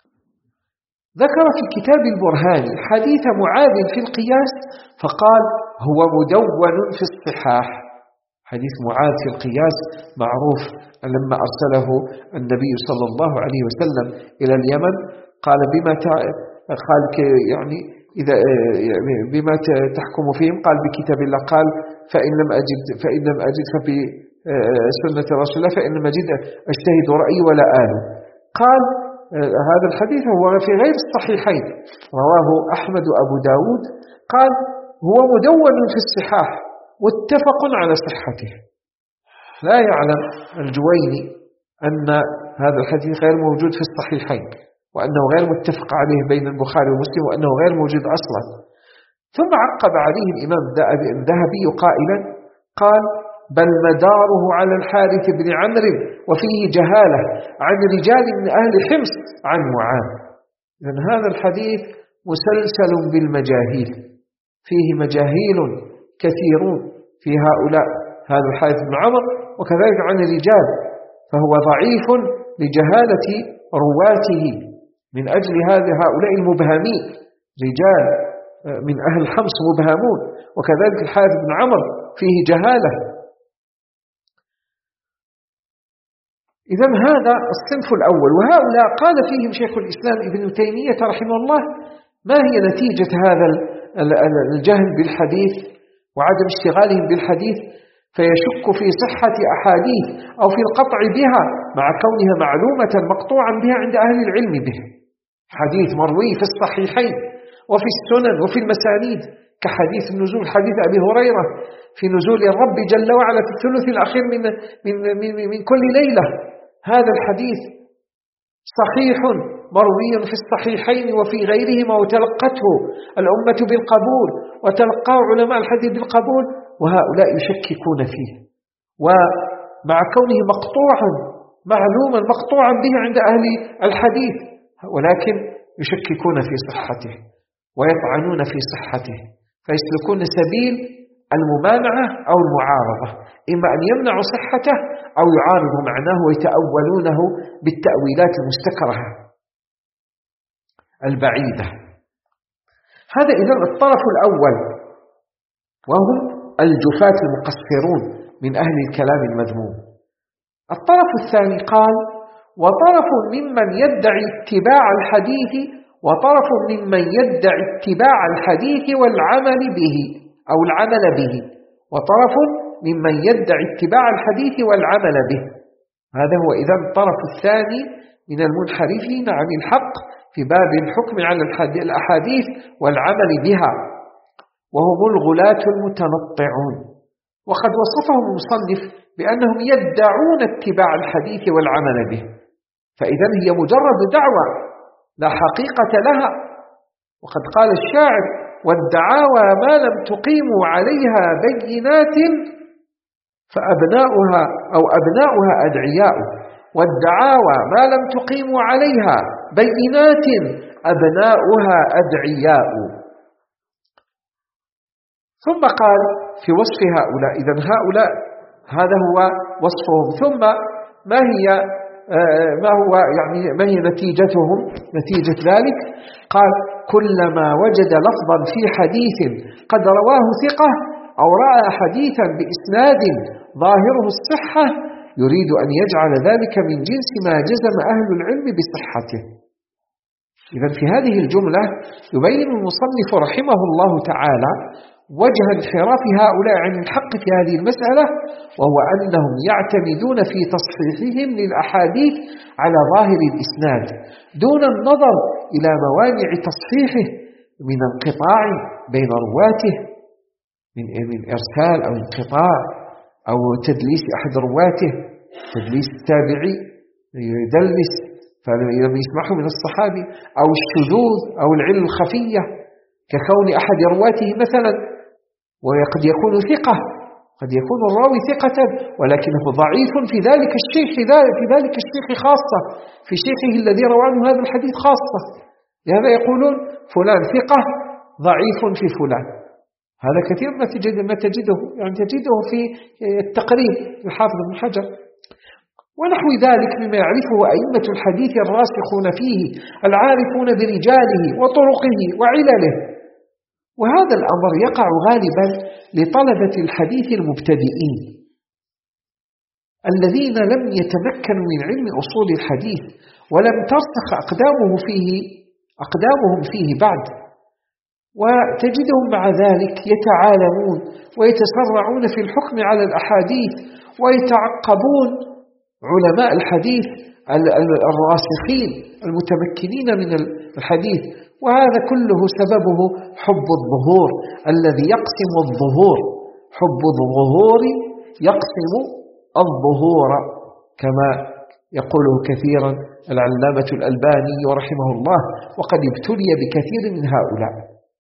ذكر في كتاب البرهان حديث معاذ في القياس فقال هو مدون في الصحاح. حديث معاذ في القياس معروف، لما أرسله النبي صلى الله عليه وسلم إلى اليمن قال بما قال يعني إذا بما تحكم فيهم؟ قال بكتاب الله. قال فإن لم أجد فإن لم أجد فبسنة رسول الله، فإن لم أجد أجتهد رأيي ولا آل. قال هذا الحديث هو في غير الصحيحين، رواه أحمد وأبو داود. قال هو مدون في الصحاح متفق على صحته. لا يعلم الجويني أن هذا الحديث غير موجود في الصحيحين، وأنه غير متفق عليه بين البخاري ومسلم، وأنه غير موجود أصلا. ثم عقب عليه الإمام الذهبي قائلا قال بل مداره على الحارث بن عمرو وفيه جهالة عن رجال من أهل حمص عن معاذ. إذن هذا الحديث مسلسل بالمجاهيل، فيه مجاهيل كثيرون في هؤلاء، هذا الحارث بن عمرو وكذلك عن الرجال، فهو ضعيف لجهالة رواته. من أجل هذا هؤلاء المبهمين رجال من أهل حمص مبهمون، وكذلك الحارث بن عمرو فيه جهالة. إذن هذا الصنف الأول، وهؤلاء قال فيهم شيخ الإسلام ابن تيمية رحمه الله ما هي نتيجة هذا الجهل بالحديث وعدم اشتغالهم بالحديث، فيشك في صحة أحاديث أو في القطع بها مع كونها معلومة مقطوعا بها عند أهل العلم به. حديث مروي في الصحيحين وفي السنن وفي المسانيد كحديث النزول، حديث أبي هريرة في نزول الرب جل وعلا في الثلث الأخير من, من, من, من كل ليلة. هذا الحديث صحيح مروي في الصحيحين وفي غيرهما، وتلقته الأمة بالقبول وتلقاه علماء الحديث بالقبول، وهؤلاء يشككون فيه، ومع كونه مقطوعا معلوما مقطوعا به عند أهل الحديث، ولكن يشككون في صحته ويطعنون في صحته، فيسلكون سبيل الممانعة أو المعارضة، إما أن يمنعوا صحته أو يعارضوا معناه ويتأولونه بالتأويلات المستكرهة البعيدة. هذا إذن الطرف الأول، وهم الجفاة المقصرون من أهل الكلام المذموم. الطرف الثاني قال وطرف ممن يدعي اتباع الحديث وطرف ممن يدعي اتباع الحديث والعمل به أو العمل به وطرف ممن يدعي اتباع الحديث والعمل به. هذا هو إذن الطرف الثاني من المنحرفين عن الحق في باب الحكم على الأحاديث والعمل بها، وهم الغلاة المتنطعون. وقد وصفهم المصنف بأنهم يدعون اتباع الحديث والعمل به، فإذا هي مجرد دعوة لا حقيقة لها. وقد قال الشاعر والدعاوى ما لم تقيموا عليها بينات فأبناؤها أو أبناؤها أدعياء، والدعاوى ما لم تقيموا عليها بينات أبناؤها أدعياء. ثم قال في وصف هؤلاء، إذن هؤلاء هذا هو وصفهم، ثم ما هي ما هو يعني ما هي نتيجتهم نتيجة ذلك؟ قال كلما وجد لفظا في حديث قد رواه ثقة أو رأى حديثا بإسناد ظاهره الصحة يريد أن يجعل ذلك من جنس ما جزم أهل العلم بصحته. إذن في هذه الجملة يبين المصنف رحمه الله تعالى وجه انحراف هؤلاء عن الحق في هذه المسألة، وهو أنهم يعتمدون في تصحيحهم للأحاديث على ظاهر الإسناد دون النظر إلى موانع تصحيحه من انقطاع بين رواته، من من إرسال أو انقطاع أو تدليس أحد رواته، تدليس التابعي يدلس فلم يسمعه من الصحابي، أو الشذوذ أو العلة الخفية ككون أحد رواته مثلا وقد يكون ثقة، قد يكون الراوي ثقة ولكنه ضعيف في ذلك الشيخ في ذلك الشيخ خاصة، في شيخه الذي روى عنه هذا الحديث خاصة، لهذا يقولون فلان ثقة ضعيف في فلان. هذا كثير ما تجد ما تجده يعني تجده في التقريب الحافظ ابن حجر ونحو ذلك مما يعرفه أئمة الحديث الراسخون فيه العارفون برجاله وطرقه وعلله. وهذا الأمر يقع غالبا لطلبة الحديث المبتدئين الذين لم يتمكنوا من علم أصول الحديث ولم ترسخ أقدامه فيه أقدامهم فيه بعد، وتجدهم مع ذلك يتعالمون ويتسرعون في الحكم على الأحاديث ويتعقبون علماء الحديث الراسخين المتمكنين من الحديث، وهذا كله سببه حب الظهور الذي يقسم الظهور، حب الظهور يقسم الظهور كما يقوله كثيرا العلامة الألباني رحمه الله، وقد ابتلي بكثير من هؤلاء.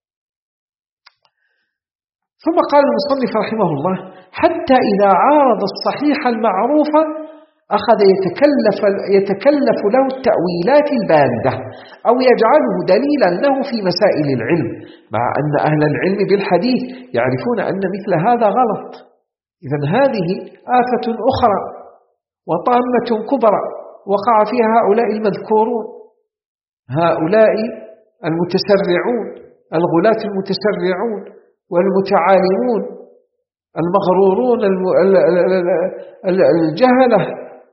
ثم قال المصنف رحمه الله: حتى إذا عارض الصحيح المعروف أخذ يتكلف, يتكلف له التأويلات الباردة أو يجعله دليلا له في مسائل العلم، مع أن أهل العلم بالحديث يعرفون أن مثل هذا غلط. إذن هذه آفة أخرى وطامة كبرى وقع فيها هؤلاء المذكورون، هؤلاء المتسرعون، الغلاة المتسرعون والمتعالمون المغرورون الجهلة.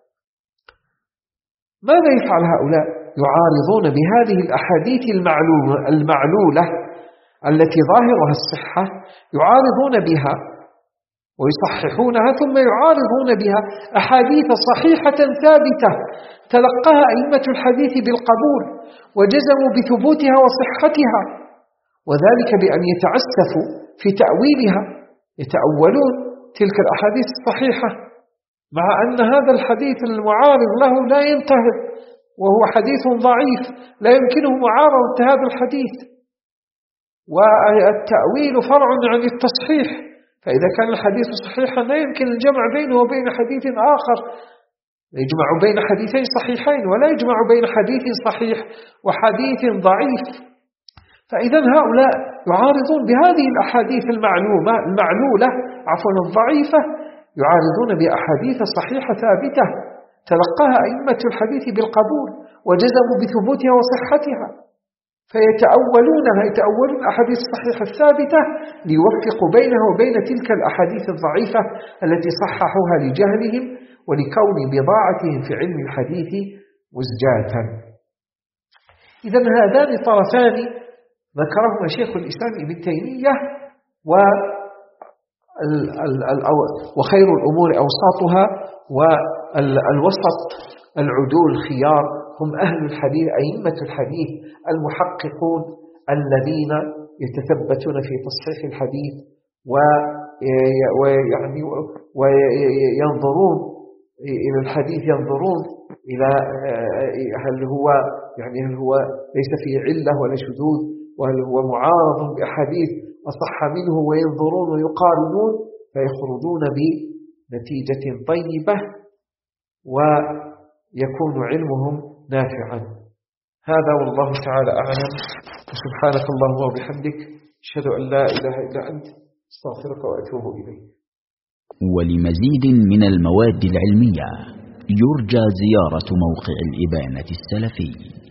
ماذا يفعل هؤلاء؟ يعارضون بهذه الأحاديث المعلولة التي ظاهرها الصحة، يعارضون بها ويصححونها، ثم يعارضون بها أحاديث صحيحة ثابتة تلقاها أئمة الحديث بالقبول وجزموا بثبوتها وصحتها، وذلك بأن يتعسفوا في تأويلها، يتأولون تلك الأحاديث الصحيحة مع أن هذا الحديث المعارض له لا ينتهي، وهو حديث ضعيف لا يمكنه معارضة هذا الحديث، والتأويل فرع عن التصحيح، فإذا كان الحديث صحيحا لا يمكن الجمع بينه وبين حديث آخر، يجمع بين حديثين صحيحين ولا يجمع بين حديث صحيح وحديث ضعيف. فإذا هؤلاء يعارضون بهذه الأحاديث المعلومة المعلولة عفوا الضعيفة، يعارضون بأحاديث صحيحة ثابتة تلقاها أئمة الحديث بالقبول وجزموا بثبوتها وصحتها، فيتأولونها يتأولون أحاديث الصحيحة الثابتة ليوفقوا بينها وبين تلك الأحاديث الضعيفة التي صححوها لجهلهم ولكون بضاعتهم في علم الحديث مزجاتا. إذن هذان طرفان ذكرهما شيخ الإسلام ابن تيمية، وخير الأمور أوساطها، والوسط العدول خيار هم أهل الحديث أئمة الحديث المحققون الذين يتثبتون في تصحيح الحديث ويعني وينظرون إلى الحديث، ينظرون إلى هل هو يعني هل هو ليس فيه علة ولا شذوذ، وهل هو معارض بأحاديث أصح منه، وينظرون ويقارنون فيخرجون بنتيجة طيبة ويكون علمهم نافعا. هذا والله تعالى أعلم، وسبحانك اللهم وبحمدك أشهد أن لا إله إلا أنت استغفرك وأتوب إليك. ولمزيد من المواد العلمية يرجى زيارة موقع الإبانة السلفي.